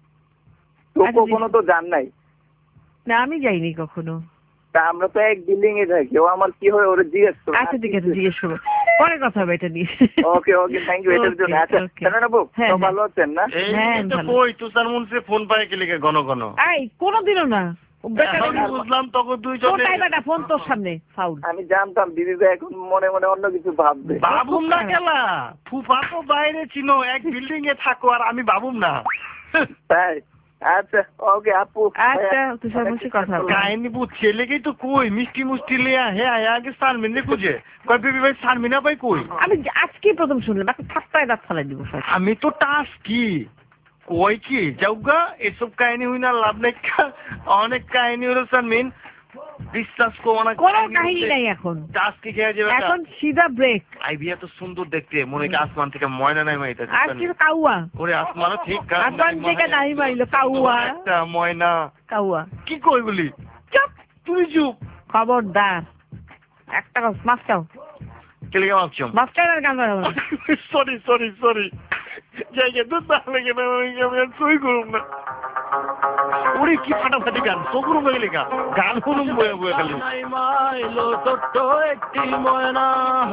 তো কখনো তো জান নাই না আমি যাইনি কখনো তা আমরা তো এক বিল্ডিং এ থাকি ও আমার কি হয় ওরে জিজ্ঞেস করো আচ্ছা ঠিক আছে জিজ্ঞেস করবো পরে কথা হবে এটা নিয়ে ওকে ওকে থ্যাংক ইউ এটার জন্য আচ্ছা শারমিন আপু তো ভালো আছেন না হ্যাঁ কই তুষার মুন্সি ফোন পায় কি লিখে ঘন ঘন এই কোনোদিনও না বুঝলাম তখন দুই জনে ফোন তোর সামনে ফাউল আমি জানতাম দিদি ভাই এখন মনে মনে অন্য কিছু ভাববে বাবুম না গেলা ফুফা তো বাইরে ছিল এক বিল্ডিং এ থাকো আর আমি বাবুম না তাই আচ্ছা ওকে আপু আচ্ছা তুষার মুন্সি কথা কাহিনী বুঝছে লেগেই তো কই মিষ্টি মুষ্টি লিয়া হে আয় আগে সারমিনে খুঁজে কই বিবি ভাই সারমিনা ভাই কই আমি আজকে প্রথম শুনলাম একটা থাপ্পায় দাঁত ফালাই দিব আমি তো টাস কি কই কি যাওগা এসব কাহিনী হই না লাভ নাই অনেক কাহিনী হলো সারমিন বিশ্বাস করো না কোনো কাহিনী নাই এখন টাস কি খেয়ে যাবে এখন সিধা ব্রেক আইবি এত সুন্দর দেখতে মনে কি আসমান থেকে ময়না নাই মাইতা আর কি কাউয়া ওরে আসমানও ঠিক আসমান থেকে নাই মাইলো কাউয়া একটা ময়না কাউয়া কি কই বলি চুপ তুমি চুপ খবরদার একটা মাছ চাও কেলে মাছ চাও মাছ চাও আর গান গাও সরি সরি সরি জায়গা তো তাহলে কেন আমি আর সই করুম না ওরে কি ফাটাফাটি গান সবুর হয়ে গেলে গান গান শুনুম বয়ে বয়ে খালি মাইলো ছোট্ট একটি ময়না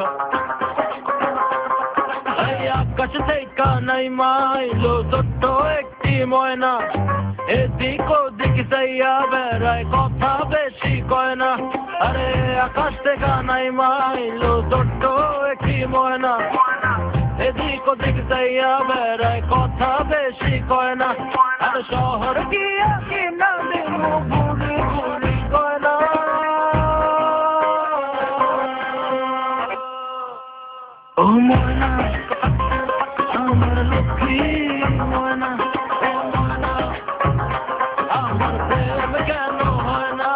আকাশ থেকে নাই মাইলো ছোট্ট একটি ময়না এদিক ওদিক যাইয়া বেড়ায় কথা বেশি কয় না আরে আকাশ থেকে নাই মাইলো ছোট্ট একটি ময়না এদিক ওদিক যাইয়া বেড়ায় কথা বেশি কয় না আর শহর গিয়া কি না দিমু ঘুরি ঘুরি কয় না ও ময়না আমার লক্ষ্মী ময়না ও ময়না আমার প্রেম কেন হয় না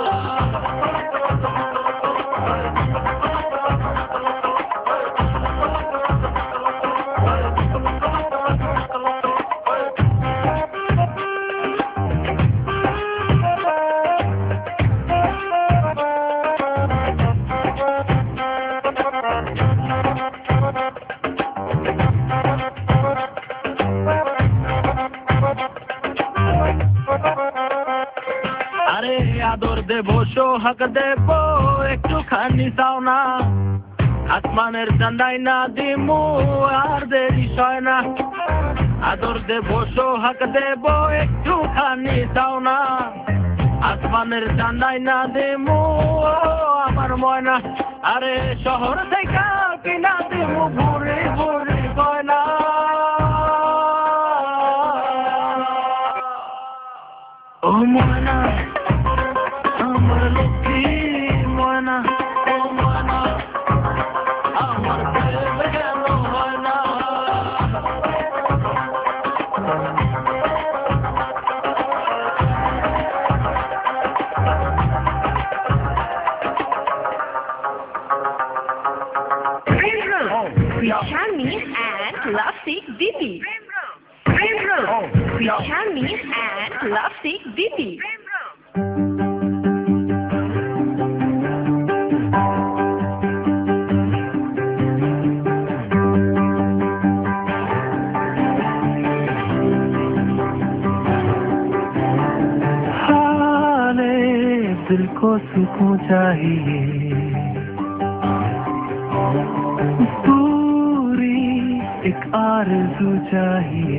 আদর দেব সোহাগ দেব একটুখানি চাও না আসমানের চান্দাই না দিমু আর দেরি সয় না আদর দেব সোহাগ দেব একটুখানি চাও না আসমানের চান্দাই না দিমু আমার ময়না আরে শহর থেকে কিনা দিমু ঘুরে ঘুরে গয়না ও ময়না আমার লক্ষ্মী ময়না ও ময়না আমার প্রেম কেন হয় না Sharmi and Lovesick Diti. Sharmi and Lovesick Diti. हाले दिल को सुकून चाहिए एक आरज़ू चाहिए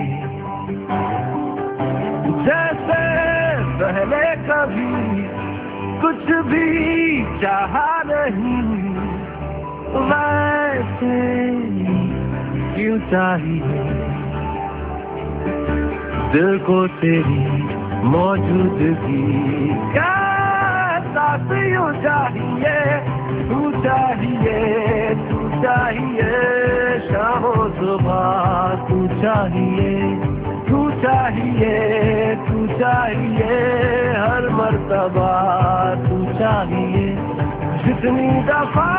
जैसे पहले कभी कुछ भी चाहा नहीं वैसे क्यों चाहिए दिल को तेरी मौजूदगी का साथ यूं चाहिए तू चाहिए तू चाहिए शामो सुबह तू चाहिए तू चाहिए तू चाहिए हर मर्तबा तू चाहिए जितनी दफा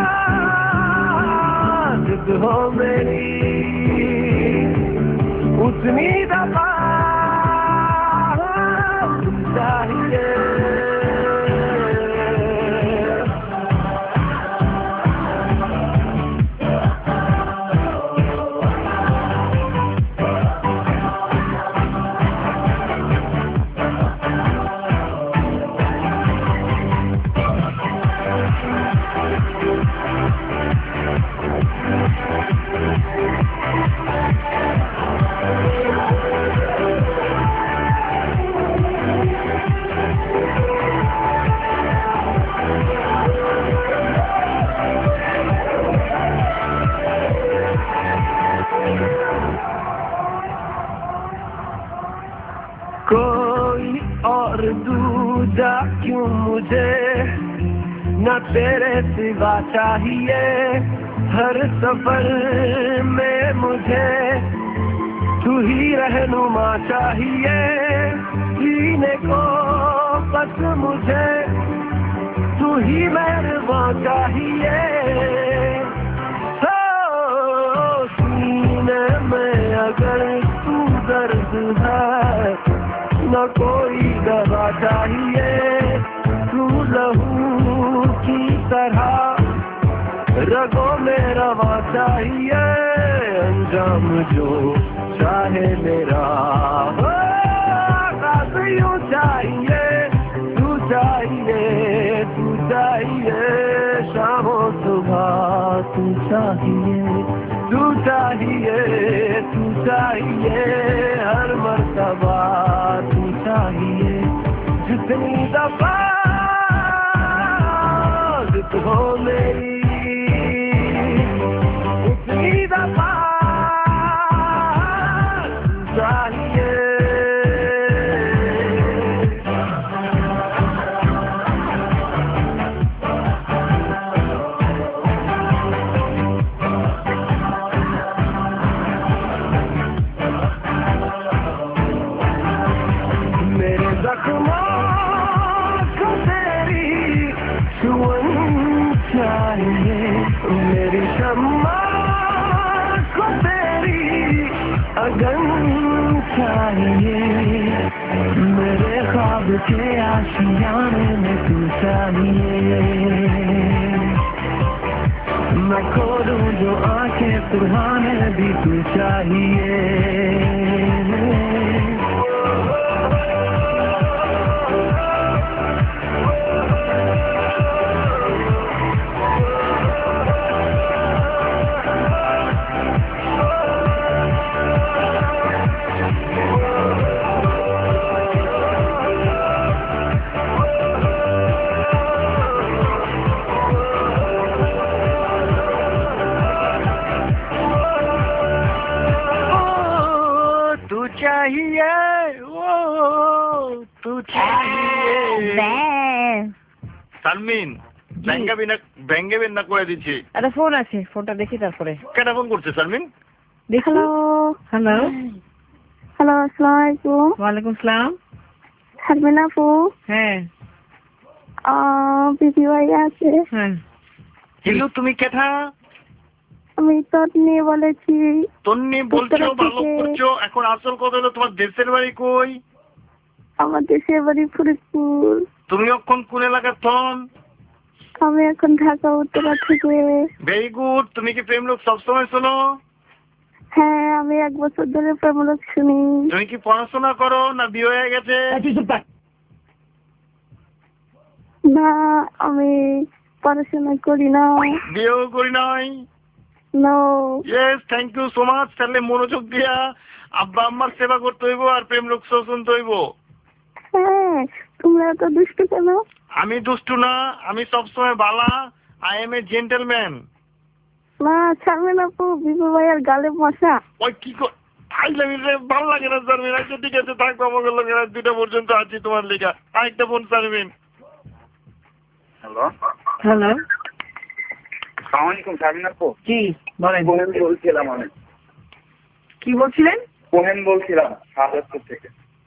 जिद हो मेरी उतनी दफा तू चाहिए कोई और दूजा क्यों मुझे न तेरे सिवा चाहिए हर सफर में मुझे तू ही रहनुमा चाहिए जीने को बस मुझे तू ही मेहरबान चाहिए हो सीने में अगर तू दर्द है न कोई दवा चाहिए तू लहू की तरह रगों में रवा चाहिए अंजाम जो चाहे मेरा आकाश यूं चाहिए तू चाहिए तू चाहिए शामो सुबह तू चाहिए तू चाहिए तू चाहिए हर मर्तबा तू चाहिए जितनी दफा जिद हो मेरी उतनी दफा तू चाहिए मेरी शम्मा को तेरी अगन चाहिए मेरे ख्वाब के आशियाने में तू चाहिए मैं खोलूं जो आंखें सुहाने भी तू चाहिए সালমিন ব্যাঙ্গাবি না ব্যাঙ্গাবেন না করে দিচ্ছি। একটা ফোন আছে, ফোনটা দেখি তারপরে। কেটা ফোন করছে সালমিন? হ্যালো হ্যালো হ্যালো, আসসালামু আলাইকুম। ওয়ালাইকুম সালাম। সালমিন আপু? হ্যাঁ। বিবি ভাই আছে? হ্যাঁ। হ্যালো, তুমি কেটা? আমি তন্নি বলেছি। তন্নি বলছো, ভালো করছো। এখন আসল কথা হলো তোমার দেশের বাড়ি কই? আমার দেশের বাড়ি ফরিদপুর। তুমি এখন কোন এলাকার থন? আমি এখন ঢাকা উত্তরা থেকে। Very good. তুমি কি প্রেম লোক সবসময় শোনো? হ্যাঁ, আমি এক বছর ধরে প্রেমলোক শুনি। তুমি কি পড়াশোনা করো না বিয়ে হয়ে গেছে? না, আমি পড়াশোনা করি না। বিয়েও করি নাই? No. Yes, thank you so much. তাহলে মনোযোগ দিয়া আব্বা আম্মার সেবা করতে হইব আর প্রেম লোক শুনতে হইব। হ্যাঁ, তোমরা তো দুষ্টু কেন? আমি দুষ্টু না, আমি সবসময় বালা। I am a gentleman. না, ছাড়বেন আপু, বিবু ভাইয়ের গালে মশা। ওই কি ফাইজলামি রে, ভালো লাগে না সারমিন। আচ্ছা ঠিক আছে, থাকবো আমাকে লোকের রাত দুটা পর্যন্ত আছি তোমার লেখা। আরেকটা ফোন সারমিন। হ্যালো হ্যালো, আসসালামু আলাইকুম সারমিন আপু। জি বলেন। কোহেন বলছিলাম আমি। কি বলছিলেন? কোহেন বলছিলাম শাহজাদপুর থেকে।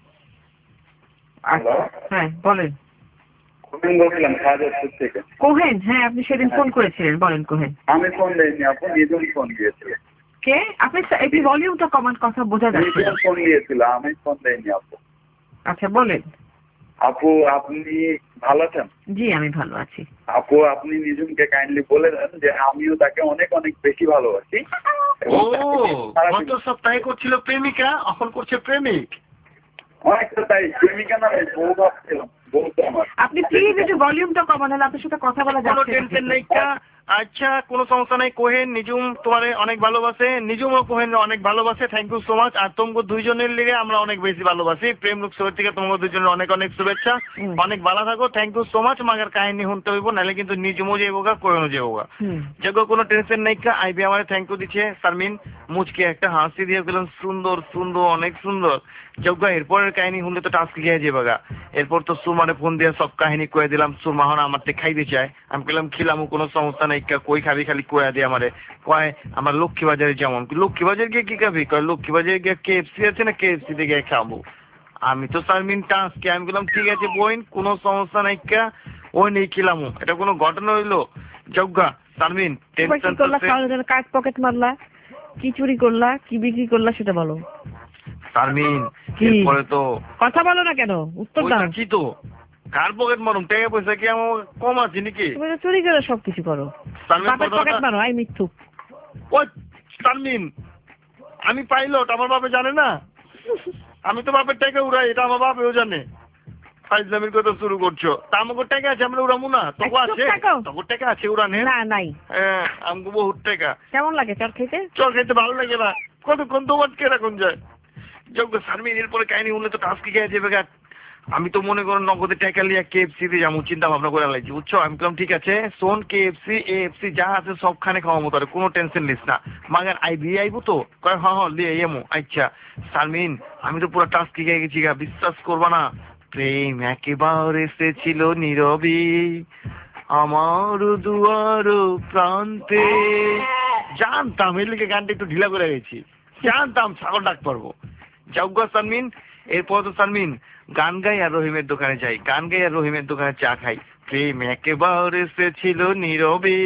হ্যালো, হ্যাঁ বলেন। কোহেন বলছিলাম শাহজাদপুর থেকে। কোহেন? হ্যাঁ, আপনি সেদিন ফোন করেছিলেন, বলেন কোহেন। আমি ফোন দেইনি আপু, নিজুম ফোন দিয়েছিলেন। কে? আপনি একটু ভলিউমটা কমান, কথা বোঝা যাচ্ছে। নিজুম ফোন দিয়েছিল, আমি ফোন দেইনি আপু। আচ্ছা বলেন। আপু আপনি ভালো আছেন? জি আমি ভালো আছি। আপু আপনি নিজুমকে কাইন্ডলি বলে দেন যে আমিও তাকে অনেক অনেক বেশি ভালোবাসি। ও, গত সপ্তাহে করছিল প্রেমিকা, এখন করছে প্রেমিক। অনেকটা তাই, প্রেমিকা না, বউ ভাবছিলাম। আপনি প্লিজ একটু ভলিউমটা কমান, হলে আপনার সাথে কথা বলা যাচ্ছে। কোনো টেনশন নেই। আচ্ছা, কোনো সমস্যা নাই। কোহেন নিজুম তোমার অনেক ভালোবাসে, নিজুমও কোহেন অনেক ভালোবাসে। Thank you so much. আর তোমাকে দুইজনের লিগে আমরা অনেক বেশি ভালোবাসি। প্রেম লোক শহর থেকে তোমাকে দুইজনের অনেক অনেক শুভেচ্ছা। অনেক ভালো থাকো। Thank you so much. মাগার কাহিনী শুনতে হইব, নাহলে কিন্তু নিজুমও যাইব গা, কোহেনও যাইব গা। যেগো কোনো টেনশন নাই। আইবি আমার থ্যাংক ইউ দিচ্ছে সারমিন। মুচকে একটা হাসি দিয়ে গেলেন, সুন্দর সুন্দর, অনেক সুন্দর। যোগ্য এরপরের কাহিনী শুনলে তো টাস্ক গিয়ে যাবে গা। এরপর তো সুমারে ফোন দিয়ে সব কাহিনী কয়ে দিলাম। সুরমা হন আমার থেকে খাইতে চায়। আমি বললাম খিলামু, কোনো সমস্যা নাই। কই খাবি? খালি কয়া দিয়ে আমারে কয় আমার লক্ষ্মী বাজারে যেমন। লক্ষ্মী বাজার গিয়ে কি খাবি? কয় লক্ষ্মী বাজারে গিয়ে কেএফসি আছে না, কেএফসি তে গিয়ে খাবো। আমি তো সারমিন টাস্কে আমি বললাম ঠিক আছে বোন, কোনো সমস্যা নাই। ওই নেই খিলামু, এটা কোনো ঘটনা হইলো? যজ্ঞা সারমিন টেনশন কাজ পকেট মারলা, কি চুরি করলা, কি বিক্রি করলা সেটা বলো। সারমিন এরপরে তো কথা বলো না কেন? উত্তর দাও। কি তো কার পকেট মারুম? টাকা পয়সা কি আমার কম আছে নাকি? তুমি তো চুরি করে সবকিছু করো। বাপের পকেট মারো, আই মিথ্যু। ওই সারমিন, আমি পাইলট, আমার বাপে জানে না? আমি তো বাপের টাকা উড়াই, এটা আমার বাপেও জানে। ফাইজলামির কথা শুরু করছো। তা আমাকে টাকা আছে, আমরা উড়ামু না? তোকে আছে? তোকে টাকা আছে উড়ানে? না নাই। হ্যাঁ, আমাকে বহুত টাকা। কেমন লাগে চর খেতে? চর খেতে ভালো লাগে না, কতক্ষণ তোমার কেরকম যায়। যোগ্য সারমিন এরপরে কাহিনী উঠলে তো টাস্ক গিয়ে যাবে। আমি তো মনে করো নগদে টাকা লিয়া কেএফসি তে যাবো চিন্তা ভাবনা করে লাগছি, বুঝছো? আমি বললাম ঠিক আছে শোন, কেএফসি এএফসি যা আছে সবখানে খাওয়াবো, তার কোনো টেনশন নিস না। মাগার আইবি আইবো তো? কয় হ্যাঁ হ্যাঁ লিয়ে এমো। আচ্ছা সারমিন, আমি তো পুরো টাস্ক গিয়ে গেছি গা, বিশ্বাস করবা না। প্রেম একেবারে এসেছিল নীরবি আমার দুয়ার প্রান্তে। জানতাম এর লিগে গানটা একটু ঢিলা করে গেছি, জানতাম ছাগল ডাক পারবো। যাওগা সারমিন, এরপর তো সারমিন গান গাই আর রহিমের দোকানে যাই, গান গাই আর রহিমের দোকানে চা খাই। প্রেম একেবারে এসেছিল নীরবে।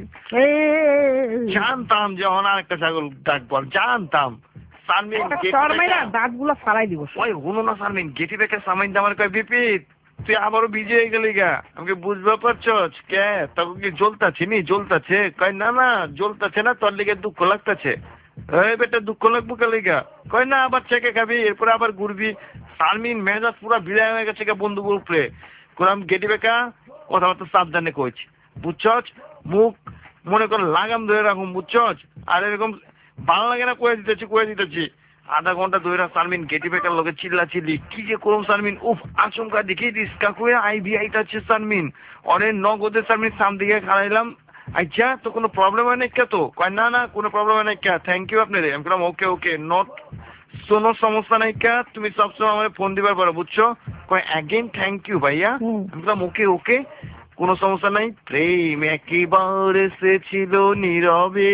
জানতাম যখন আর একটা ছাগল ডাক পর, জানতাম। সারমিন দাঁত গুলো ফালাই দিব। ওই হলো না সারমিন, গেটি বেকার সামাইন আমার কয় বিপিত তুই আবারও বিজি হয়ে গেলি গা, আমাকে বুঝবা পারছস? কে তখন কি জ্বলতাছে নি? জ্বলতাছে? কয় না না জ্বলতাছে না, তোর লিগে দুঃখ লাগতাছে। এই বেটা দুঃখ লাগবো কে লিগা? কয় না আবার চেকে খাবি, এরপরে আবার ঘুরবি। সারমিন মেজাজ পুরা বিড়ায় হয়ে গেছে বন্ধুর উপরে। কোন গেটি বেকা কথাবার্তা সাবধানে কইছি, বুঝছস? মুখ মনে কর লাগাম ধরে রাখুন, বুঝছস? আর এরকম ভালো লাগে না, কয়ে দিতেছি কয়ে দিতেছি। আধা ঘন্টা ধরে সারমিন গেটি বেকার লোকে চিল্লা চিল্লি, কি যে করুন সারমিন, উফ আচমকা দেখিয়ে দিস কাকুয়ে আইবি আইতাছে সারমিন। অনেক নগদে সারমিন সামনে দিকে খাড়াইলাম। আচ্ছা তো কোনো প্রবলেম হয় নাই কে? তো কয় না না কোনো প্রবলেম হয় নাই কে, থ্যাংক ইউ আপনার। আমি বললাম ওকে ওকে, নট কোনো সমস্যা নাই কে, তুমি সবসময় আমার ফোন দিবার পারো, বুঝছো? কয় অ্যাগেন থ্যাংক ইউ ভাইয়া। আমি বললাম ওকে ওকে কোনো সমস্যা নাই। প্রেম একেবারে এসেছিল নীরবে।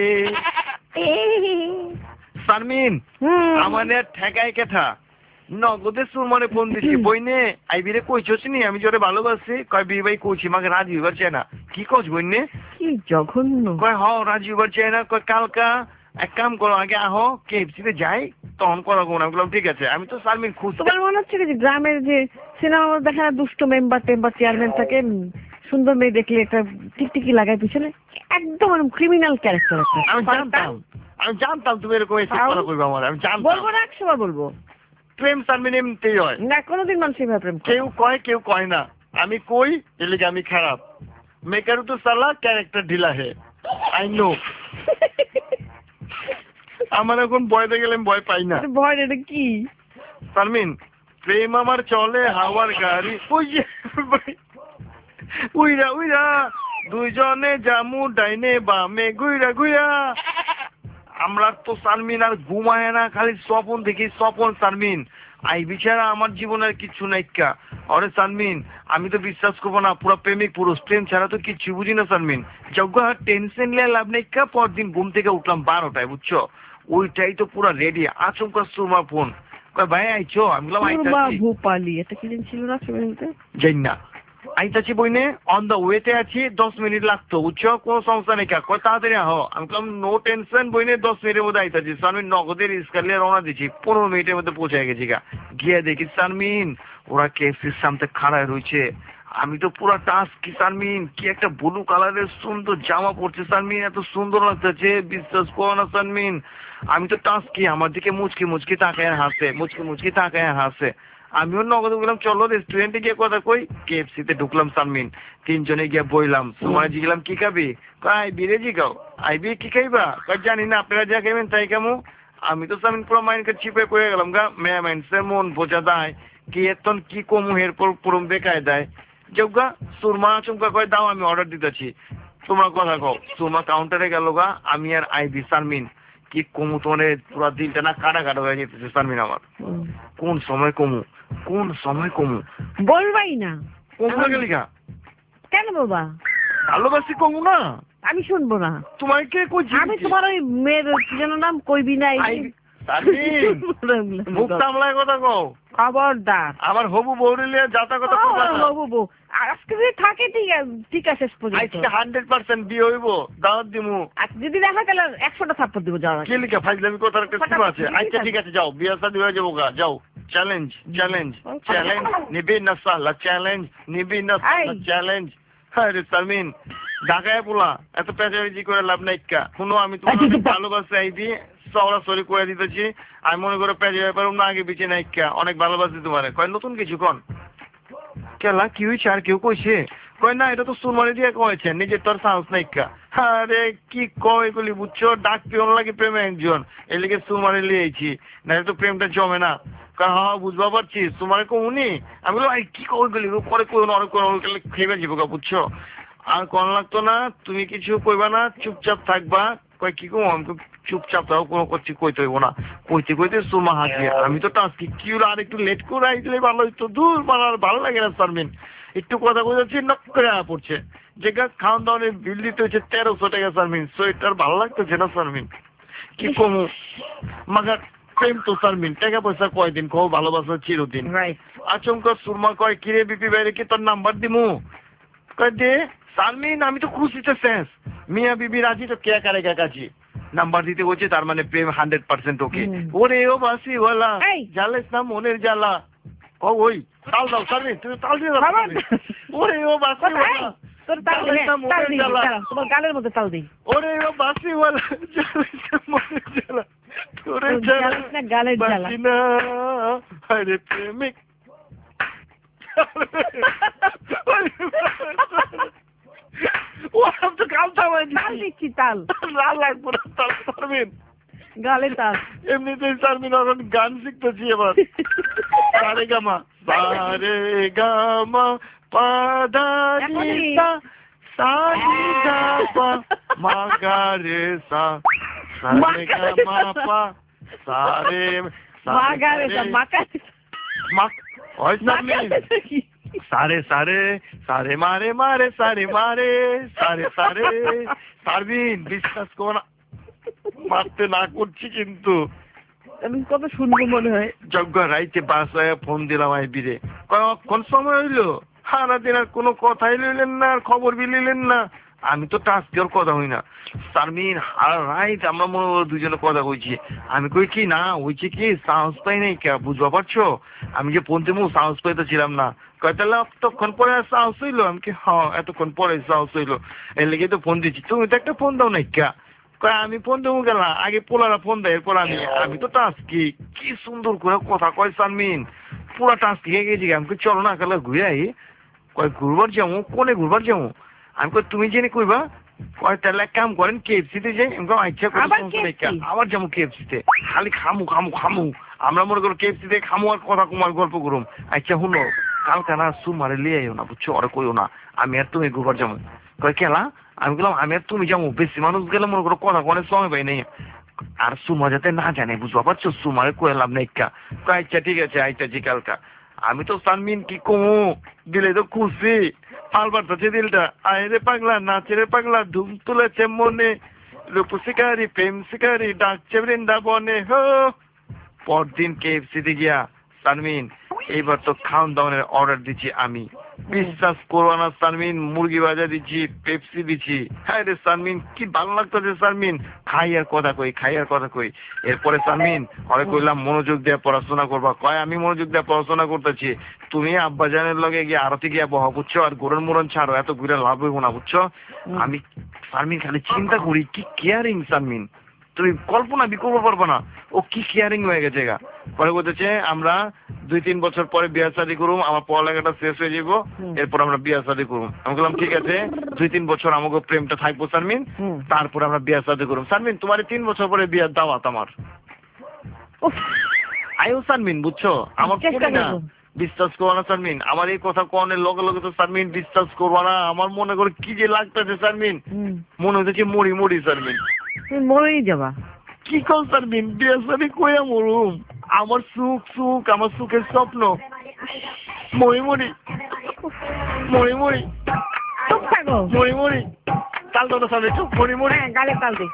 শারমিন আমাদের ঠেকায় কেথা নগদে সুরমারে ফোন দিছি বইনে আইবিরে কইছস নি আমি জোরে ভালোবাসি। কয় বি ভাই কইছি মাকে রাজি হইবার চায় না। কি কস বইনে? কি জঘন্য। কয় হ রাজি হইবার চায় না। কয় কালকা এক কাম করো আগে আহো কেএফসিতে যাই তখন করা কোন। আমি বললাম ঠিক আছে। আমি তো শারমিন খুঁজ। তোমার মনে হচ্ছে যে গ্রামের যে সিনেমা দেখা দুষ্ট মেম্বার টেম্বার চেয়ারম্যান থাকে সুন্দর মেয়ে দেখলে একটা টিকটিকি লাগায় পিছনে একদম ক্রিমিনাল ক্যারেক্টার একটা। আমি জানতাম আমি জানতাম তুমি এরকম এসে কথা কইবা আমার। আমি জানতাম। বলবো না একশো বার বলবো। প্রেম শারমিন এমনিতেই হয় না কোনোদিন মানুষ এভাবে প্রেম কেউ কয় কেউ কয় না। আমি কই এলিগে আমি খারাপ। মেকারু তো সালা ক্যারেক্টার ঢিলা হে আই নো। আমার এখন ভয় দেখে গেলে ভয় পাই না। ভয় এটা কি শারমিন প্রেম আমার চলে হাওয়ার গাড়ি। উইরা উইরা দুইজনে জামু ডাইনে বামে গুইরা গুইরা। আমরা তো শারমিন আর ঘুমায় না খালি স্বপন দেখি স্বপন। শারমিন আই বিচারা আমার জীবনের কিছু নাইকা। আরে শারমিন আমি তো বিশ্বাস করবো না পুরো প্রেমিক পুরুষ প্রেম ছাড়া তো কিছু বুঝি না শারমিন। যজ্ঞ টেনশন নিয়ে লাভ নাইকা। পরদিন ঘুম থেকে উঠলাম বারোটায় বুঝছো ওইটাই তো পুরো রেডি। আচমকা সুরমা ফোন কয় ভাই আইছো। আমি বললাম আইতাছি। ভোপালি এটা কি ছিল না যাই না আইতাছি বইনে অন দ্য ওয়েতে আছি দশ মিনিট লাগতো বুঝছো কোনো সমস্যা নেই কা। কয় তাড়াতাড়ি আহো। আমি বললাম নো টেনশন বইনে দশ মিনিটের মধ্যে আইতাছি। শারমিন নগদের স্কালে রওনা দিচ্ছি পনেরো মিনিটের মধ্যে পৌঁছে গেছি গা। গিয়ে দেখি শারমিন ওরা কেএফসির সামনে খাড়ায় রয়েছে। আমি তো পুরো টাস কি শারমিন কি একটা ব্লু কালারের সুন্দর জামা পড়ছে শারমিন এত সুন্দর লাগতেছে বিশ্বাস করো না শারমিন। আমি তো টাস কি আমার দিকে মুচকি মুচকি তাকায় হাসে মুচকি মুচকি তাকায় হাসে। আমিও নগদ বললাম চলো রেস্টুরেন্টে গিয়ে কথা কই। কেএফসিতে ঢুকলাম শারমিন তিনজনে গিয়ে বইলাম। তোমার জিগলাম কি খাবি? কয় বিরে জিগাও আইবি কি খাইবা? কয় জানি না আপনারা যা খাইবেন তাই কেমন। আমি তো শারমিন পুরো মাইন্ড চিপে পড়ে গেলাম গা। মেয়া মাইন্ডসের মন বোঝা দেয় কি এতন কি কমু এরপর পুরো বেকায় দেয়। যোগা সুরমা চুমকা কয় দাও আমি অর্ডার দিতেছি তোমরা কথা কও। সুরমা কাউন্টারে গেল গা আমি আর আইবি শারমিন কি কমু তোমার পুরা দিনটা না কাটা কাটা হয়ে যেতেছে শারমিন আমার। কোন সময় কমু কোন সময় কমু বলবাই না। কমু না গেলি কেন বাবা ভালোবাসি কমু না। আমি শুনবো না। তোমার কে কইছি? আমি তোমার ওই মেয়ের কি যেন নাম কইবি নাই। মুখ সামলায় কথা কও খবরদার। আমার হবু বউরিলে যাতা কথা কইবা না। হবু বউ আজকে যদি থাকে ঠিক আছে ঠিক আছে শেষ পর্যন্ত। আজকে হান্ড্রেড পার্সেন্ট বিয়ে হইব দাওয়াত দিমু। আচ্ছা যদি দেখা গেল একশোটা থাপ্পড় দিব যাওয়ার আগে। কি লিখা ফাইজলামি কথার একটা সীমা আছে। আচ্ছা ঠিক আছে যাও বিয়ে শাদী হয়ে যাবো গা যাও। চ্যালেঞ্জ চ্যালেঞ্জ চ্যালেঞ্জ নিবি না সালা চ্যালেঞ্জ নিবি না সালা চ্যালেঞ্জ। আরে শারমিন ঢাকায় পোলা এত পেঁচাবেচি করে লাভ নাই কা। শুনো আমি তোমার ভালোবাসি আইবি সরাসরি করে দিতেছি। আমি মনে করো পেঁচে ব্যাপার না আগে পিছিয়ে নাই কা অনেক ভালোবাসি তোমার। কয় নতুন কিছু কন কেলা কি হয়েছে আর কেউ কইছে? কয় না এটা তো সুরমারি দিয়ে কয়েছে নিজের তোর সাহস নাই কা। আরে কি কয় এগুলি বুঝছো ডাক পিওন লাগে প্রেমে একজন এই লিগে সুরমারি লিয়েছি না তো প্রেমটা জমে না। হ্যাঁ বুঝবা পারছি তোমার কমুনি। আমি বললাম কি কই গেলি পরে কই অনেক খেয়ে যাবো গা বুঝছো আর কোন লাগতো না তুমি কিছু কইবা না চুপচাপ থাকবা। কয় কি কম আমি চুপচাপ থাকো কোনো করছি কইতে হইব না। কইতে কইতে সুরমা হাসি আমি তো টাস্কি কি আর একটু লেট করে আইলে ভালো হইতো। দূর মারার ভালো লাগে না শারমিন একটু কথা কইছি নক করে আয়া পড়ছে যে খাওয়ান দাওয়ানের বিল দিতে হচ্ছে তেরোশো টাকা শারমিন। সোয়েটার ভালো লাগতেছে না শারমিন কি কমু মাগার প্রেম তো শারমিন টাকা পয়সা কয়দিন কো ভালোবাসা চিরদিন। আচমকা সুরমা কয় কিরে বিপি বাইরে কি তোর নাম্বার দিমু? কয় দে শারমিন আমি তো খুশিতে শেষ। মিয়া বিবি রাজি তো কে কারেগা কাজী নাম্বার দিতে বলছে তার মানে প্রেম হান্ড্রেড পার্সেন্ট ওকে। ওরে ও বাসি ওলা জ্বালেস না মনের জ্বালা। ও ওই তাল দাও শারমিন তুমি তাল দিয়ে দাও। ওরে ও বাসি ওলা তোর তাল দে তাল দি তোমার গালের মধ্যে তাল দি। ওরে ও বাসি ওলা জ্বালেস না মনের জ্বালা তোরে জ্বালেস না গালের জ্বালা না আরে প্রেমিক। ও আমি তো গাল থামাই তাল দিচ্ছি তাল লাল লাগবো না তাল শারমিন গালে তাল। এমনিতেই শারমিন এখন গান শিখতেছি এবার। সারে গামা সারে গামা পাদা নিসা সানি গাপা মা গা রে সা সারে গামা পা সারে মা গা রে সা মা কা ওই সারমিন সারে সারে সারে মারে মারে সারে মারে সারে সারে সারমিন বিশ্বাস কর না মারতে না করছি কিন্তু আমি কত শুনবো মনে হয় যজ্ঞ রাইতে বাসায় ফোন দিলাম আই বিরে কোন সময় হইলো সারাদিন আর কোনো কথাই লইলেন না আর খবর বি লইলেন না আমি তো টাস্কের কথা হই না সারমিন আর রাইট আমরা মনে হয় দুজনে কথা কইছি আমি কই কি না হইছে কি সাহস পাই নাই কে বুঝবা পারছো আমি যে ফোন দেবো সাহস পাইতে ছিলাম না কয় তাহলে এতক্ষণ পরে সাহস হইলো আমি কি হ্যাঁ এতক্ষণ পরে সাহস হইলো এর লেগে তো ফোন দিচ্ছি তুমি তো একটা ফোন দাও নাই কে কয় আমি ফোন দেবো গেলাম আগে পোলারা ফোন দেয় এরপর আমি আমি তো টাস্কি কি সুন্দর করে কথা কয় সারমিন পুরা টাস্কি হয়ে গেছি আমি কই চলো না কালে ঘুরে আই কয় ঘুরবার যাবো কোনে ঘুরবার যাবো আমি কই তুমি জেনে কইবা কয় তাহলে এক কাম করেন কেএফসি তে যাই আমি আচ্ছা করে আবার যাবো কেএফসি তে খালি খামু খামু খামু আমরা মনে করো কেএফসি তে খামু আর কথা কুমার গল্প করুম আচ্ছা শুনো কালকে না সু মারে লিয়ে আইও না বুঝছো ওরা কইও না আমি আর তুমি ঘুরবার যাবো কয় কেলা আমি বললাম আমি আর তুমি যাবো বেশি মানুষ গেলে মনে করো কথা কোনে সময় পাই নাই আর সুমা যাতে না জানে বুঝবা পারছো সুমারে কয়ে লাভ নাই কা কয় আচ্ছা ঠিক আছে আচ্ছা জি কালকা আমি তো সানমিন কি কমু দিলে তো খুশি পাল বাড়তেছে দিলটা আয় রে পাগলা নাচে রে পাগলা ধুম তুলেছে মনে রূপ শিকারি প্রেম শিকারি ডাকছে বৃন্দাবনে হো পরদিন কেএফসি তে গিয়া সানমিন এইবার তো খাওয়ান দাওয়ানের অর্ডার দিচ্ছি আমি বিশ্বাস করবো না সানমিন মুরগি ভাজা দিচ্ছি পেপসি দিচ্ছি হ্যাঁ রে সানমিন কি ভালো লাগতেছে সানমিন খাই আর কথা কই খাই আর কথা কই এরপরে সানমিন অরে কইলাম মনোযোগ দিয়ে পড়াশোনা করবা কয় আমি মনোযোগ দিয়ে পড়াশোনা করতেছি তুমি আব্বাজানের লগে গিয়ে আরতি গিয়া বহা বুঝছো আর গোরন মোরন ছাড়ো এত ঘুরে লাভ হইব না বুঝছো আমি সানমিন খালি চিন্তা করি কি কেয়ারিং সানমিন তুমি কল্পনা বি করবো পারবো না ও কি কেয়ারিং হয়ে গেছে গা পরে বলতেছে আমরা দুই তিন বছর পরে বিয়া শাদী করুম আমার পড়ালেখাটা শেষ হয়ে যাবো এরপর আমরা বিয়া শাদী করুম আমি বললাম ঠিক আছে দুই তিন বছর আমাকে প্রেমটা থাকবো সারমিন তারপরে আমরা বিয়া শাদী করুম সারমিন তোমার তিন বছর পরে বিয়ার দাওয়াত আমার আয়ো সারমিন বুঝছো আমার না বিশ্বাস করবো না সারমিন আমার এই কথা কনের লগে লগে তো সারমিন বিশ্বাস করবো না আমার মনে করে কি যে লাগতেছে সারমিন মনে হচ্ছে মরি মরি সারমিন তুমি মরেই যাবা কি কল সারমিন বিয়া শাদী কইয়া মরুম আমার সুখ সুখ আমার সুখের স্বপ্ন মরি মরি মরি মরি মরি মরি তাল দাও সামনে চুপ মরি মরি গালে তাল দে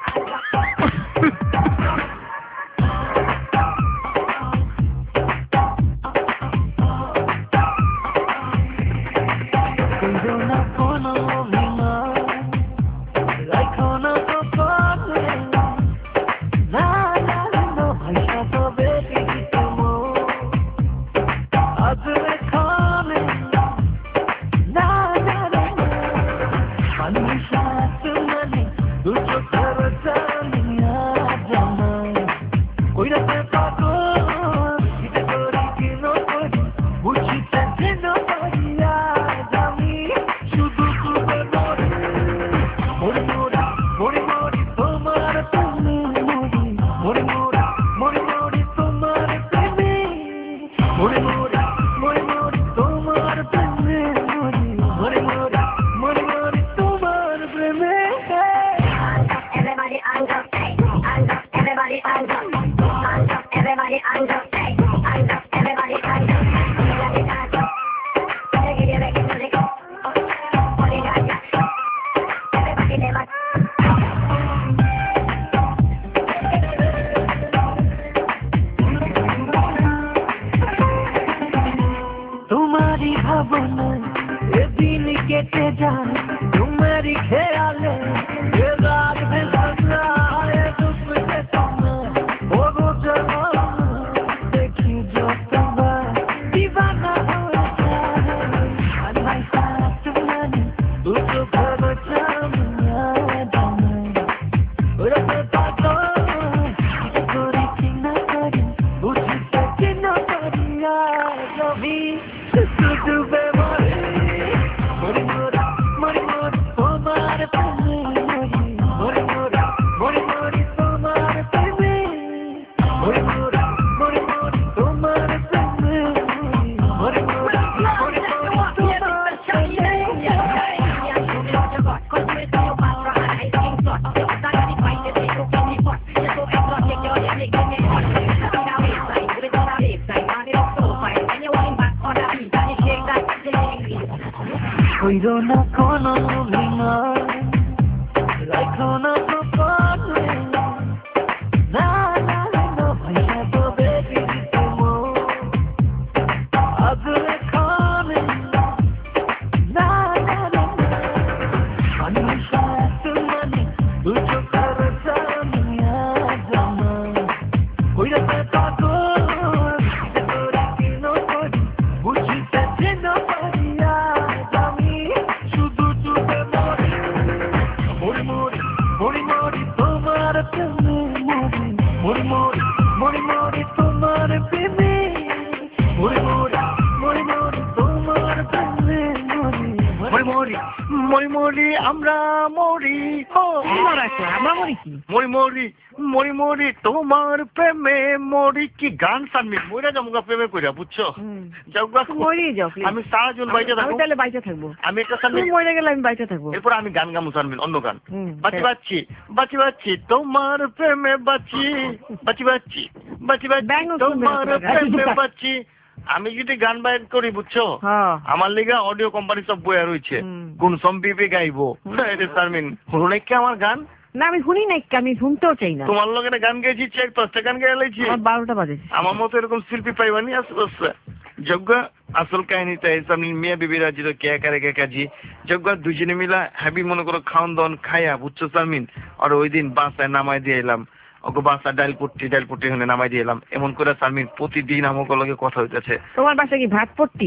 Mori mori, mori mori, oh mare pune mori, mori mori. কইরো না কোনো অভিনয়, রাখো না তো পারে না না না ভাইয়া তো বেবি তুমি আজ এখানে না না না আমি সাথে মানে দুটো করে জানিয়া জানা কইরা পাগল তোরা কিনো করি বুঝিতে চিনো পারিয়া আমি শুধু চুপে মরি মরি মরি মরি মরি তোমার প্রেমে মরি মরি মরি মরি মরি তোমার প্রেমে মরি মরি মরি মরি তোমার প্রেমে মরি মরি মরি মরি মরি আমরা মরি ও আমরা মরি কি মরি মরি মরি মরি তোমার প্রেমে মরি কি গান সানমি মরে যাবো প্রেমে কইরা বুঝছো মরি যাও আমি সারা জন বাইচে থাকবো তাহলে বাইচে থাকবো আমি একটা সানমি মরে গেলে আমি বাইচে থাকবো এরপর আমি গান গামু সানমিন অন্য গান বাঁচি বাচ্চি বাঁচি বাচ্চি তোমার প্রেমে বাঁচি বাঁচি বাচ্চি বাঁচি বাচ্চি তোমার প্রেমে বাঁচি আমি যদি গান বাইর করি বুঝছো আমার লিগা অডিও কোম্পানি সব বইয়া রয়েছে কোন সম্পিপি গাইবো এটা সানমিন হলো নাকি আমার গান না আমি শুনি নাই আমি শুনতেও চাই না তোমার লোক গান গেয়েছি চার পাঁচটা গান গেয়ে লাইছি বারোটা বাজে আমার মতো এরকম শিল্পী পাইবানি আসলে যোগ্য আসল কাহিনীটা সামনে মিয়া বিবি রাজির কে করে কে কাজি যোগ্য দুজনে মিলা হ্যাপি মনে করো খাওন দাওন খাইয়া বুঝছো সামিন আর ওই দিন বাসায় নামাই দিয়ে এলাম ওকে বাসা ডাইল পট্টি ডাইল পট্টি হলে নামাই দিয়ে এলাম এমন করে সামিন প্রতিদিন আমাকে লগে কথা হইতেছে তোমার বাসা কি ভাত পট্টি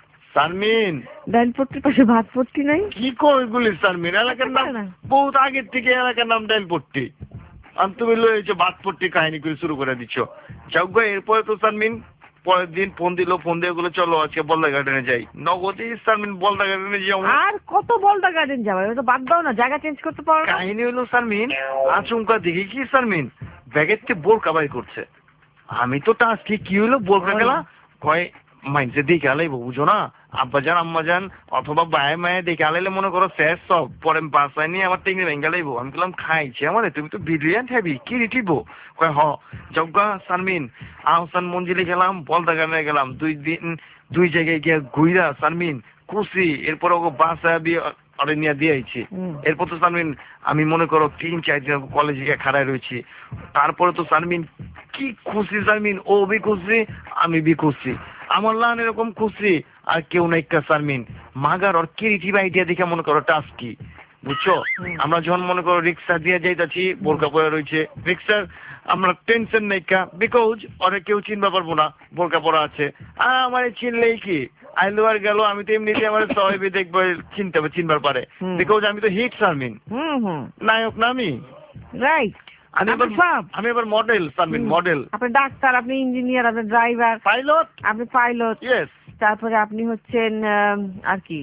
সারমিন ডাইল পট্টির পাশে ভাত পট্টি নাই কি কইগুলি সারমিন এলাকার নাম বহুত আগের থেকে এলাকার নাম ডাইল পট্টি আর তুমি লয়েছো ভাত পট্টি কাহিনী করে শুরু করে দিচ্ছ যোগ্য এরপরে তো সারমিন পরের দিন ফোন দিল ফোন দিয়ে গুলো চলো আজকে বলদা গার্ডেনে যাই নগদে সারমিন বলদা গার্ডেনে যাও আর কত বলদা গার্ডেন যাবে ওটা বাদ দাও না জায়গা চেঞ্জ করতে পারো না কাহিনী হলো সারমিন আচমকা দেখি কি সারমিন ব্যাগের থেকে বোরকা বাই করছে আমি তো টাস্কি কি হলো বোরকা গেলা কয় মাইন্ডসে দেখে আলাইবো বুঝো না আব্বা যান আম্মা যান অথবা বায়ে মায়ে দেখে আলাইলে মনে করো শেষ সব পরে বাসায় নিয়ে আমার টেঙ্গি ভেঙ্গে লাইবো আমি বললাম খাইছি আমারে তুমি তো ব্রিলিয়ান্ট হ্যাবি কি রিটিবো কয় হ যজ্ঞা সানমিন আহসান মঞ্জিলে গেলাম বলদা গানে গেলাম দুই দিন দুই জায়গায় গিয়ে ঘুইরা সানমিন খুশি এরপর ওকে বাসায় বিয়ে অরে নিয়ে দিয়ে আইছি এরপর তো সানমিন আমি মনে করো তিন চার দিন কলেজে গিয়ে খাড়ায় রয়েছি তারপরে তো সানমিন কি খুশি সানমিন ও বি খুশি আমি বি খুশি আমার লান এরকম খুশি আর কেউ নাই কা সারমিন মাগার ওর কিরিটি বাইটিয়া দেখে মনে করো টাস্ক কি বুঝছো আমরা যখন মনে করো রিক্সা দিয়ে যাইতাছি বোরকা পরে রয়েছে রিক্সার আমরা টেনশন নাই কা বিকজ ওরে কেউ চিনবা পারবো না বোরকা পরা আছে আমার চিনলেই কি আইলো আর গেল আমি তো এমনিতে আমার সবাই দেখবো চিনতে চিনবার পারে বিকজ আমি তো হিট সারমিন নায়ক না আমি রাইট আমি এবার আমি এবার মডেল সারমিন মডেল আপনি ডাক্তার আপনি ইঞ্জিনিয়ার আপনি ড্রাইভার পাইলট আপনি পাইলট ইয়েস তারপরে আপনি হচ্ছেন আর কি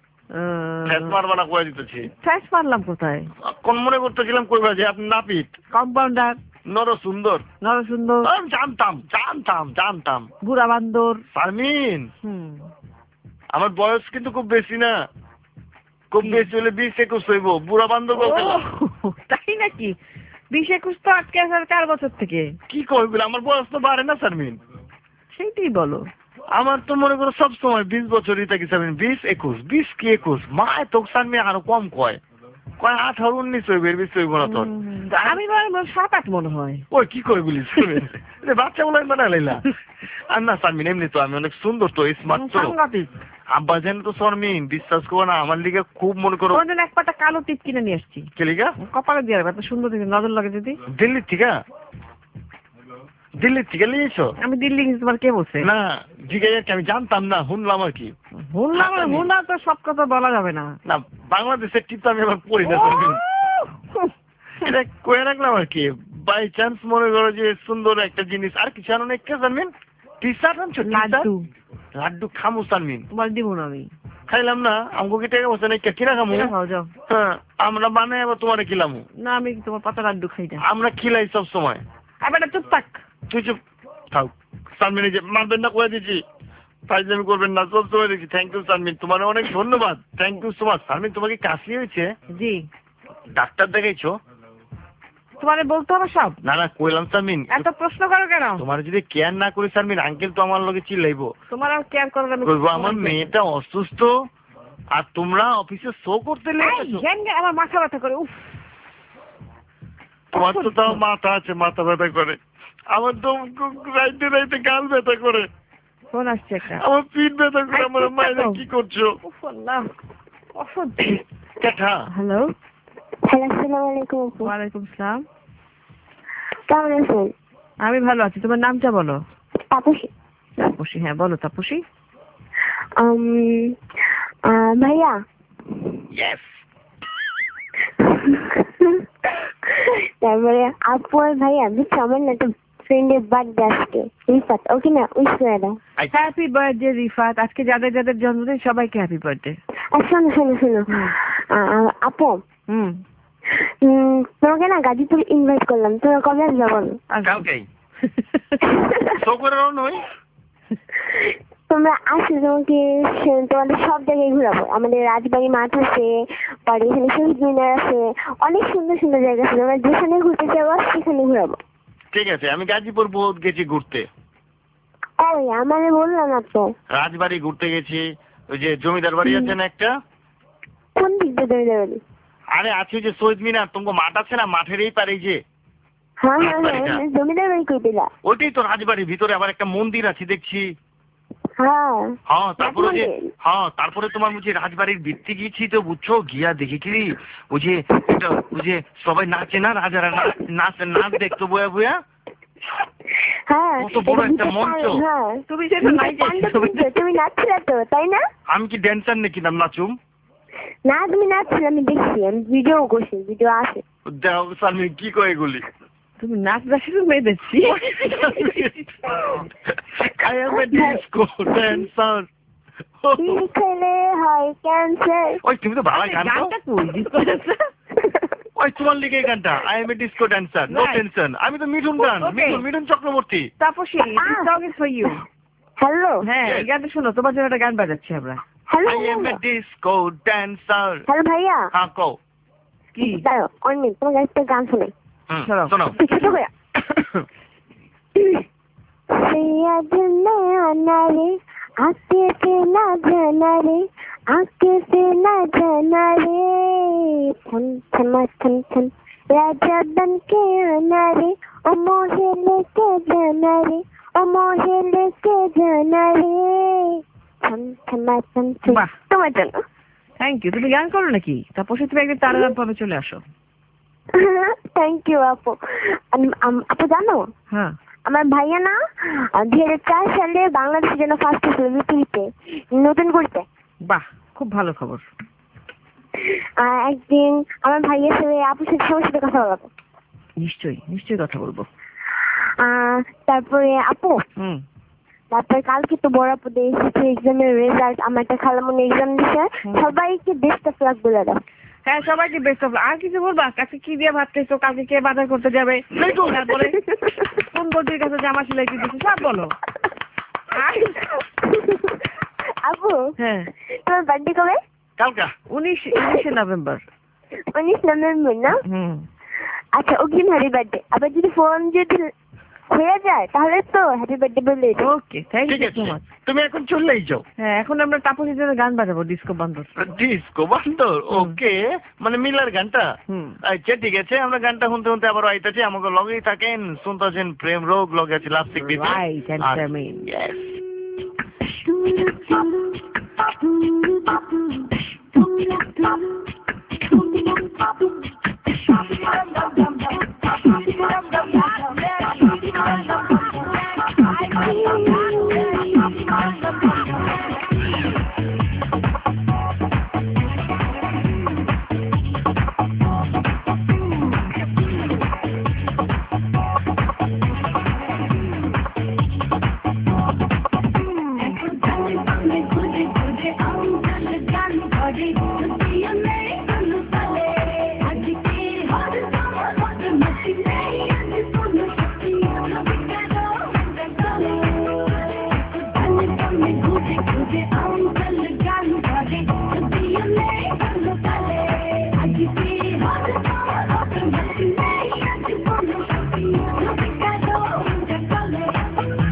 ফ্যাস মারবা না কয়ে দিতেছি ফ্যাস মারলাম কোথায় কোন মনে করতেছিলাম কইবা যে আপনি নাপিত কম্পাউন্ডার নর সুন্দর নর সুন্দর জানতাম জানতাম জানতাম বুড়া বান্দর সারমিন আমার বয়স কিন্তু খুব বেশি না খুব বেশি হলে বিশ একুশ হইব বুড়া বান্দর বলতে তাই নাকি বিশ একুশ তো আটকে আসার চার বছর থেকে কি কইবি আমার বয়স তো বাড়ে না সারমিন সেইটাই বলো আমার তো মনে করো সব সময় বিশ বছরই থাকি সারমিন বিশ একুশ বিশ কি একুশ মা তো সারমিন আরো কম কয় কয় আঠারো উনিশ হইবে বেশি হইব না তোর আমি সাত আট মনে হয় ওই কি কই বলিস সারমিন বাচ্চা বলে বানা লাইলা আর না সারমিন এমনি তো আমি অনেক সুন্দর তো স্মার্ট তো আব্বা জান তো সারমিন বিশ্বাস করো না আমার লিগে খুব মনে করো কোনদিন এক পাটা কালো টিপ কিনে নিয়ে আসছি কে লিগা কপালে দিয়ে রাখবে এত সুন্দর দেখে নজর লাগে যদি দিল্লি থেকে দিল্লি থেকে নিয়েছো আমি দিল্লি গেছি তোমার কে বলছে না জিজ্ঞাসা আমি জানতাম না শুনলাম আর কি শুনলাম শুনলাম তো সব কথা বলা যাবে না না বাংলাদেশের টিপ তো আমি আবার পড়ি না এটা কয়ে রাখলাম আর কি বাই চান্স মনে করো যে সুন্দর একটা জিনিস আর কিছু আনো না কে জানবেন টি শার্ট আনছো লাড্ডু লাড্ডু খামু সারমিন তোমার দিব না আমি খাইলাম না আমাকে কি টাকা বসে নাকি কিনা খামু হ্যাঁ আমরা বানাই আবার তোমার খিলামু না আমি তোমার পাতা লাড্ডু খাই না আমরা খিলাই সব সময় আবার চুপ থাক তুই চুপ থাক সারমিন যে মারবেন না কয়ে দিচ্ছি ফাইজলামি করবেন না সব সময় দেখছি থ্যাংক ইউ সারমিন তোমার অনেক ধন্যবাদ thank you so much Sharmin তোমাকে কাশি হয়েছে জি ডাক্তার দেখাইছো তোমারে বলতে হবে সব না না কইলাম সারমিন এত প্রশ্ন করো কেন তোমার যদি কেয়ার না করি সারমিন আঙ্কেল তো আমার লগে চিল্লাইবো তোমার আর কেয়ার করবে না করবো আমার মেয়েটা অসুস্থ আর তোমরা অফিসে শো করতে লেগেছো? আমার মাথা ব্যথা করে। উফ, তোমার তো তাও মাথা আছে, মাথা ব্যথা করে। আমার তো রাইতে রাইতে গাল ব্যথা করে। ফোন আসছে একটা। আমার পিঠ ব্যথা করে। আমার মায়েরা কি করছো? অসহ্য। হ্যালো, হ্যালো, আসসালামু আলাইকুম। ওয়ালাইকুম সালাম। কেমন আছেন? আমি ভালো আছি। তোমার নামটা বলো। তাপসী। তাপসী, হ্যাঁ বলো তাপসী। ভাইয়া। ইয়েস। তারপরে আপু আর ভাইয়া বুঝছো, আমার না একটা ফ্রেন্ডের বার্থডে আজকে, রিফাত। ওকে না উইশ করে দাও। Happy birthday Rifat. আজকে যাদের যাদের জন্মদিন সবাইকে হ্যাপি বার্থডে। আর শোনো শোনো শোনো আপু, হুম তোমাকে না গাজীপুর ইনভাইট করলাম, তোমরা কবে আসবে বলো? কালকেই। শো করে নই, তোমরা আসলে তোমাকে তোমাদের সব জায়গায় ঘুরাবো। আমাদের রাজবাড়ি মাঠ আছে, পরে এখানে শহীদ মিনার আছে, অনেক সুন্দর সুন্দর জায়গা আছে। তোমরা যেখানে ঘুরতে চাও সেখানে ঘুরাবো। ঠিক আছে, আমি গাজীপুর বহুত গেছি ঘুরতে। ওই আমারে বললো না তো। রাজবাড়ি ঘুরতে গেছি, ওই যে জমিদার বাড়ি আছে না একটা। কোন দিক দিয়ে জমিদার বাড়ি? আরে আছে যে শহীদ মিনার, তোমার মাঠ আছে না, মাঠের এই পারে যে। হ্যাঁ হ্যাঁ হ্যাঁ, জমিদার বাড়ি কই দিলা? ওইটাই তো রাজবাড়ির ভিতরে আবার একটা মন্দির আছে দেখছি। হ্যাঁ হ্যাঁ, তারপরে যে হ্যাঁ তারপরে তোমার বুঝি রাজবাড়ির ভিত্তি গিয়েছি তো, বুঝছো, গিয়া দেখি কি ওই যে এটা ওই যে সবাই নাচে না, রাজারা নাচ নাচ দেখতো বয়া বয়া। হ্যাঁ, কত বড় একটা মঞ্চ। তুমি তুমি নাচছিলে তো, তাই না? আমি কি ড্যান্সার নাকি নাম নাচুম? না তুমি নাচছিলে, আমি দেখছি, আমি ভিডিও করছি, ভিডিও আছে। আমি কি কয় এগুলি? তুমি নাচ দেখি মেয়ে দেখছি। I am a disco dancer. খেলে হয় ক্যান্সার। ওই তুমি তো ভালো গান গাও। ওই তোমার লিগে গানটা I am a disco dancer, no tension. আমি তো মিঠুন গান, Mithun Mithun Chakraborty. Tapsi, this song is for you. Hello. হ্যাঁ, এই গানটা শোনো, তোমার জন্য একটা গান বাজাচ্ছি আমরা। Hello. I am a disco dancer. Hello ভাইয়া। হ্যাঁ কও। কি? দাঁড়াও, অনেক তোমার একটা গান শুনে। হুম, শোনো। ছোট ভাইয়া। सैयद नैना रे आके से ना जाना रे, आके से ना जाना रे, थम थम थम थम राजा बन के आना रे, ओ मोहे लेके जाना रे, ओ मोहे लेके जाना रे, थम थम थम थम। তোমার জন্য। Thank you. তুমি গান করো নাকি? তারপর তুমি একদিন তারারাম পাবে চলে আসো। থ্যাংক ইউ আপু। আপু জানো, হ্যাঁ আমার ভাইয়া না দুই হাজার চার সালে বাংলাদেশের জন্য ফার্স্ট হয়েছিল বিপিতে নতুন করতে। বাহ, খুব ভালো খবর। একদিন আমার ভাইয়ের সাথে আপুর সাথে সবার সাথে কথা বলবো। নিশ্চয়ই নিশ্চয়ই কথা বলবো। তারপরে আপু, হুম তারপরে কালকে তো বড় আপু এসেছে এক্সামের রেজাল্ট। আমার একটা খালামণি এক্সাম দিচ্ছে, সবাইকে বেস্ট অফ লাক বলে দাও। হ্যাঁ, সবাইকে বেস্ট অফ লাক। আর কিছু বলবা? কাছে কি দিয়ে ভাত খাইছো, কালকে কে বাজার করতে যাবে, তারপরে কোন বন্ধুর কাছে জামা সেলাই দিতেছে, সব বলো। আপু, হ্যাঁ তোমার বার্থডে কবে? কালকা উনিশ উনিশে নভেম্বর। উনিশ নভেম্বর না? হুম। আচ্ছা, অগ্রিম হ্যাপি বার্থডে। আবার যদি ফোন যদি হয়ে যায় তাহলে তো হ্যাপি বার্থডে বলে। Okay, thank you so much. তুমি এখন চলেই যাও। হ্যাঁ, এখন আমরা তাপসীর জন্য গান বাজাবো, ডিস্কো বান্দর। ডিস্কো বান্দর, ওকে, মানে মিলার গানটা। আচ্ছা ঠিক আছে, আমরা গানটা শুনতে শুনতে আবার আইতাছি। আমাকে লগেই থাকেন, শুনতেছেন প্রেম রোগ, লগে আছে লাস্টিক দিতে। Right, and timing. Yes.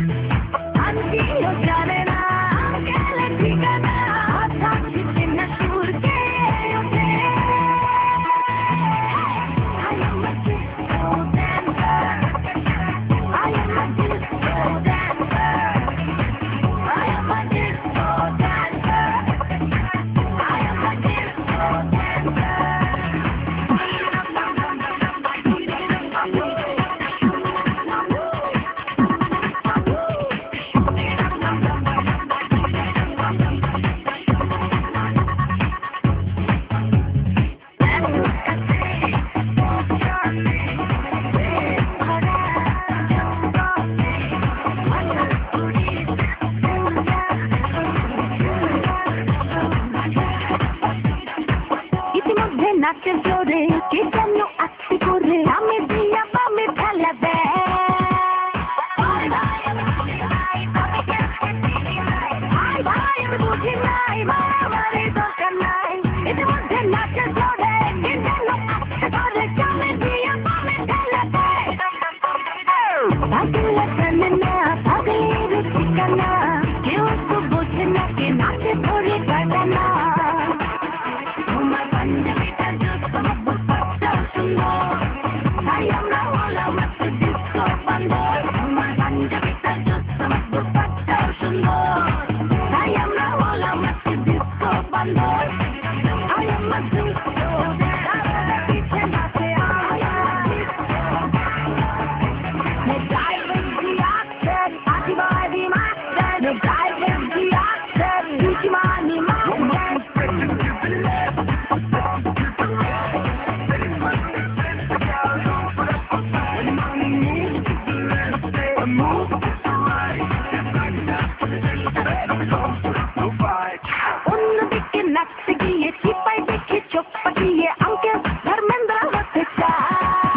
I'm নাচে জোরে কে যেন আস্তে করে আমি দিয়া বামে ফেলে দেয় বুঝি নাই মারামারি দরকার নাই এদের মধ্যে নাচে জোরে কে যেন আস্তে করে আমি দিয়া বামে ফেলে দেয় পাগলা প্রেমে না পাগলের ঠিকানা কেউ তো বোঝে না কে নাচে ধরে কাটা না তোমার পাঞ্জাবিটা জুতো বুপাটা সুন্দর তাই আমরা হলাম একটা ডিস্কো বান্দর তোমার পাঞ্জাবিটা জুতো বুপাটা সুন্দর তাই আমরা হলাম একটা ডিস্কো বান্দর I am a disco dancer পিছে নাচে আয়া Ne dive in the oxen, Ativari master. Ne dive in the oxen, Ichimani master. অন্যদিকে নাচতে গিয়ে চিপাই দেখে চোখ পাকিয়ে আমাকে ধর্মেন্দ্র হতে চায়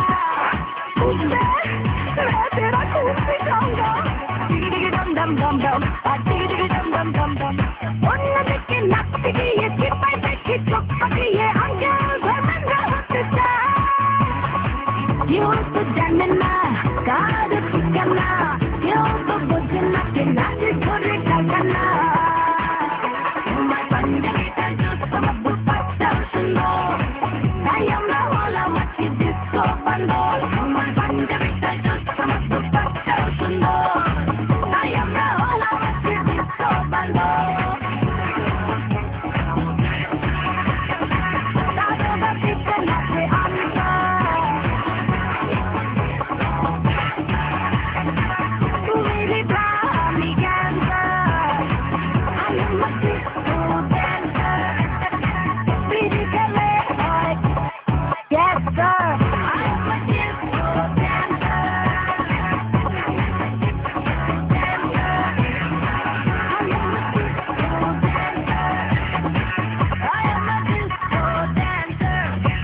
तेरा खूब दिखाऊंगा डिगी डिगी डम डम डम डम डिगी डिगी डम डम डम डम उन्ना देखे नाचते गए चिपाई देखे चौक गए अंकल धर्मेंद्र होते चाय क्यों तो जानना कार ठिकाना क्यों तो बुझना के नाच छोड़े कागना तुम्हारे पंजाबी का जो सब बुपाटा सुनो ताई हमरा वाला मच्छी डिस्को बंदर तुम्हारे पंजाबी का जो सब बुपाटा सुनो ताई हमरा वाला मच्छी डिस्को बंदर दादा बाती के नाचे आनका तू मेरी प्राणी गैंगा I am a disco dancer Pretty gale Yes sir I am a disco dancer Dancer I am a disco dancer I am a disco dancer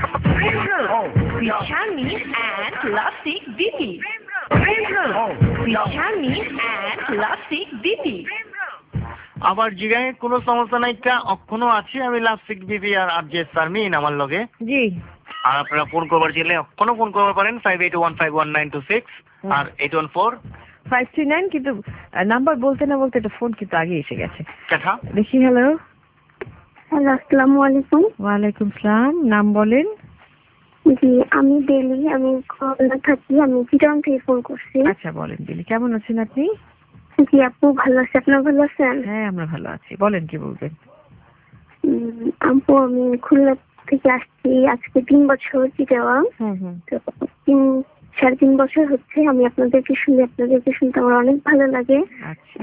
Vishani and Lasik Didi. Vishani and Lasik Didi. আবার জিগায় কোনো সমস্যা নাই কা অক্ষণও আছে আমি লাস্টিক বিবি আর আর J Sharmeen আমার লগে জি আর আপনারা ফোন করবার চাইলে অক্ষণও ফোন করতে পারেন five eight one five one nine two six আর eight one four five three nine কিন্তু নাম্বার বলতে না বলতে একটা ফোন কিন্তু আগে এসে গেছে কথা দেখি হ্যালো হ্যালো আসসালামু আলাইকুম ওয়ালাইকুম সালাম নাম বলেন জি আমি বেলি আমি খুলনা থাকি আমি চিটাং থেকে ফোন করছি আচ্ছা বলেন দিলি কেমন আছেন আপনি জি আপু ভালো আছি আপনি ভালো আছেন হ্যাঁ আমরা ভালো আছি বলেন কি বলবেন উম, আপু আমি খুলনা থেকে আসছি আজকে তিন বছর চিটাং তো তিন সাড়ে তিন বছর হচ্ছে আমি আপনাদেরকে শুনি আপনাদেরকে শুনতে আমার অনেক ভালো লাগে আচ্ছা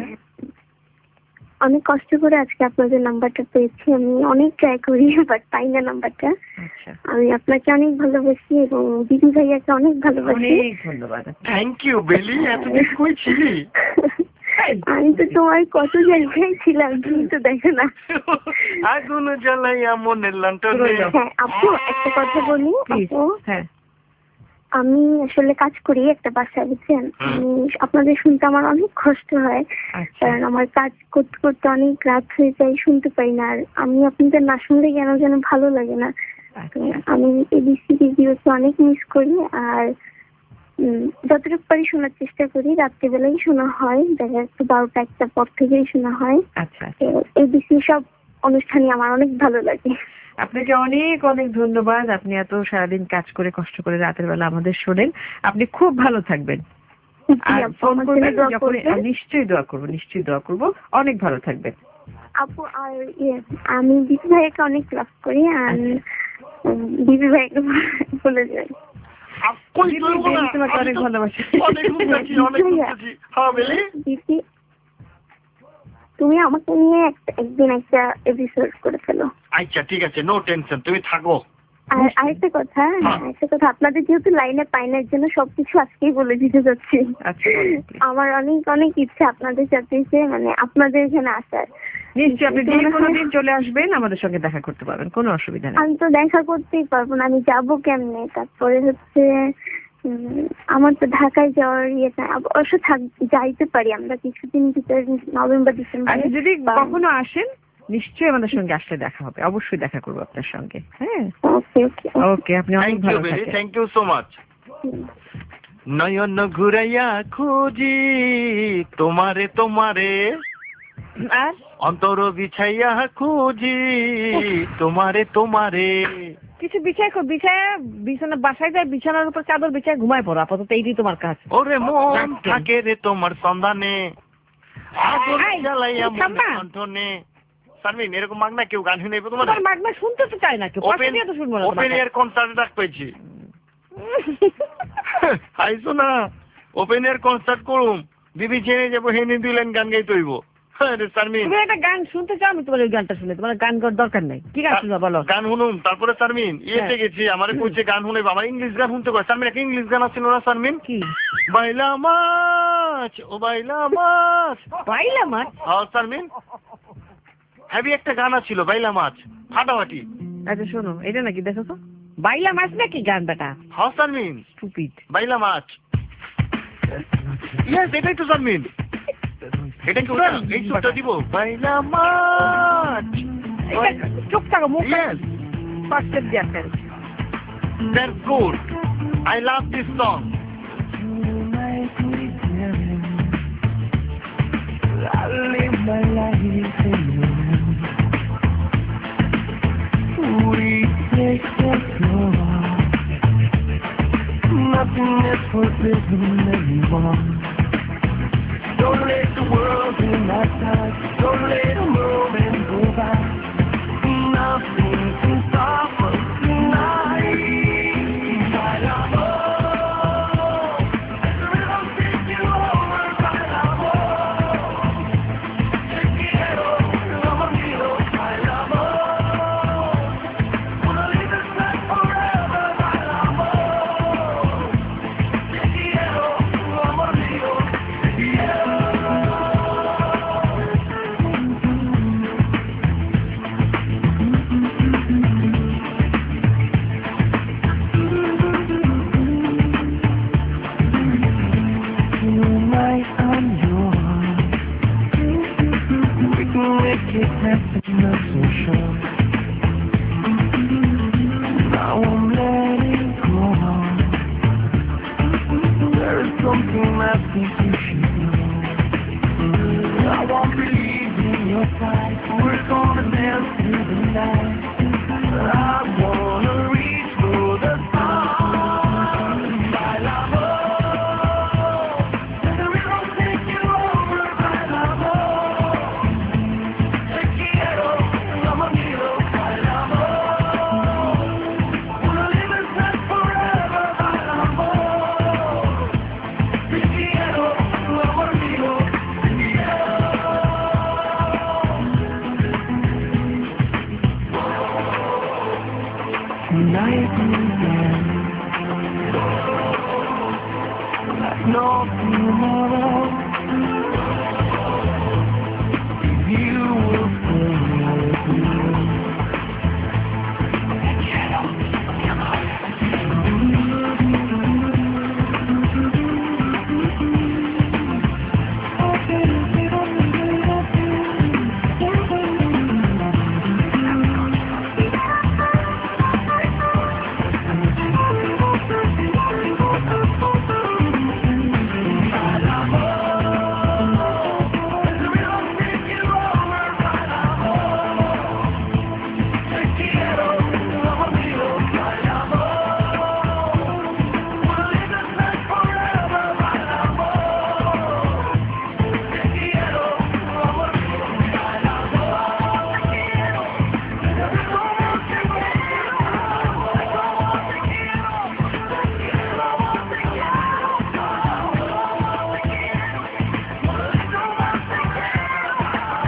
অনেক কষ্ট করে আজকে আপনাদের নাম্বারটা পেয়েছি আমি অনেক ট্রাই করি বাট পাই না নাম্বারটা আচ্ছা আমি আপনাকে অনেক ভালোবাসি এবং দিদি ভাইয়াকে অনেক ভালোবাসি অনেক ধন্যবাদ থ্যাংক ইউ বেলি এতদিন কই ছিলি আমি তো তোমার কত জায়গায় ছিলাম তুমি তো দেখো না আগুন জ্বালাইয়া মনের লন্ঠনে হ্যাঁ আপু একটা কথা বলি আপু হ্যাঁ আমি আসলে কাজ করি একটা বাসায় বুঝছেন আমি আপনাদের শুনতে আমার অনেক কষ্ট হয় কারণ আমার কাজ করতে করতে অনেক রাত হয়ে যায় শুনতে পাই না আর আমি আপনাদের না শুনলে কেন যেন ভালো লাগে না আমি এবিসি রেডিওকে অনেক মিস করি আর যতটুকু পারি শোনার চেষ্টা করি রাত্রিবেলাই শোনা হয় দেখা যাচ্ছে বারোটা একটা পর থেকেই শোনা হয় আচ্ছা এবিসি সব অনুষ্ঠানই আমার অনেক ভালো লাগে আপনাকে অনেক অনেক ধন্যবাদ আপনি এত সারাদিন কাজ করে কষ্ট করে রাতের বেলা আমাদের শোনেন আপনি খুব ভালো থাকবেন আর ফোন করবেন যখন নিশ্চয়ই দোয়া করবো নিশ্চয়ই দোয়া করবো অনেক ভালো থাকবেন আপু আর ইয়ে আমি দিদি ভাইকে অনেক লাভ করি আর দিদি ভাইকে বলে যাই তোমাকে অনেক ভালোবাসি দিদি তুমি আমাকে নিয়ে একদিন একটা এপিসোড করে ফেলো আচ্ছা ঠিক আছে নো টেনশন তুমি থাকো আর আরেকটা কথা একটা কথা আপনাদের যেহেতু লাইনে পাই না এর জন্য সবকিছু আজকেই বলে দিতে যাচ্ছি। আমার অনেক অনেক ইচ্ছা আপনাদের সাথে এসে মানে আপনাদের এখানে আসার। নিশ্চয়ই আপনি যে কোনো দিন চলে আসবেন, আমাদের সঙ্গে দেখা করতে পারবেন, কোনো অসুবিধা নেই। আমি তো দেখা করতেই পারবো না, আমি যাবো কেমনে? তারপরে হচ্ছে আমার তো ঢাকায় যাওয়ার ইয়েটা অবশ্য থাক যাইতে পারি আমরা কিছুদিন ভিতরে নভেম্বর ডিসেম্বরে। যদি কখনো আসেন নিশ্চয়ই আমাদের সঙ্গে আসলে দেখা হবে, অবশ্যই দেখা করবো আপনার সঙ্গে। হ্যাঁ ওকে ওকে ওকে, আপনি অনেক ভালো থাকেন। Thank you so much. নয়ন ঘুরাইয়া খুঁজি তোমারে তোমারে, আর অন্তর বিছাইয়া খুঁজি তোমারে তোমারে। কিছু বিছায় বিছায় বিছানা বাসায় যায়, বিছানার উপর চাদর বিছায় ঘুমায় পড়ো, আপাতত এইটাই তোমার কাজ। ওরে মন থাকে রে তোমার সন্ধানে, আগুন জ্বালাইয়া মনে কণ্ঠনে। সারমিন এরকম মাগনা কেউ গান শুনে তোমার মাগনা শুনতে তো চায় না কেউ, পাশে তো শুনবো না। ওপেন এয়ার কনসার্ট ডাক পেয়েছি, আইসো না ওপেন এয়ার কনসার্ট করুম, দিদি চেনে যাবো, হেনে দিলেন গান গাইতে হইব। তুমি একটা গান শুনতে চাও, আমি তোমার ওই গানটা শুনে, তোমার গান করার দরকার নেই। কি গান শুনবা বলো? গান শুনুম। তারপরে সারমিন ইয়েতে গেছি, আমার কইছে গান শুনে, আমার ইংলিশ গান শুনতে কয়। সারমিন একটা ইংলিশ গান আছিল না সারমিন? কি? বাইলা মাছ ও বাইলা মাছ। বাইলা মাছ? হ্যাঁ সারমিন, হেভি একটা গান ছিল বাইলা মাছ, ফাটাফাটি। আচ্ছা শোনো, এটা নাকি দেখো তো বাইলা মাছ নাকি গানটা? হ্যাঁ সারমিন, স্টুপিড। বাইলা মাছ, ইয়েস এটাই তো সারমিন। এটা কি ওটা? এই সুরটা দিব, বাইলা মাছ। চুপ থাকো, মুখ ফার্স্ট দিয়ে ফেল। That's good. I love this song. I live my life in you. We take the floor. Nothing is forbidden anymore. Don't let the world in our touch. Don't let the moment go by. Nothing can stop us tonight. My love, the rhythm takes you over. My love, te quiero, love me, my love. Wanna live this life forever. My love, te quiero, love me, te quiero.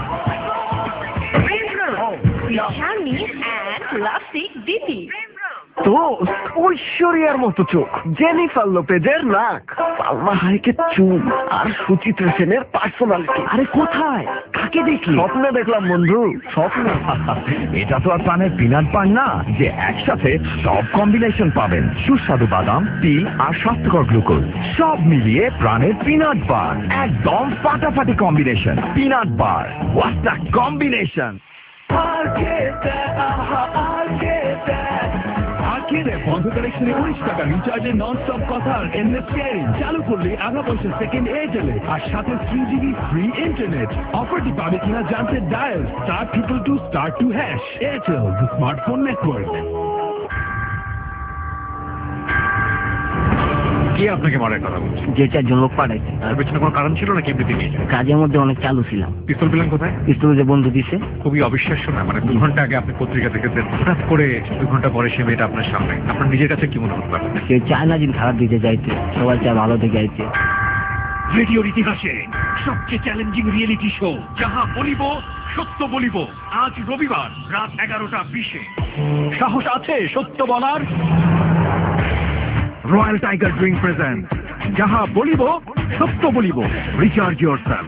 Shani and Lovesick Didi. তো ঐশ্বরিয়ার মতো চোখ, Jennifer লোপেজের নাক, সালমা হায়েকের চুল আর সুচিত্রা সেনের personality. আরে কোথায়, কাকে দেখলি? স্বপ্নে দেখলাম বন্ধু, স্বপ্নে। এটা তো আর প্রাণের পিনাট বার না যে একসাথে সব কম্বিনেশন পাবেন। সুস্বাদু বাদাম, তিল আর স্বাস্থ্যকর গ্লুকোজ সব মিলিয়ে প্রাণের পিনাট বার, একদম ফাটাফাটি combination. Peanut bar, what the combination. বন্ধ কানেকশনে উনিশ টাকা রিচার্জে নন স্টপ কথা এনএস শেয়ারিং চালু করলে আধা পয়সা সেকেন্ড এয়ারটেলে আর সাথে থ্রি জিবি ফ্রি ইন্টারনেট। অফারটি পাবে কিনা জানতে dial star triple two star two hash. Airtel, the smartphone network. কে আপনাকে মারার কথা বলছে? যে চারজন লোক পাঠাইছে। তার পেছনে কোনো কারণ ছিল নাকি এমনিতে নিয়ে যায়? কাজের মধ্যে অনেক চালু ছিলাম। পিস্তল পেলেন কোথায়? পিস্তল যে বন্ধু দিছে। খুবই অবিশ্বাস্য না, মানে দু ঘন্টা আগে আপনি পত্রিকা দেখেছেন, হঠাৎ করে দু ঘন্টা পরে সে মেয়েটা আপনার সামনে। আপনার নিজের কাছে কি মনে হতে পারে? সে চায় না দিন খারাপ দিতে যাইতে, সবাই চায় ভালো দিকে যাইতে। রেডিওর ইতিহাসে সবচেয়ে চ্যালেঞ্জিং রিয়েলিটি শো যাহা বলিব সত্য বলিব, আজ রবিবার রাত এগারোটা বিশে। সাহস আছে সত্য বলার? রয়্যাল টাইগার ড্রিঙ্ক প্রেজেন্ট যাহা বলিব সত্য বলিব। Recharge yourself.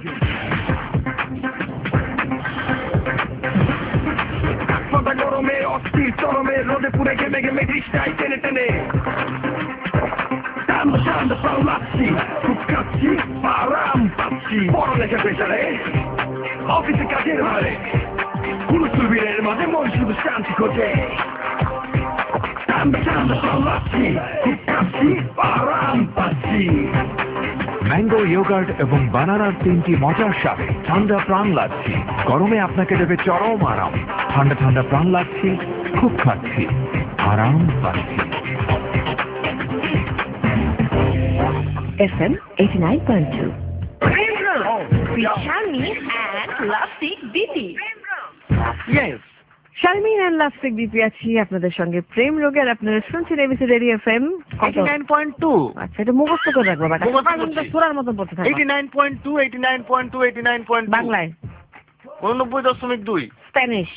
গরমে অস্থির চরমে রোদে পুরে ঘেমে ঘেমে দৃষ্টাই টেনে টেনে পাচ্ছি, খুব খাচ্ছি, আরাম পাচ্ছি। পড়ালেখা পেশারে অফিসে কাজের হারে কুলুসুবিরের মাঝে মন শুধু শান্তি খোঁজে। ম্যাঙ্গো ইয়োগার্ট এবং বানানার তিনটি মজার স্বাদে ঠান্ডা প্রাণ লাগছে। গরমে আপনাকে দেবে চরম আরাম। ঠান্ডা ঠান্ডা প্রাণ লাগছে, খুব খাচ্ছি, আরাম পাচ্ছি। F M eighty nine point two. Yes. Sharmin and lovesick BP আছি আপনাদের সঙ্গে প্রেম রোগে। আর আপনারা শুনছেন ABC radio F M eighty nine point two. আচ্ছা, এটা মুখস্থ করে রাখবো, সোরার মতো পড়তে থাকবো। Eighty nine point two, eighty nine point two, eighty nine point two. বাংলায় উননব্বই দশমিক দুই। স্প্যানিশ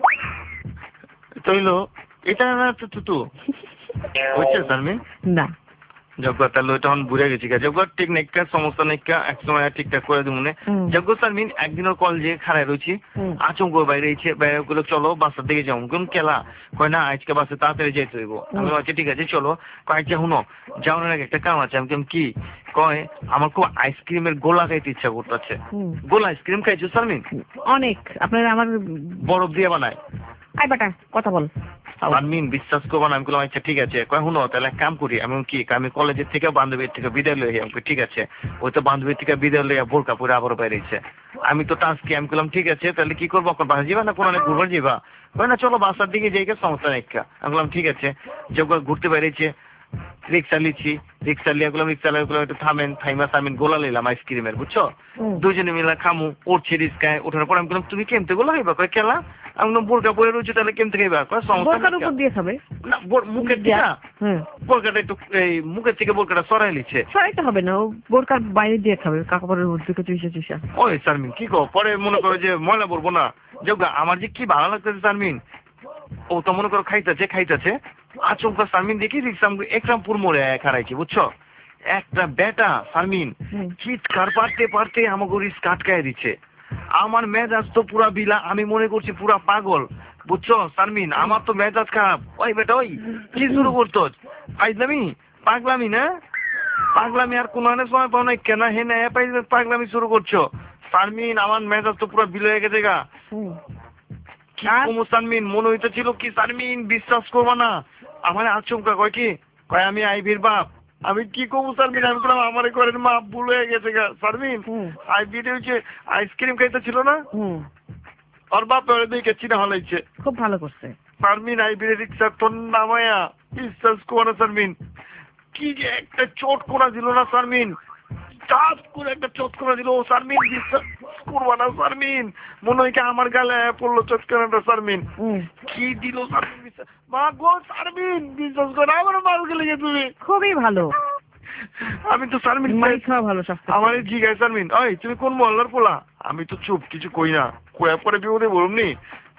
তৈল এটা না তো তু হচ্ছে শারমিন না যজ্ঞ তাহলে ওইটা এখন বুঝে গেছি। যজ্ঞ ঠিক নেকা সমস্যা নেকা এক সময় ঠিকঠাক করে দিব মনে। যজ্ঞ শারমিন একদিনের কল যে খারাপ রয়েছি আচমক বাইরে বাইরে গুলো চলো বাসার দিকে যাও কোন কেলা কয় না আজকে বাসে তাড়াতাড়ি যেতে হইব। আমি বলছি ঠিক আছে চলো। কয়েকটা শুনো যাওয়ার আগে একটা কাম আছে। আমি কেমন কি কয় আমার খুব আইসক্রিমের গোলা খাইতে ইচ্ছা করতেছে। গোলা আইসক্রিম খাইছো শারমিন? অনেক। আপনারা আমার বরফ দিয়ে বানায়। আই বাটা কথা বল। শারমিন বিশ্বাস করবো না। আমি বললাম আচ্ছা ঠিক আছে। কয় শুনো তাহলে এক কাম করি। আমি কি আমি কলেজের থেকে বান্ধবীর থেকে বিদায় লই। আমি ঠিক আছে। ওই তো বান্ধবীর থেকে বিদায় লইয়া বোরকা পরে আবার বাইরেছে। আমি তো টাস্ক কি আমি বললাম ঠিক আছে তাহলে কি করবো বাসা যাবা না কোনো ঘুরবার যাবা? কয় না চলো বাসার দিকে যাই সমস্যা নেই। আমি বললাম ঠিক আছে। যখন ঘুরতে বাইরেছে রিক্সা লিছি রিক্সা লিয়া গুলাম রিক্সা লিয়া গুলাম একটু থামেন থাইমা থামেন গোলা নিলাম আইসক্রিমের বুঝছো। দুজনে মিলে খামু উঠছি রিক্সায় ওঠার পর আমি বললাম তুমি কেমতে গোলা খাইবা? কয় কেলা? আমি বললাম বোরকা পরে রয়েছে তাহলে কেমতে খাইবা? কয় সমস্যা উপর দিয়ে খাবে না মুখের দিকে বোরকাটা একটু এই মুখের থেকে বোরকাটা সরাই লিচ্ছে। সরাইতে হবে না, ও বোরকার বাইরে দিয়ে খাবে কাপড়ের দিকে চুইসা চুইসা। ওই শারমিন কি কো পরে মনে করো যে ময়লা পড়বো না। যোগা আমার যে কি ভালো লাগতেছে শারমিন। ও তো মনে করো খাইতেছে খাইতেছে আচমকা শারমিন দেখি রিক্সা একরামপুর মোড়ে খারাইছি বুঝছো। একটা বেটা শারমিন চিৎকার পারতে পারতে আমাকে রিক্সা আটকায় দিচ্ছে। আমার মেজাজ তো পুরা বিলা। আমি মনে করছি পুরা পাগল বুঝছো শারমিন। আমার তো মেজাজ খারাপ। ওই বেটা ওই কি শুরু করতো পাইলামি পাগলামি না পাগলামি আর কোন সময় পাও না কেন হে না পাগলামি শুরু করছো শারমিন। আমার মেজাজ তো পুরো বিল হয়ে গেছে গা। শারমিন মনে হইতেছিল কি শারমিন বিশ্বাস করবো না আমার আচমকা কয় কি কয় আমি আইবির বাপ। আমি কি করবো শারমিন? আমি বললাম আমার ঘরের মা ভুল হয়ে গেছে গা শারমিন। আইবির হচ্ছে আইসক্রিম খাইতে ছিল না ওর বাপ দেখে চিনা হলাইছে। খুব ভালো করছে শারমিন। আইবির রিক্সা তোর নামায়া বিশ্বাস করবো না শারমিন কি যে একটা চোট করা দিল না শারমিন। চাপ করে একটা চোট করা দিল শারমিন। বিশ্বাস করবো না শারমিন। মনে হয় কি আমার গালে পড়লো চোট করাটা শারমিন। কি দিল শারমিন বিশ্বাস মা গো শারমিন বিশ্বাস করে আমার মার গেলে তুমি খুবই ভালো। আমি তো শারমিন ভালো আমার জিগায় শারমিন ওই তুমি কোন মহল্লার পোলা? আমি তো চুপ কিছু কই না। কয়া পরে বিপদে বলুন নি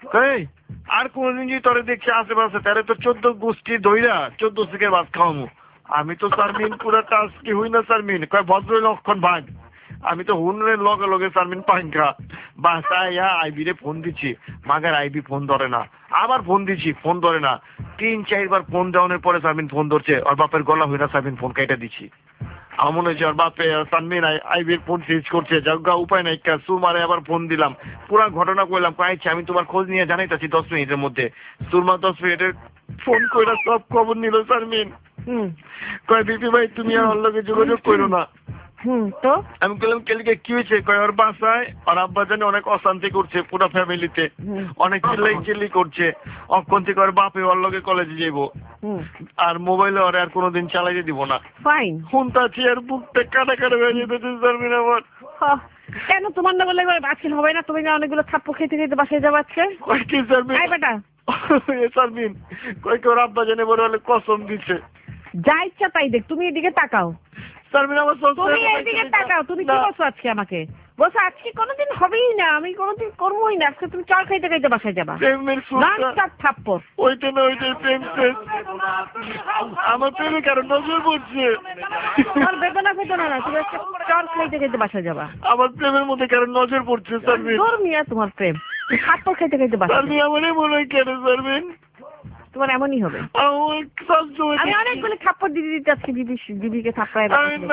এই আর কোনদিন যদি তোরে দেখছি আশেপাশে তাহলে তো চোদ্দ গোষ্ঠী দইরা চোদ্দ থেকে বাস খাওয়ামু। আমি তো সারমিন পুরা টাস কি হই না সারমিন কয় ভদ্র লক্ষণ ভাগ আমি তো হুনের লগে লগে সারমিন পাঙ্খা বাসায় আইবি রে ফোন দিচ্ছি মাগার আইবি ফোন ধরে না আবার ফোন দিচ্ছি ফোন ধরে না তিন চারবার ফোন দেওয়ানোর পরে সারমিন ফোন ধরছে ওর বাপের গলা হই না সারমিন ফোন কেটে দিচ্ছি। আমার মনে হচ্ছে ওর বাপে সানমিন আইবির ফোন সিজ করছে যজ্ঞা উপায় নাই সুরমারে আবার ফোন দিলাম পুরা ঘটনা কইলাম কয়েছি আমি তোমার খোঁজ নিয়ে জানাইতেছি দশ মিনিটের মধ্যে। সুরমা দশ মিনিটের ফোন কইরা সব খবর নিল সারমিন কয় বিপি ভাই তুমি আর ওর লগে যোগাযোগ করো না। হুম তো আমি বললাম কেলিকে কি হয়েছে কয় ওর বাসায় ওর আব্বা জানে অনেক অশান্তি করছে পুরো ফ্যামিলিতে অনেক চিল্লাই চিল্লি করছে অক্ষণ থেকে ওর বাপে ওর লগে কলেজে যাইবো আর মোবাইলে ওরে আর কোনোদিন চালাইতে দিব না। ফাইন শুনতাছি আর বুকটা কাটা কাটা হয়ে যেতেছে সারমিন আমার। কেন তোমার না বলে আজকে হবে না তুমি না অনেকগুলো থাপ্পড় খেতে খেতে বাসায় যাবো আজকে কয় কি সারমিন আই বেটা সারমিন কয় কি ওর আব্বা জানে বড় হলে কসম দিচ্ছে যা ইচ্ছা তাই দেখ তুমি এদিকে তাকাও সারমিন আমার তুমি এইদিকে তাকাও তুমি কি বলছো আজকে আমাকে বলছো আজকে কোনোদিন হবেই না আমি কোনোদিন করবোই না আজকে তুমি চল খাইতে খাইতে বাসায় যাবা থাপ্পড় ওইটা না ওইটাই প্রেম শেষ আমার প্রেমে কারো নজর পড়ছে তোমার বেদনা বেদনা না তুমি আজকে চল খাইতে খাইতে বাসায় যাবা আমার প্রেমের মধ্যে কারো নজর পড়ছে সারমিন ধর্মিয়া তোমার প্রেম থাপ্পড় খাইতে খাইতে বাসায় সারমিন আমার মনে হয় কেন সারমিন তোমার এমনই হবে আমি অনেকগুলো থাপ্পড় দিদি দিতে আজকে দিদি দিদিকে থাপ্পড়ায়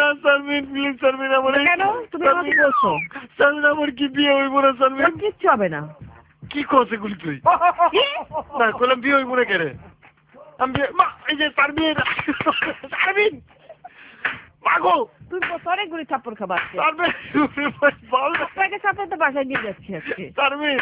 কেন তুমি আমাকে বলছো আমার কি বিয়ে হইব না সারমিন কিচ্ছু হবে না কি করছে গুলি তুই না বললাম বিয়ে হইব না কেন আমি এই যে সারমিন সারমিন পাগো তুই অনেকগুলি থাপ্পড় খাবার সারমিন থাপ্পড় তো বাসায় নিয়ে যাচ্ছি আজকে সারমিন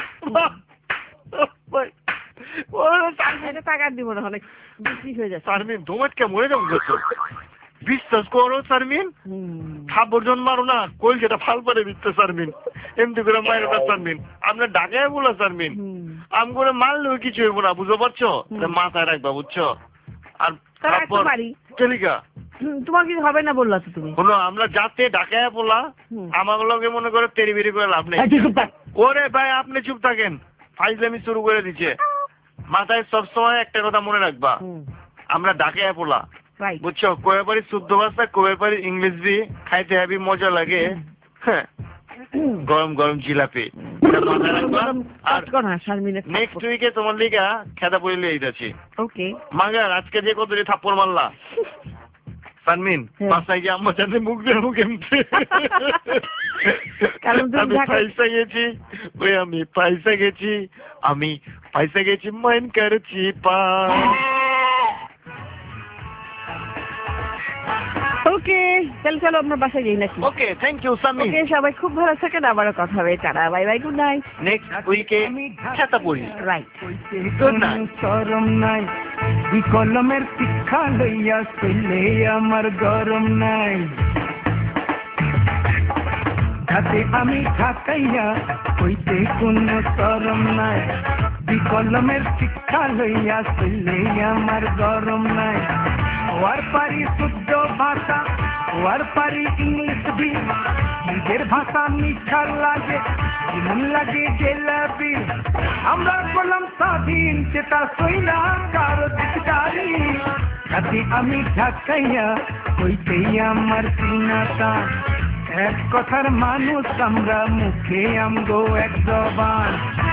টাকা দিব না অনেক বেশি হয়ে যাচ্ছে সারমিন ধোমাটকে মরে যাবো বিশ্বাস করো সারমিন থাপ্পড় মারো না কইল যেটা ফাল পারে দিচ্ছে সারমিন এমনি করে মায়ের না সারমিন আপনার ডাকায় বলো সারমিন আম করে মারলেও কিছু হইব না বুঝতে পারছো মাথায় রাখবা বুঝছো আর তারপর চলিকা তোমার কিছু হবে না বললা তো তুমি বলো আমরা যাতে ডাকায় বলা আমার লগে মনে করো তেরি বেরি করে লাভ নেই ওরে ভাই আপনি চুপ থাকেন ফাইজলামি শুরু করে দিচ্ছে মাথায় সবসময় একটা কথা মনে রাখবা আমরা ডাকে পোলা বুঝছো কয়ে পারি শুদ্ধ ভাষা কয়ে পারি ইংলিশ বি খাইতে হ্যাবি মজা লাগে হ্যাঁ গরম গরম জিলাপি মাথায় রাখবা আর নেক্সট উইকে তোমার লিগা খেতা পড়ে লিয়ে যাচ্ছি ওকে মাগার আজকে যে কত থাপ্পড় মারলা সারমিন বাসায় গিয়ে আমার সাথে মুখ দেবো কেমতে আমি পয়সা গেছি ওই আমি পয়সা গেছি আমি পয়সা গেছি মাইন করেছি পা ওকে চল চলো আমরা বাসায় যাই নাকি okay thank you Sharmin okay সবাই খুব ভালো থাকেন আবারও কথা হবে টাটা bye bye good night next উইকে খেতা পড়ি রাইট গুড নাইট শরম নাই কলমের শিক্ষা লইয়া চলে আমার গরম নাই হাতে আমি ঢাকাইয়া হইতে কোনো শরম নাই কলমের শিক্ষা লইয়া চলে আমার গরম নাই ওয়ার পারি শুদ্ধ ভাষা ওয়ার পারি ইংলিশ বি নিজের ভাষা মিঠা লাগে মন লাগে জেলাবি আমরা বললাম স্বাধীন সেটা সইলা কারো দিকদারি হাতে আমি ঢাকাইয়া হইতেই আমার চিনাটা এক কথার মানুষ আমরা মুখে আমগো এক জবান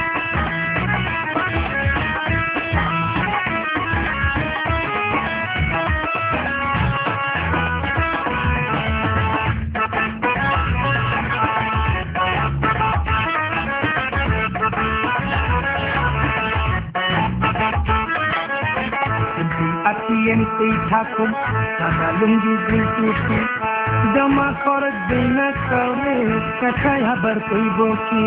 এমতেই থাকুন সাদা লুঙ্গি গুলটুটি জমা খরচ দেই না কাউরে কাছায় আবার কইব কি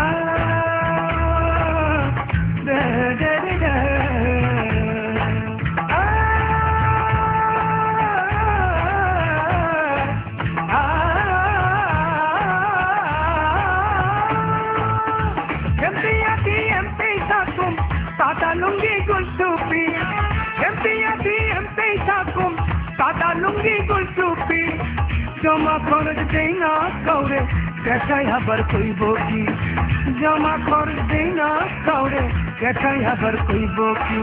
এমতেই থাকুন সাদা লুঙ্গি গুলটুপি সাদা লুঙ্গি গুলটুপি জমা খরচ দেই না কাউরে পেশায় আবার কইব কি জমা খরচ দেই না কাউরে দেখাই আবার কইব কি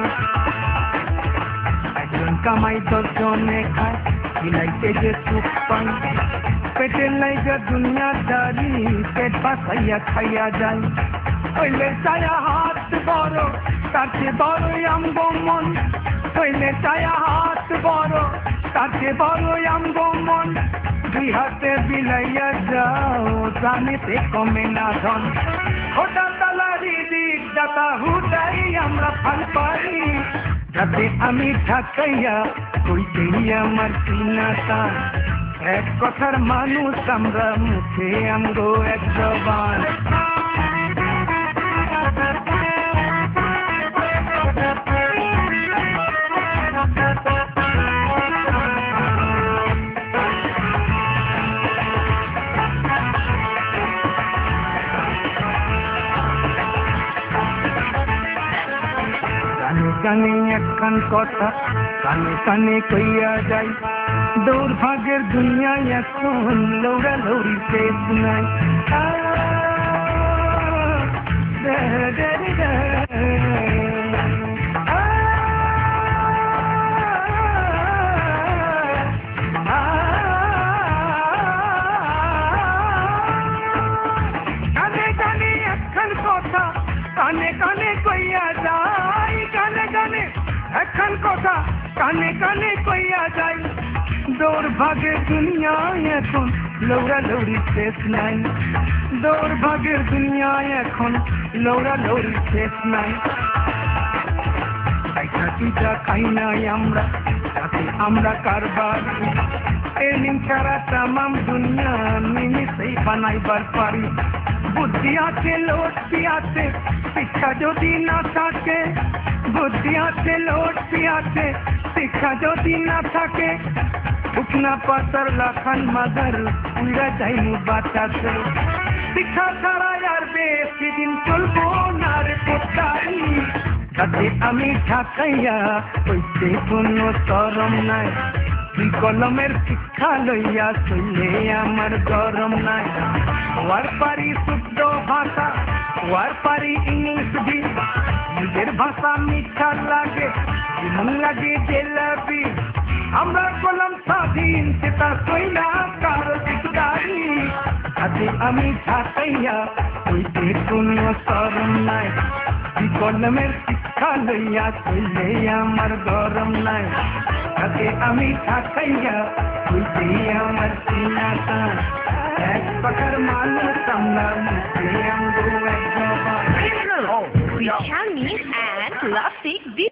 একজন কামাই দশজনে খায় বিলাইতে যে সুখ পাই পেটের লাইগা দুনিয়াদারি পেট বাসাইয়া খাইয়া যায় হইলে ছায়া হাত বড় তার চেয়ে বড়ই আমগো মন হইলে ছায়া হাত বড় তার চেয়ে বড়ই আমগো মন দুই হাতে বিলাইয়া যাও জানেতে কমে না ধন ওটা তালারি দিক দাতা হুদাই আমরা ফাল পাই যাতে আমি ঢাকাইয়া কইতেই আমার চিনাটা এক কথার মানুষ আমরা মুখে আমগো এক জবান কানে একখান কথা কানে কানে কইয়া যাই দুর্ভাগ্যের দুনিয়ায় এখন লৌড়া লৌড়ি শেষ নাই কানে কানে একখান কথা কানে কানে কইয়া যাই কানে কানে একখান কথা কানে কানে কইয়া যাই দুর্ভাগ্যের দুনিয়ায় এখন লৌড়া লৌড়ি শেষ নাই দুর্ভাগ্যের দুনিয়ায় এখন লৌড়া লৌড়ি শেষ নাই পিঠা খাই নাই আমরা তাতে আমরা কারবার এলিম ছাড়া তামাম দুনিয়া নিমিষেই বানাইবার পারি বুদ্ধি আছে লোটটি আছে শিক্ষা যদি না থাকে বুদ্ধি আছে লোটটি আছে শিক্ষা যদি না থাকে উঠনা পাতার লাখান মাদার উড়া যাইনি বাতাসে শিক্ষা ছাড়া আর বেশি দিন চলবো না রে কোথায় তাতে আমি ঢাকাইয়া হইতে কোনো শরম নাই তুই কলমের শিক্ষা লইয়া চলে আমার গরম নাই ওয়ার পারি শুদ্ধ ভাষা ওয়ার পারি ইংলিশ ভি নিজের ভাষা মিঠা লাগে মন লাগে জেলাপি আমরা কলম স্বাধীন সেটা কই না কারো দিকদারি তাতে আমি ঢাকাইয়া হইতে কোনো শরম নাই তুই কলমের শিক্ষা লইয়া চলে আমার গরম নাই তাতে আমি ঢাকাইয়া হইতে আমার চিনাটা এক পাখার মানুষ আমরা মুখে আমগো এক জবান Charming and classic